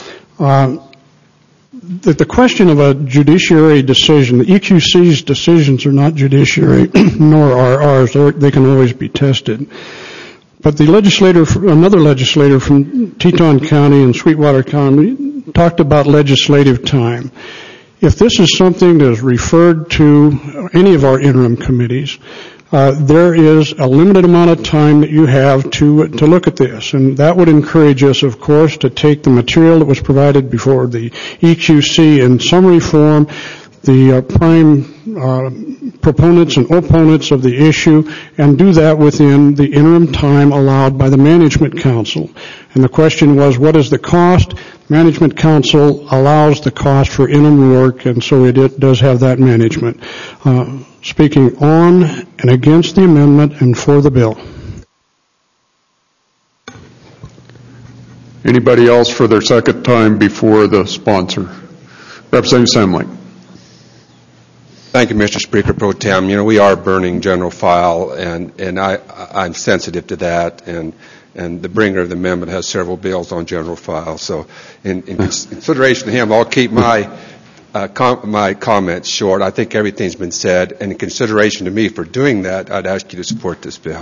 The question of a judiciary decision, the EQC's decisions are not judiciary, nor are ours. They can always be tested. But the another legislator from Teton County and Sweetwater County talked about legislative time. If this is something that is referred to any of our interim committees, there is a limited amount of time that you have to look at this, and that would encourage us, of course, to take the material that was provided before the EQC in summary form, the prime proponents and opponents of the issue, and do that within the interim time allowed by the Management Council. And the question was, what is the cost? Management Council allows the cost for interim work, and so it does have that management. Speaking on and against the amendment and for the bill. Anybody else for their second time before the sponsor? Representative Semling. Thank you, Mr. Speaker Pro Tem. You know, we are burning general file, and I'm sensitive to that, and the bringer of the amendment has several bills on general file. So in consideration of him, I'll keep my my comments short. I think everything's been said, and in consideration to me for doing that, I'd ask you to support this bill.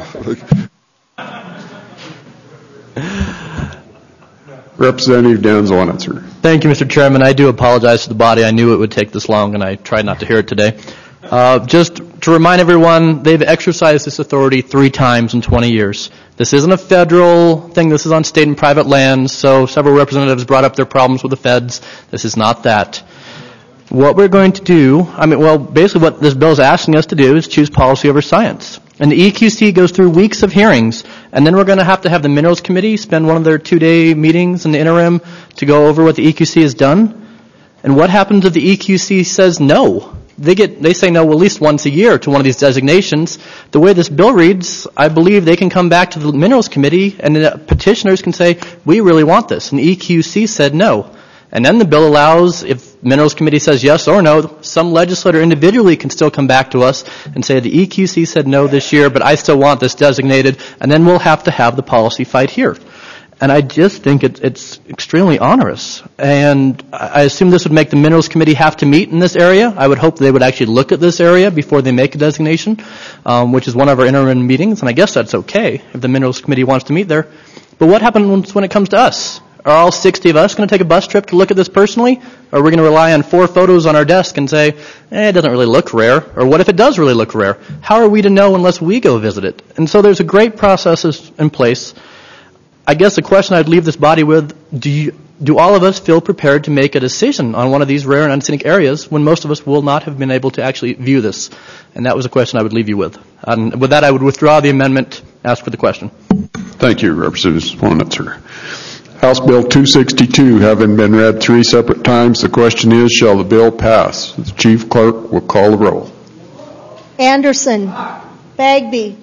Representative Dan Zwanitzer. Thank you, Mr. Chairman. I do apologize to the body. I knew it would take this long, and I tried not to hear it today. Just to remind everyone, they've exercised this authority 3 times in 20 years. This isn't a federal thing. This is on state and private lands, so several representatives brought up their problems with the feds. This is not that. What we're going to do, basically what this bill is asking us to do is choose policy over science. And the EQC goes through weeks of hearings, and then we're going to have the Minerals Committee spend one of their 2-day meetings in the interim to go over what the EQC has done. And what happens if the EQC says no? They say no at least once a year to one of these designations. The way this bill reads, I believe they can come back to the Minerals Committee and the petitioners can say, we really want this. And the EQC said no. And then the bill allows, if Minerals Committee says yes or no, some legislator individually can still come back to us and say the EQC said no this year, but I still want this designated, and then we'll have to have the policy fight here. And I just think it's extremely onerous. And I assume this would make the Minerals Committee have to meet in this area. I would hope they would actually look at this area before they make a designation, which is one of our interim meetings, and I guess that's okay if the Minerals Committee wants to meet there. But what happens when it comes to us? Are all 60 of us going to take a bus trip to look at this personally? Or are we going to rely on 4 photos on our desk and say, it doesn't really look rare? Or what if it does really look rare? How are we to know unless we go visit it? And so there's a great process in place. I guess the question I'd leave this body with, do all of us feel prepared to make a decision on one of these rare and unscenic areas when most of us will not have been able to actually view this? And that was a question I would leave you with. And with that, I would withdraw the amendment, ask for the question. Thank you, Representative Zwanitzer. House Bill 262 having been read 3 separate times, the question is, shall the bill pass? The Chief Clerk will call the roll. Anderson. Bagby.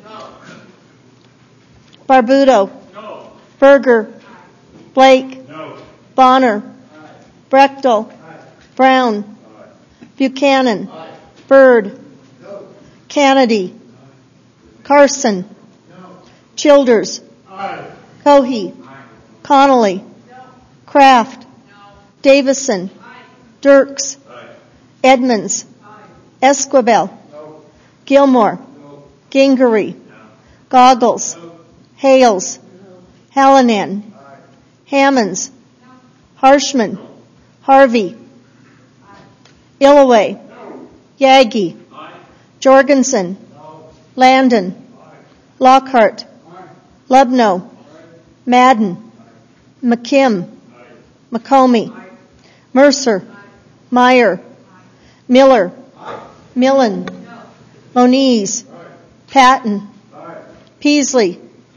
Barbuto. Berger. Blake. Bonner. Brechtel. Brown. Buchanan. Byrd. Kennedy. Carson. Childers. Cohey. Connolly. Kraft. Davison. Dirks. Edmonds. Esquivel. Gilmore. Gingery. Goggles. Hales. Hallinan. Hammonds. Harshman. Harvey. Illaway. Yagi. Jorgensen. Landon. Lockhart. Lubno. Madden. McKim. McComey. Mercer. Meyer. Miller. Millen. Moniz. Patton. Peasley.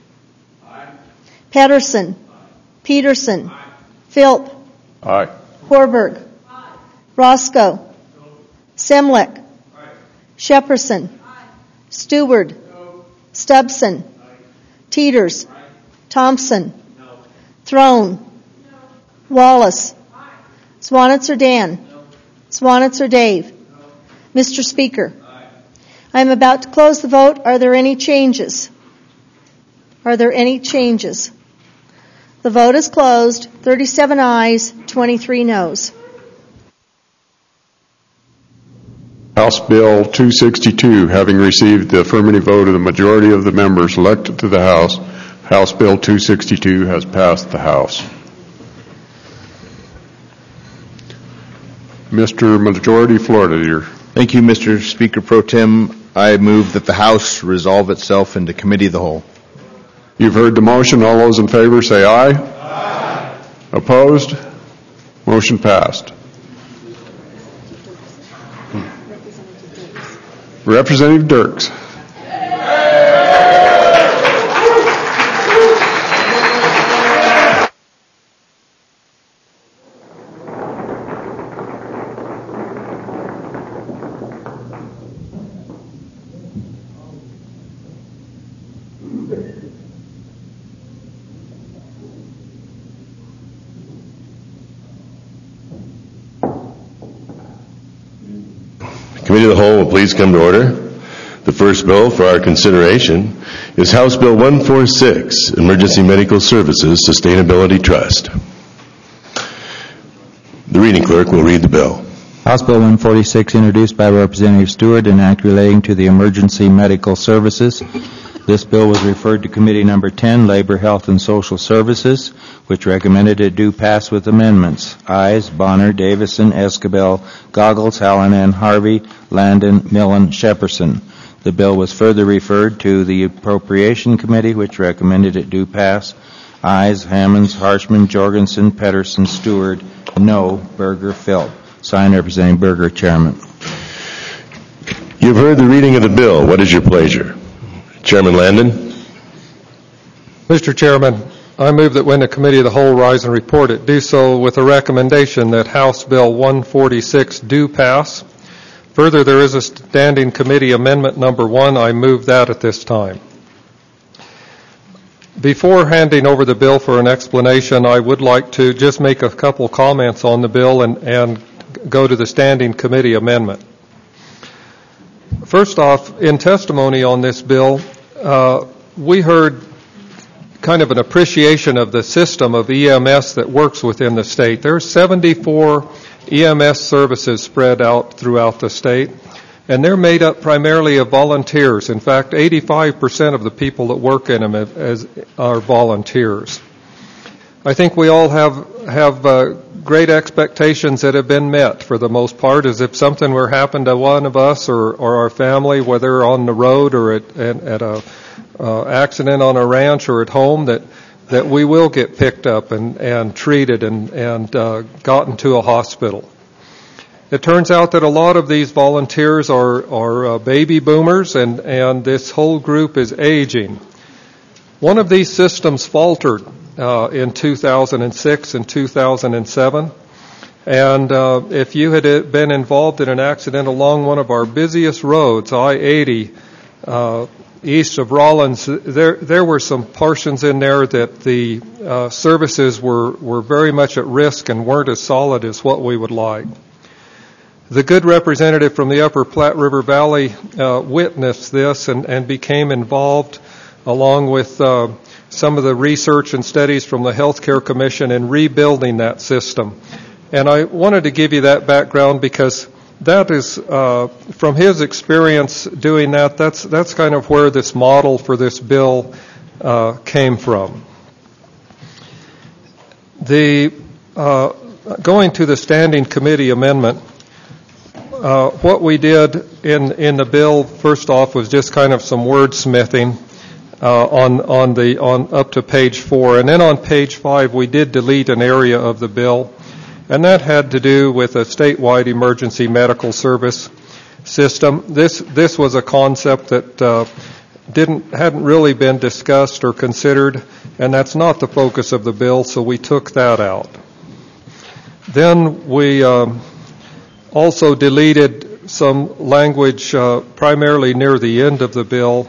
Pedersen. Peterson. Philp. Aye. Horberg. Roscoe. Semlek. Shepperson. Stewart. Stubson. Teeters. Thompson. Throne. Wallace. Zwanitzer Dan. Zwanitzer Dave. Mr. Speaker, I am about to close the vote. Are there any changes? Are there any changes? The vote is closed. 37 ayes, 23 noes. House Bill 262 having received the affirmative vote of the majority of the members elected to the House, House Bill 262 has passed the House. Mr. Majority Floor Leader. Thank you, Mr. Speaker Pro Tem. I move that the House resolve itself into committee of the whole. You've heard the motion. All those in favor say aye. Aye. Opposed? Motion passed. Representative Dirks. Committee of the Whole will please come to order. The first bill for our consideration is House Bill 146, Emergency Medical Services Sustainability Trust. The reading clerk will read the bill. House Bill 146, introduced by Representative Stewart, an act relating to the emergency medical services. This bill was referred to Committee Number 10, Labor, Health, and Social Services, which recommended it do pass with amendments. Ayes: Bonner, Davison, Escabel, Goggles, Hallinan, Harvey, Landon, Millen, Shepperson. The bill was further referred to the Appropriation Committee, which recommended it do pass. Ayes: Hammonds, Harshman, Jorgensen, Pedersen, Stewart. No: Berger, Philp. Signed, Representing Berger, Chairman. You've heard the reading of the bill. What is your pleasure? Chairman Landon. Mr. Chairman, I move that when the Committee of the Whole rise and report it, do so with a recommendation that House Bill 146 do pass. Further, there is a standing committee amendment number 1. I move that at this time. Before handing over the bill for an explanation, I would like to just make a couple comments on the bill and go to the standing committee amendment. First off, in testimony on this bill, we heard kind of an appreciation of the system of EMS that works within the state. There are 74 EMS services spread out throughout the state, and they're made up primarily of volunteers. In fact, 85% of the people that work in them are volunteers. I think we all have great expectations that have been met for the most part, as if something were to happen to one of us or our family, whether on the road or at a accident on a ranch or at home, that we will get picked up and treated and gotten to a hospital. It turns out that a lot of these volunteers are baby boomers, and this whole group is aging. One of these systems faltered in 2006 and 2007. And if you had been involved in an accident along one of our busiest roads, I-80, east of Rollins, there were some portions in there that the services were very much at risk and weren't as solid as what we would like. The good representative from the Upper Platte River Valley witnessed this and became involved, along with some of the research and studies from the Healthcare Commission, in rebuilding that system. And I wanted to give you that background because that is, from his experience doing that, that's kind of where this model for this bill came from. Going to the standing committee amendment, what we did in the bill, first off, was just kind of some wordsmithing on up to page 4, and then on page 5 we did delete an area of the bill, and that had to do with a statewide emergency medical service system. This was a concept that hadn't really been discussed or considered, and that's not the focus of the bill, so we took that out. Then we also deleted some language primarily near the end of the bill.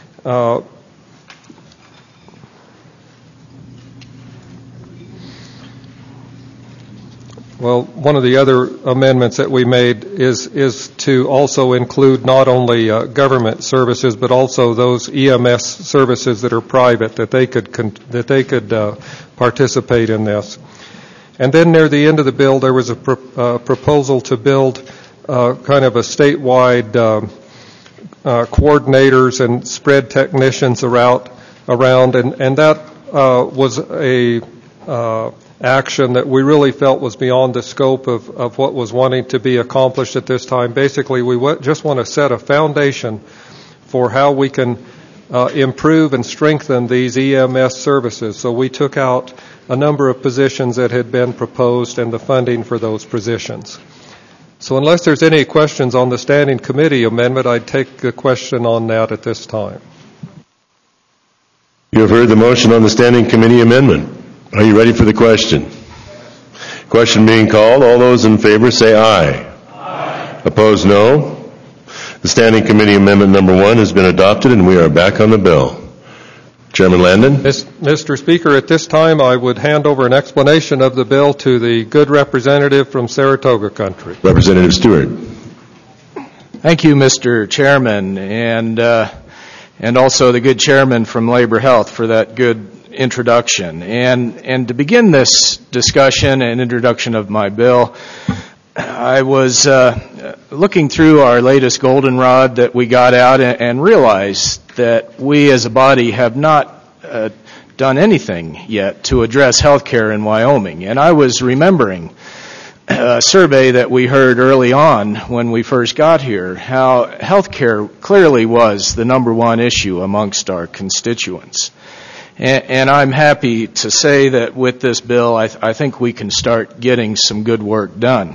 Well, one of the other amendments that we made is to also include not only government services, but also those EMS services that are private, that they could participate in this. And then near the end of the bill, there was a proposal to build kind of a statewide coordinators and spread technicians around, and that was a action that we really felt was beyond the scope of what was wanting to be accomplished at this time. Basically, we just want to set a foundation for how we can improve and strengthen these EMS services. So we took out a number of positions that had been proposed and the funding for those positions. So unless there's any questions on the standing committee amendment, I'd take a question on that at this time. You have heard the motion on the standing committee amendment. Are you ready for the question? Question being called. All those in favor say aye. Aye. Opposed, no. The standing committee amendment number 1 has been adopted, and we are back on the bill. Chairman Landon? Mr. Speaker, at this time I would hand over an explanation of the bill to the good representative from Saratoga Country. Representative Stewart. Thank you, Mr. Chairman, and also the good chairman from Labor Health for that good introduction. And to begin this discussion and introduction of my bill, I was looking through our latest goldenrod that we got out and realized that we as a body have not done anything yet to address health care in Wyoming. And I was remembering a survey that we heard early on when we first got here, how health care clearly was the number one issue amongst our constituents. And I'm happy to say that with this bill, I think we can start getting some good work done.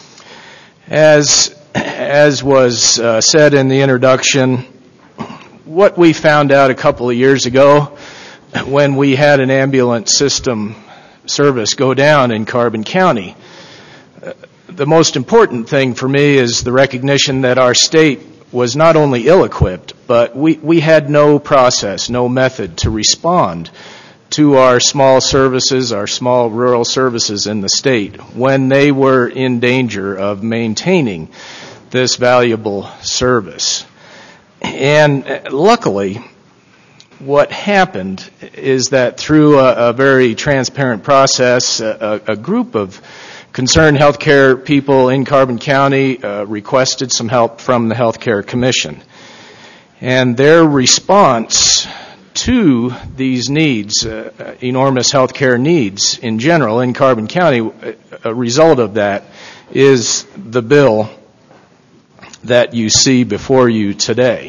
As was said in the introduction, what we found out a couple of years ago when we had an ambulance system service go down in Carbon County, the most important thing for me is the recognition that our state was not only ill-equipped, but we had no process, no method to respond to our small services, our small rural services in the state when they were in danger of maintaining this valuable service. And luckily, what happened is that through a very transparent process, a group of concerned healthcare people in Carbon County requested some help from the Healthcare Commission. And their response to these needs, enormous healthcare needs in general in Carbon County, a result of that is the bill that you see before you today.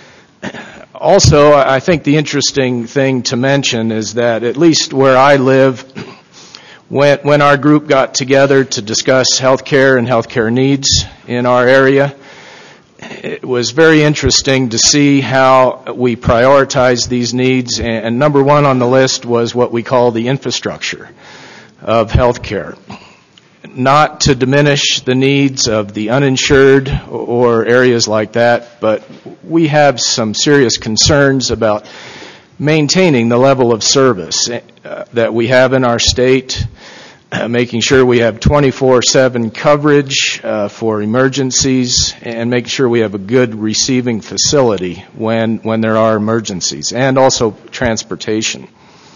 Also, I think the interesting thing to mention is that at least where I live, when our group got together to discuss health care and health care needs in our area, it was very interesting to see how we prioritize these needs. And number one on the list was what we call the infrastructure of health care. Not to diminish the needs of the uninsured or areas like that, but we have some serious concerns about maintaining the level of service that we have in our state, making sure we have 24/7 coverage for emergencies, and making sure we have a good receiving facility when there are emergencies, and also transportation.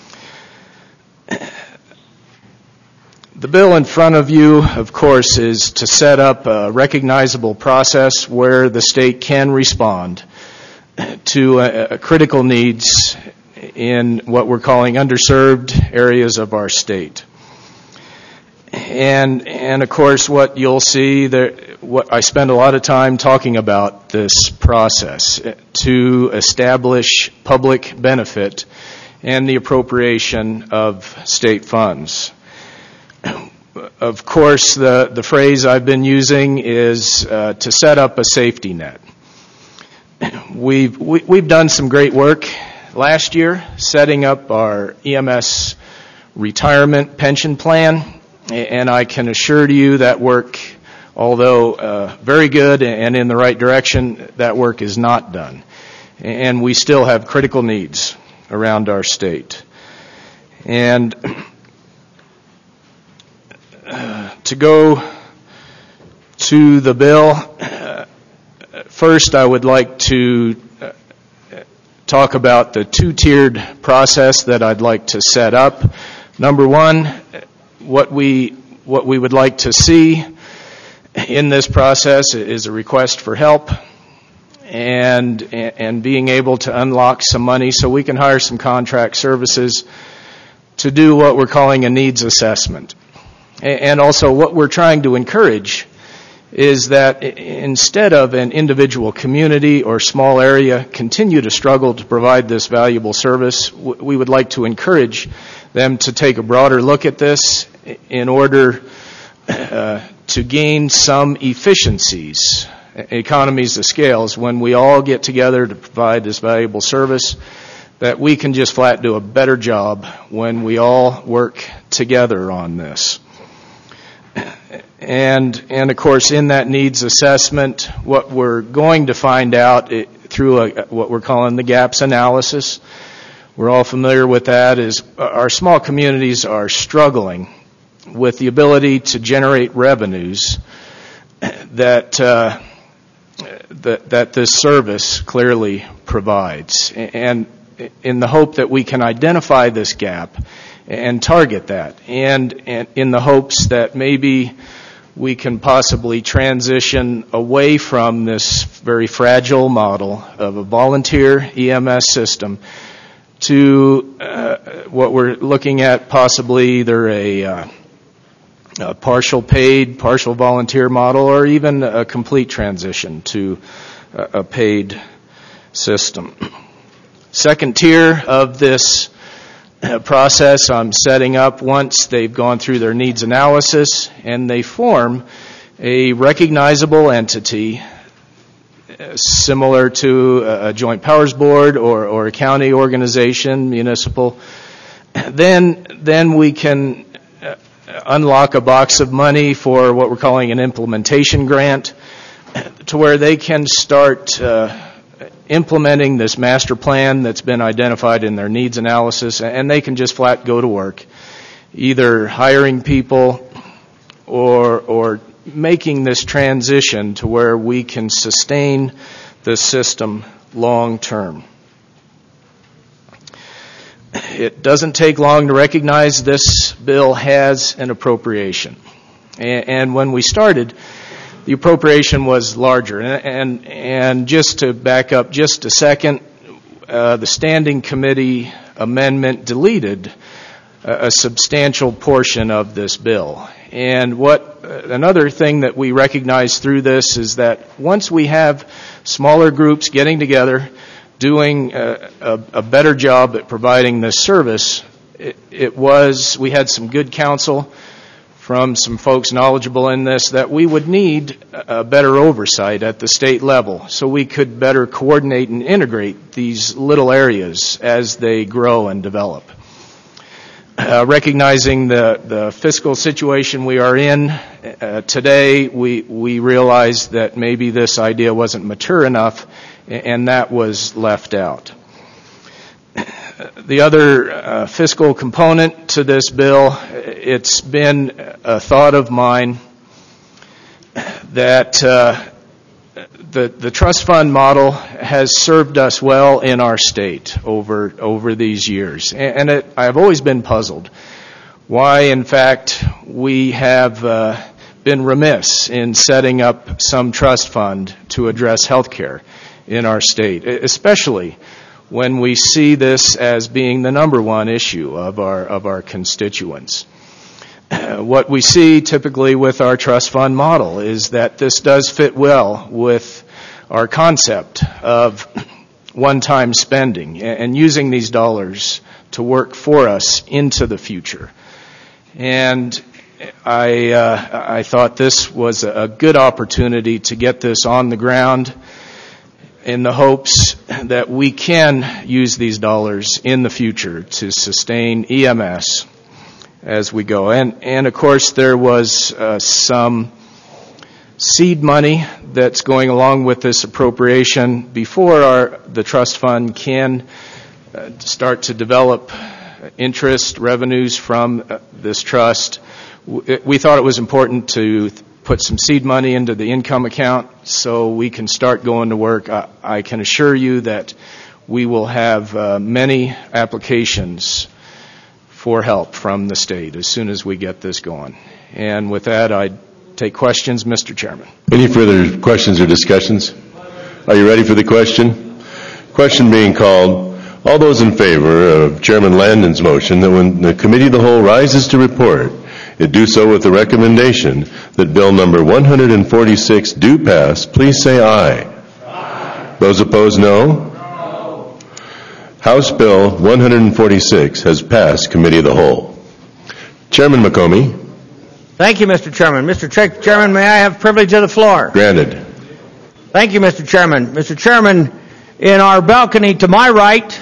The bill in front of you, of course, is to set up a recognizable process where the state can respond to critical needs in what we're calling underserved areas of our state. And of course, what you'll see, what I spend a lot of time talking about this process to establish public benefit and the appropriation of state funds. Of course, the phrase I've been using is to set up a safety net. We've done some great work last year setting up our EMS retirement pension plan, and I can assure you that work, although very good and in the right direction, that work is not done. And we still have critical needs around our state. And to go to the bill, first I would like to talk about the two-tiered process that I'd like to set up. Number one, what we would like to see in this process is a request for help and being able to unlock some money so we can hire some contract services to do what we're calling a needs assessment. And also what we're trying to encourage is that instead of an individual community or small area continue to struggle to provide this valuable service, we would like to encourage them to take a broader look at this in order to gain some efficiencies, economies of scales, when we all get together to provide this valuable service, that we can just flat do a better job when we all work together on this. And of course, in that needs assessment, what we're going to find out through what we're calling the gaps analysis, we're all familiar with that, is our small communities are struggling with the ability to generate revenues that this service clearly provides. And in the hope that we can identify this gap and target that, and in the hopes that maybe we can possibly transition away from this very fragile model of a volunteer EMS system to what we're looking at, possibly either a partial paid, partial volunteer model, or even a complete transition to a paid system. Second tier of this process I'm setting up once they've gone through their needs analysis and they form a recognizable entity similar to a joint powers board or a county organization, municipal. Then we can unlock a box of money for what we're calling an implementation grant to where they can start implementing this master plan that's been identified in their needs analysis, and they can just flat go to work, either hiring people or making this transition to where we can sustain the system long term. It doesn't take long to recognize this bill has an appropriation. And when we started, the appropriation was larger. And just to back up just a second, the Standing Committee amendment deleted a substantial portion of this bill. And another thing that we recognize through this is that once we have smaller groups getting together, doing a better job at providing this service, we had some good counsel from some folks knowledgeable in this that we would need a better oversight at the state level so we could better coordinate and integrate these little areas as they grow and develop. Recognizing the fiscal situation we are in today, we realized that maybe this idea wasn't mature enough, and that was left out. The other fiscal component to this bill, it's been a thought of mine that the trust fund model has served us well in our state over these years. And I've always been puzzled why, in fact, we have been remiss in setting up some trust fund to address health care in our state, especially when we see this as being the number one issue of our constituents. What we see typically with our trust fund model is that this does fit well with our concept of one-time spending and using these dollars to work for us into the future. And I thought this was a good opportunity to get this on the ground in the hopes that we can use these dollars in the future to sustain EMS as we go. And of course, there was some seed money that's going along with this appropriation before the trust fund can start to develop interest revenues from this trust. We thought it was important to put some seed money into the income account so we can start going to work. I can assure you that we will have many applications for help from the state as soon as we get this going. And with that, I take questions, Mr. Chairman. Any further questions or discussions? Are you ready for the question? Question being called. All those in favor of Chairman Landon's motion that when the Committee of the Whole rises to report, it do so with the recommendation that Bill number 146 do pass, please say aye. Aye. Those opposed, no? No. House Bill 146 has passed Committee of the Whole. Chairman McComey. Thank you, Mr. Chairman. Mr. Chairman, may I have privilege of the floor? Granted. Thank you, Mr. Chairman. Mr. Chairman, in our balcony to my right,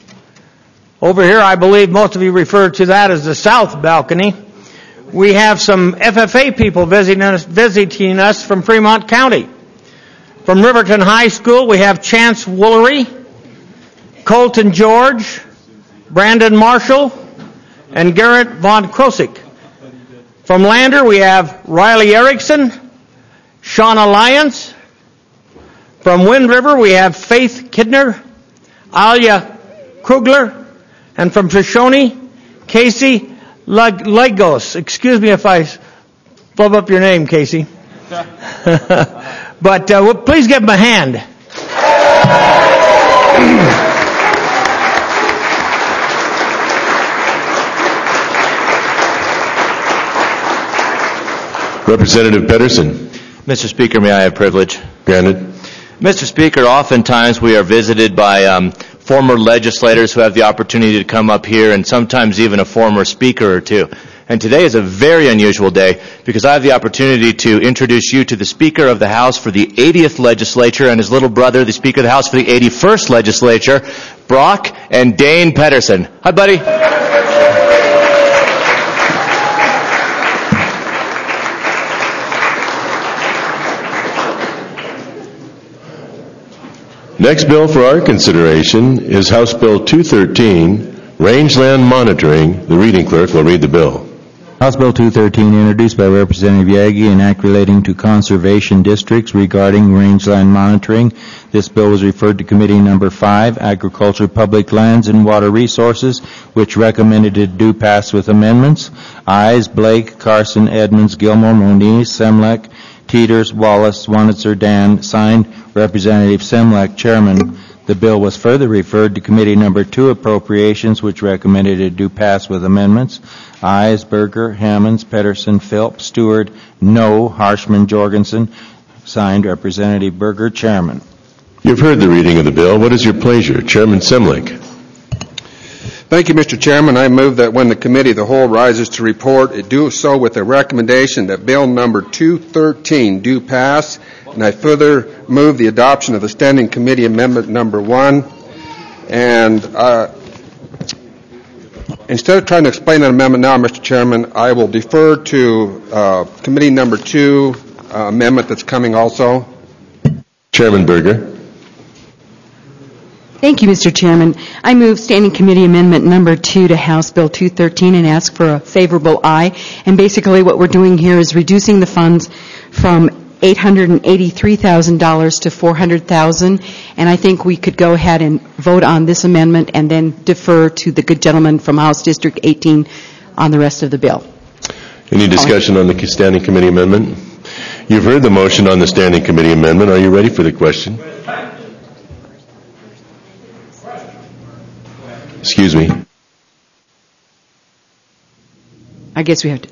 over here, I believe most of you refer to that as the south balcony, we have some FFA people visiting us from Fremont County. From Riverton High School, we have Chance Woolery, Colton George, Brandon Marshall, and Garrett Von Krosik. From Lander, we have Riley Erickson, Shauna Lyons. From Wind River, we have Faith Kidner, Alia Krugler, and from Shoshone, Casey Lagos. Excuse me if I Flub up your name, Casey. But please give him a hand. Representative Pedersen. Mr. Speaker, may I have privilege? Granted. Mr. Speaker, oftentimes we are visited by former legislators who have the opportunity to come up here, and sometimes even a former speaker or two. And today is a very unusual day because I have the opportunity to introduce you to the Speaker of the House for the 80th legislature and his little brother, the Speaker of the House for the 81st legislature, Brock and Dane Pedersen. Hi, buddy. Next bill for our consideration is House Bill 213, Rangeland Monitoring. The reading clerk will read the bill. House Bill 213, introduced by Representative Yagi, an act relating to conservation districts regarding rangeland monitoring. This bill was referred to Committee Number 5, Agriculture, Public Lands, and Water Resources, which recommended it do pass with amendments. Ayes: Blake, Carson, Edmonds, Gilmore, Moniz, Semlek, Teeters, Wallace, Wanitzer, Dan. Signed, Representative Semlek, Chairman. The bill was further referred to Committee Number 2, Appropriations, which recommended it do pass with amendments. Ayes: Berger, Hammonds, Pedersen, Philp, Stewart. No, Harshman, Jorgensen. Signed, Representative Berger, Chairman. You've heard the reading of the bill. What is your pleasure? Chairman Semlek. Thank you, Mr. Chairman. I move that when the Committee of the Whole rises to report, it do so with a recommendation that Bill Number 213 do pass, and I further move the adoption of the Standing Committee Amendment Number 1. And instead of trying to explain that amendment now, Mr. Chairman, I will defer to Committee Number 2 amendment that's coming also. Chairman Berger. Thank you, Mr. Chairman. I move Standing Committee Amendment Number 2 to House Bill 213 and ask for a favorable aye. And basically what we're doing here is reducing the funds from $883,000 to $400,000, and I think we could go ahead and vote on this amendment and then defer to the good gentleman from House District 18 on the rest of the bill. Any discussion on the Standing Committee Amendment? You've heard the motion on the Standing Committee Amendment. Are you ready for the question? Excuse me. I guess we have to.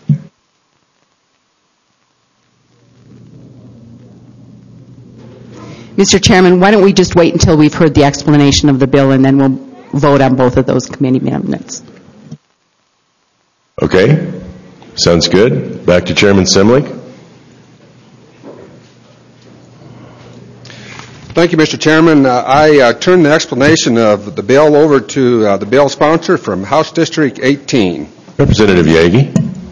Mr. Chairman, why don't we just wait until we've heard the explanation of the bill and then we'll vote on both of those committee amendments. Okay. Sounds good. Back to Chairman Semlek. Thank you, Mr. Chairman. I turn the explanation of the bill over to the bill sponsor from House District 18. Representative Yagi.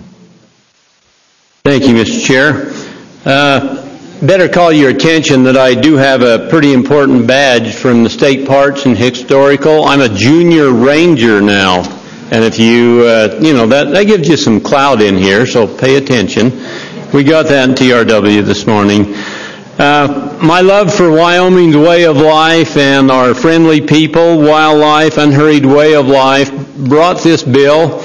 Thank you, Mr. Chair. Better call your attention that I do have a pretty important badge from the State Parks and Historical. I'm a junior ranger now, and if that gives you some clout in here, so pay attention. We got that in TRW this morning. My love for Wyoming's way of life and our friendly people, wildlife, unhurried way of life brought this bill.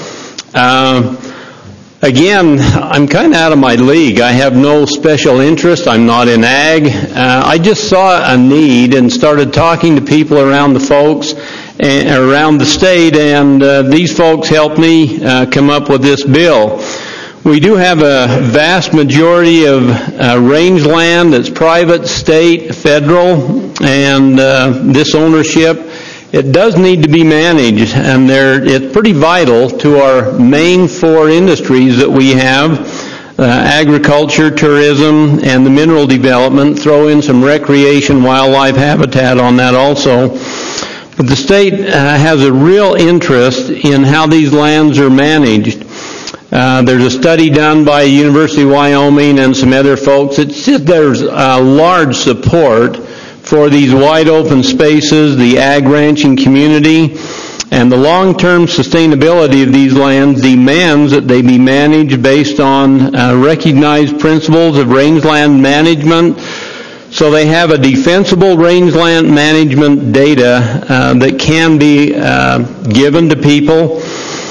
Again, I'm kind of out of my league. I have no special interest. I'm not in ag. I just saw a need and started talking to people around the folks around the state, and these folks helped me come up with this bill. We do have a vast majority of rangeland that's private, state, federal, and this ownership, it does need to be managed, and it's pretty vital to our main four industries that we have, agriculture, tourism, and the mineral development. Throw in some recreation, wildlife habitat on that also. But the state has a real interest in how these lands are managed. There's a study done by University of Wyoming and some other folks. It's just there's a large support for these wide open spaces, the ag ranching community, and the long-term sustainability of these lands demands that they be managed based on recognized principles of rangeland management. So they have a defensible rangeland management data that can be given to people.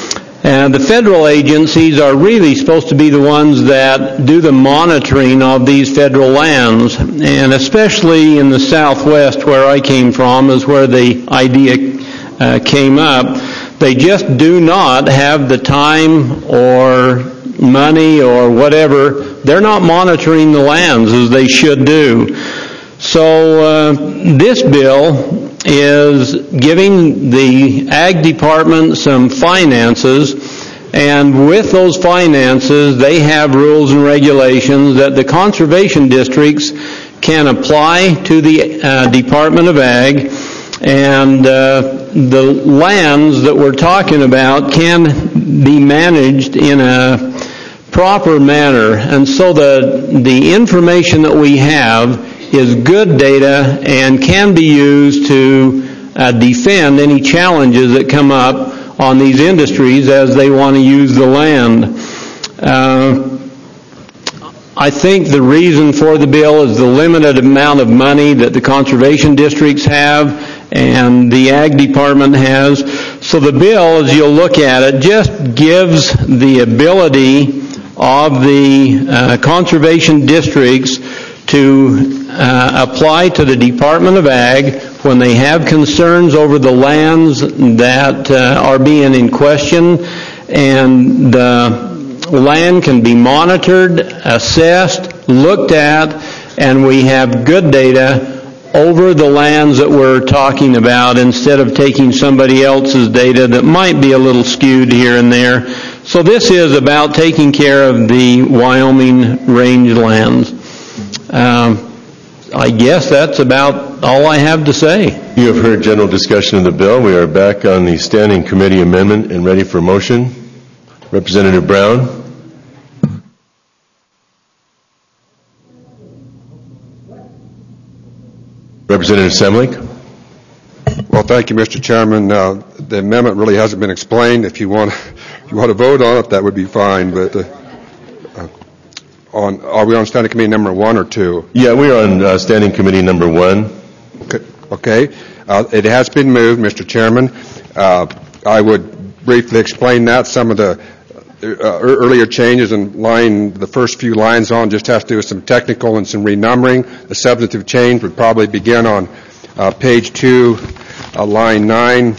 And the federal agencies are really supposed to be the ones that do the monitoring of these federal lands, and especially in the Southwest where I came from is where the idea came up. They just do not have the time or money or whatever. They're not monitoring the lands as they should do. So this bill is giving the Ag Department some finances, and with those finances they have rules and regulations that the conservation districts can apply to the Department of Ag, and the lands that we're talking about can be managed in a proper manner. And so the information that we have is good data and can be used to defend any challenges that come up on these industries as they want to use the land. I think the reason for the bill is the limited amount of money that the conservation districts have and the Ag Department has. So the bill, as you'll look at it, just gives the ability of the conservation districts to apply to the Department of Ag when they have concerns over the lands that are being in question, and the land can be monitored, assessed, looked at, and we have good data over the lands that we're talking about instead of taking somebody else's data that might be a little skewed here and there. So this is about taking care of the Wyoming rangelands. I guess that's about all I have to say. You have heard general discussion of the bill. We are back on the standing committee amendment and ready for motion. Representative Brown. Representative Semlich. Well, thank you, Mr. Chairman. The amendment really hasn't been explained. If you want to vote on it, that would be fine. But are we on standing committee number 1 or 2? Yeah, we are on standing committee number 1. Okay. It has been moved, Mr. Chairman. I would briefly explain that. Some of the earlier changes in the first few lines on just has to do with some technical and some renumbering. The substantive change would probably begin on page 2, line 9,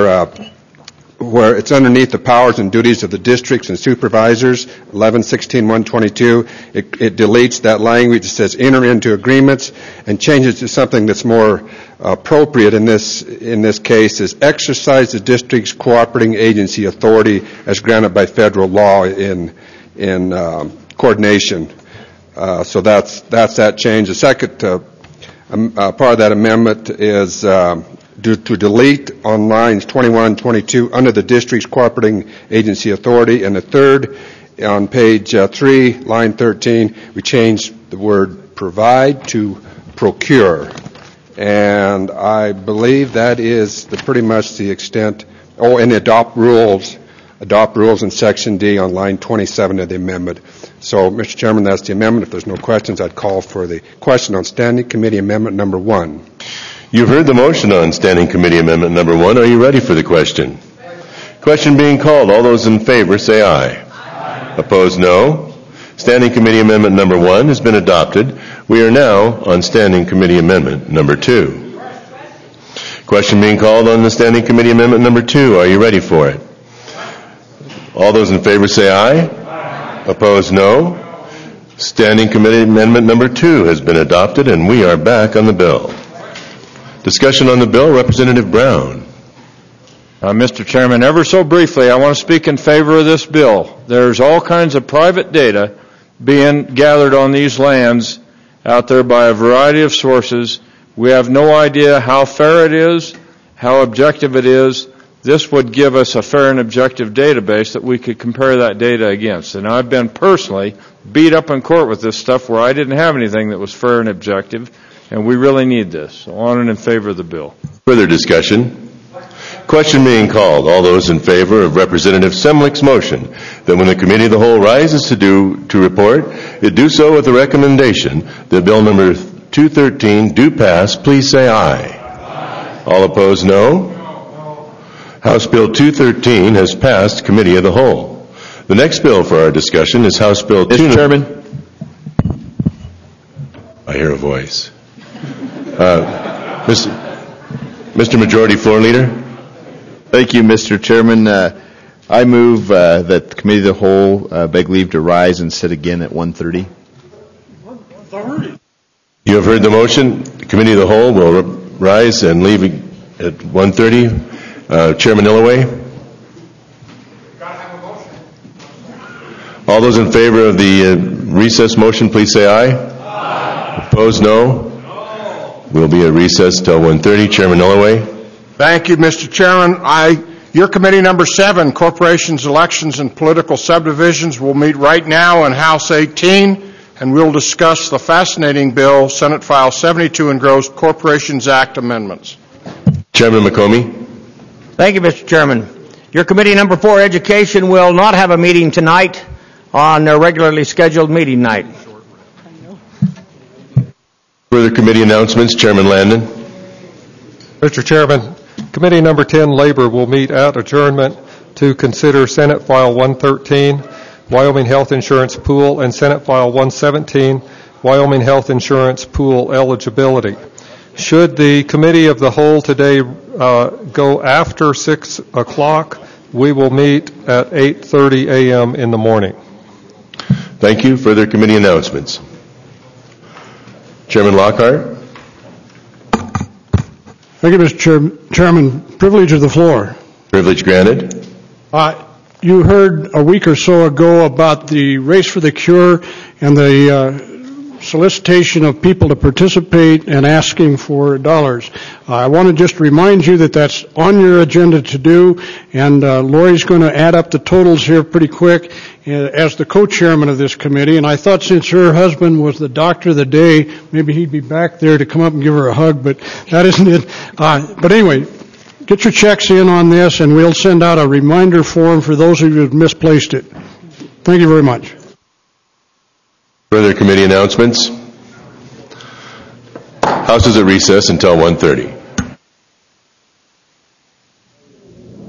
where it's underneath the powers and duties of the districts and supervisors, 11-16-122. It deletes that language that says enter into agreements and changes to something that's more appropriate in this case is exercise the district's cooperating agency authority as granted by federal law in coordination. So that's that change. The second part of that amendment is to delete on lines 21 and 22 under the district's cooperating agency authority. And the third, on page 3, line 13, we changed the word provide to procure. And I believe that is pretty much the extent. Oh, and adopt rules in section D on line 27 of the amendment. So, Mr. Chairman, that's the amendment. If there's no questions, I'd call for the question on standing committee amendment number 1. You've heard the motion on standing committee amendment number 1. Are you ready for the question? Question being called. All those in favor say aye. Aye. Opposed, no. Standing committee amendment number 1 has been adopted. We are now on standing committee amendment number 2. Question being called on the standing committee amendment number 2. Are you ready for it? All those in favor say aye. Aye. Opposed, no. Standing committee amendment number 2 has been adopted, and we are back on the bill. Discussion on the bill, Representative Brown. Mr. Chairman, ever so briefly, I want to speak in favor of this bill. There's all kinds of private data being gathered on these lands out there by a variety of sources. We have no idea how fair it is, how objective it is. This would give us a fair and objective database that we could compare that data against. And I've been personally beat up in court with this stuff where I didn't have anything that was fair and objective. And we really need this. So on and in favor of the bill. Further discussion? Question being called. All those in favor of Representative Semlich's motion that when the committee of the whole rises to report, it do so with the recommendation that bill number 213 do pass, please say aye. Aye. All opposed, no. House Bill 213 has passed Committee of the Whole. The next bill for our discussion is House Bill 2... Mr. Chairman. I hear a voice. Mr. Majority Floor Leader. Thank you, Mr. Chairman. I move that the Committee of the Whole beg leave to rise and sit again at 1:30. You have heard the motion. The Committee of the Whole will rise and leave at 1:30. Chairman Illaway. All those in favor of the recess motion, please say aye. Aye. Opposed, no. We'll be at recess till 1:30. Chairman Illaway. Thank you, Mr. Chairman. Your committee number 7, Corporations, Elections, and Political Subdivisions, will meet right now in House 18, and we'll discuss the fascinating bill, Senate File 72, engrossed Corporations Act amendments. Chairman McComey. Thank you, Mr. Chairman. Your committee number 4, Education, will not have a meeting tonight on their regularly scheduled meeting night. Further committee announcements. Chairman Landon. Mr. Chairman, Committee number 10, Labor, will meet at adjournment to consider Senate File 113, Wyoming Health Insurance Pool, and Senate File 117, Wyoming Health Insurance Pool eligibility. Should the Committee of the Whole today go after 6 o'clock, we will meet at 8:30 a.m. in the morning. Thank you. Further committee announcements. Chairman Lockhart. Thank you, Mr. Chairman. Privilege of the floor. Privilege granted. You heard a week or so ago about the Race for the Cure and the solicitation of people to participate and asking for dollars. I want to just remind you that that's on your agenda to do, and Lori's going to add up the totals here pretty quick as the co-chairman of this committee, and I thought since her husband was the doctor of the day, maybe he'd be back there to come up and give her a hug, but that isn't it. But anyway, get your checks in on this, and we'll send out a reminder form for those of you who have misplaced it. Thank you very much. Further committee announcements. House is at recess until 1:30.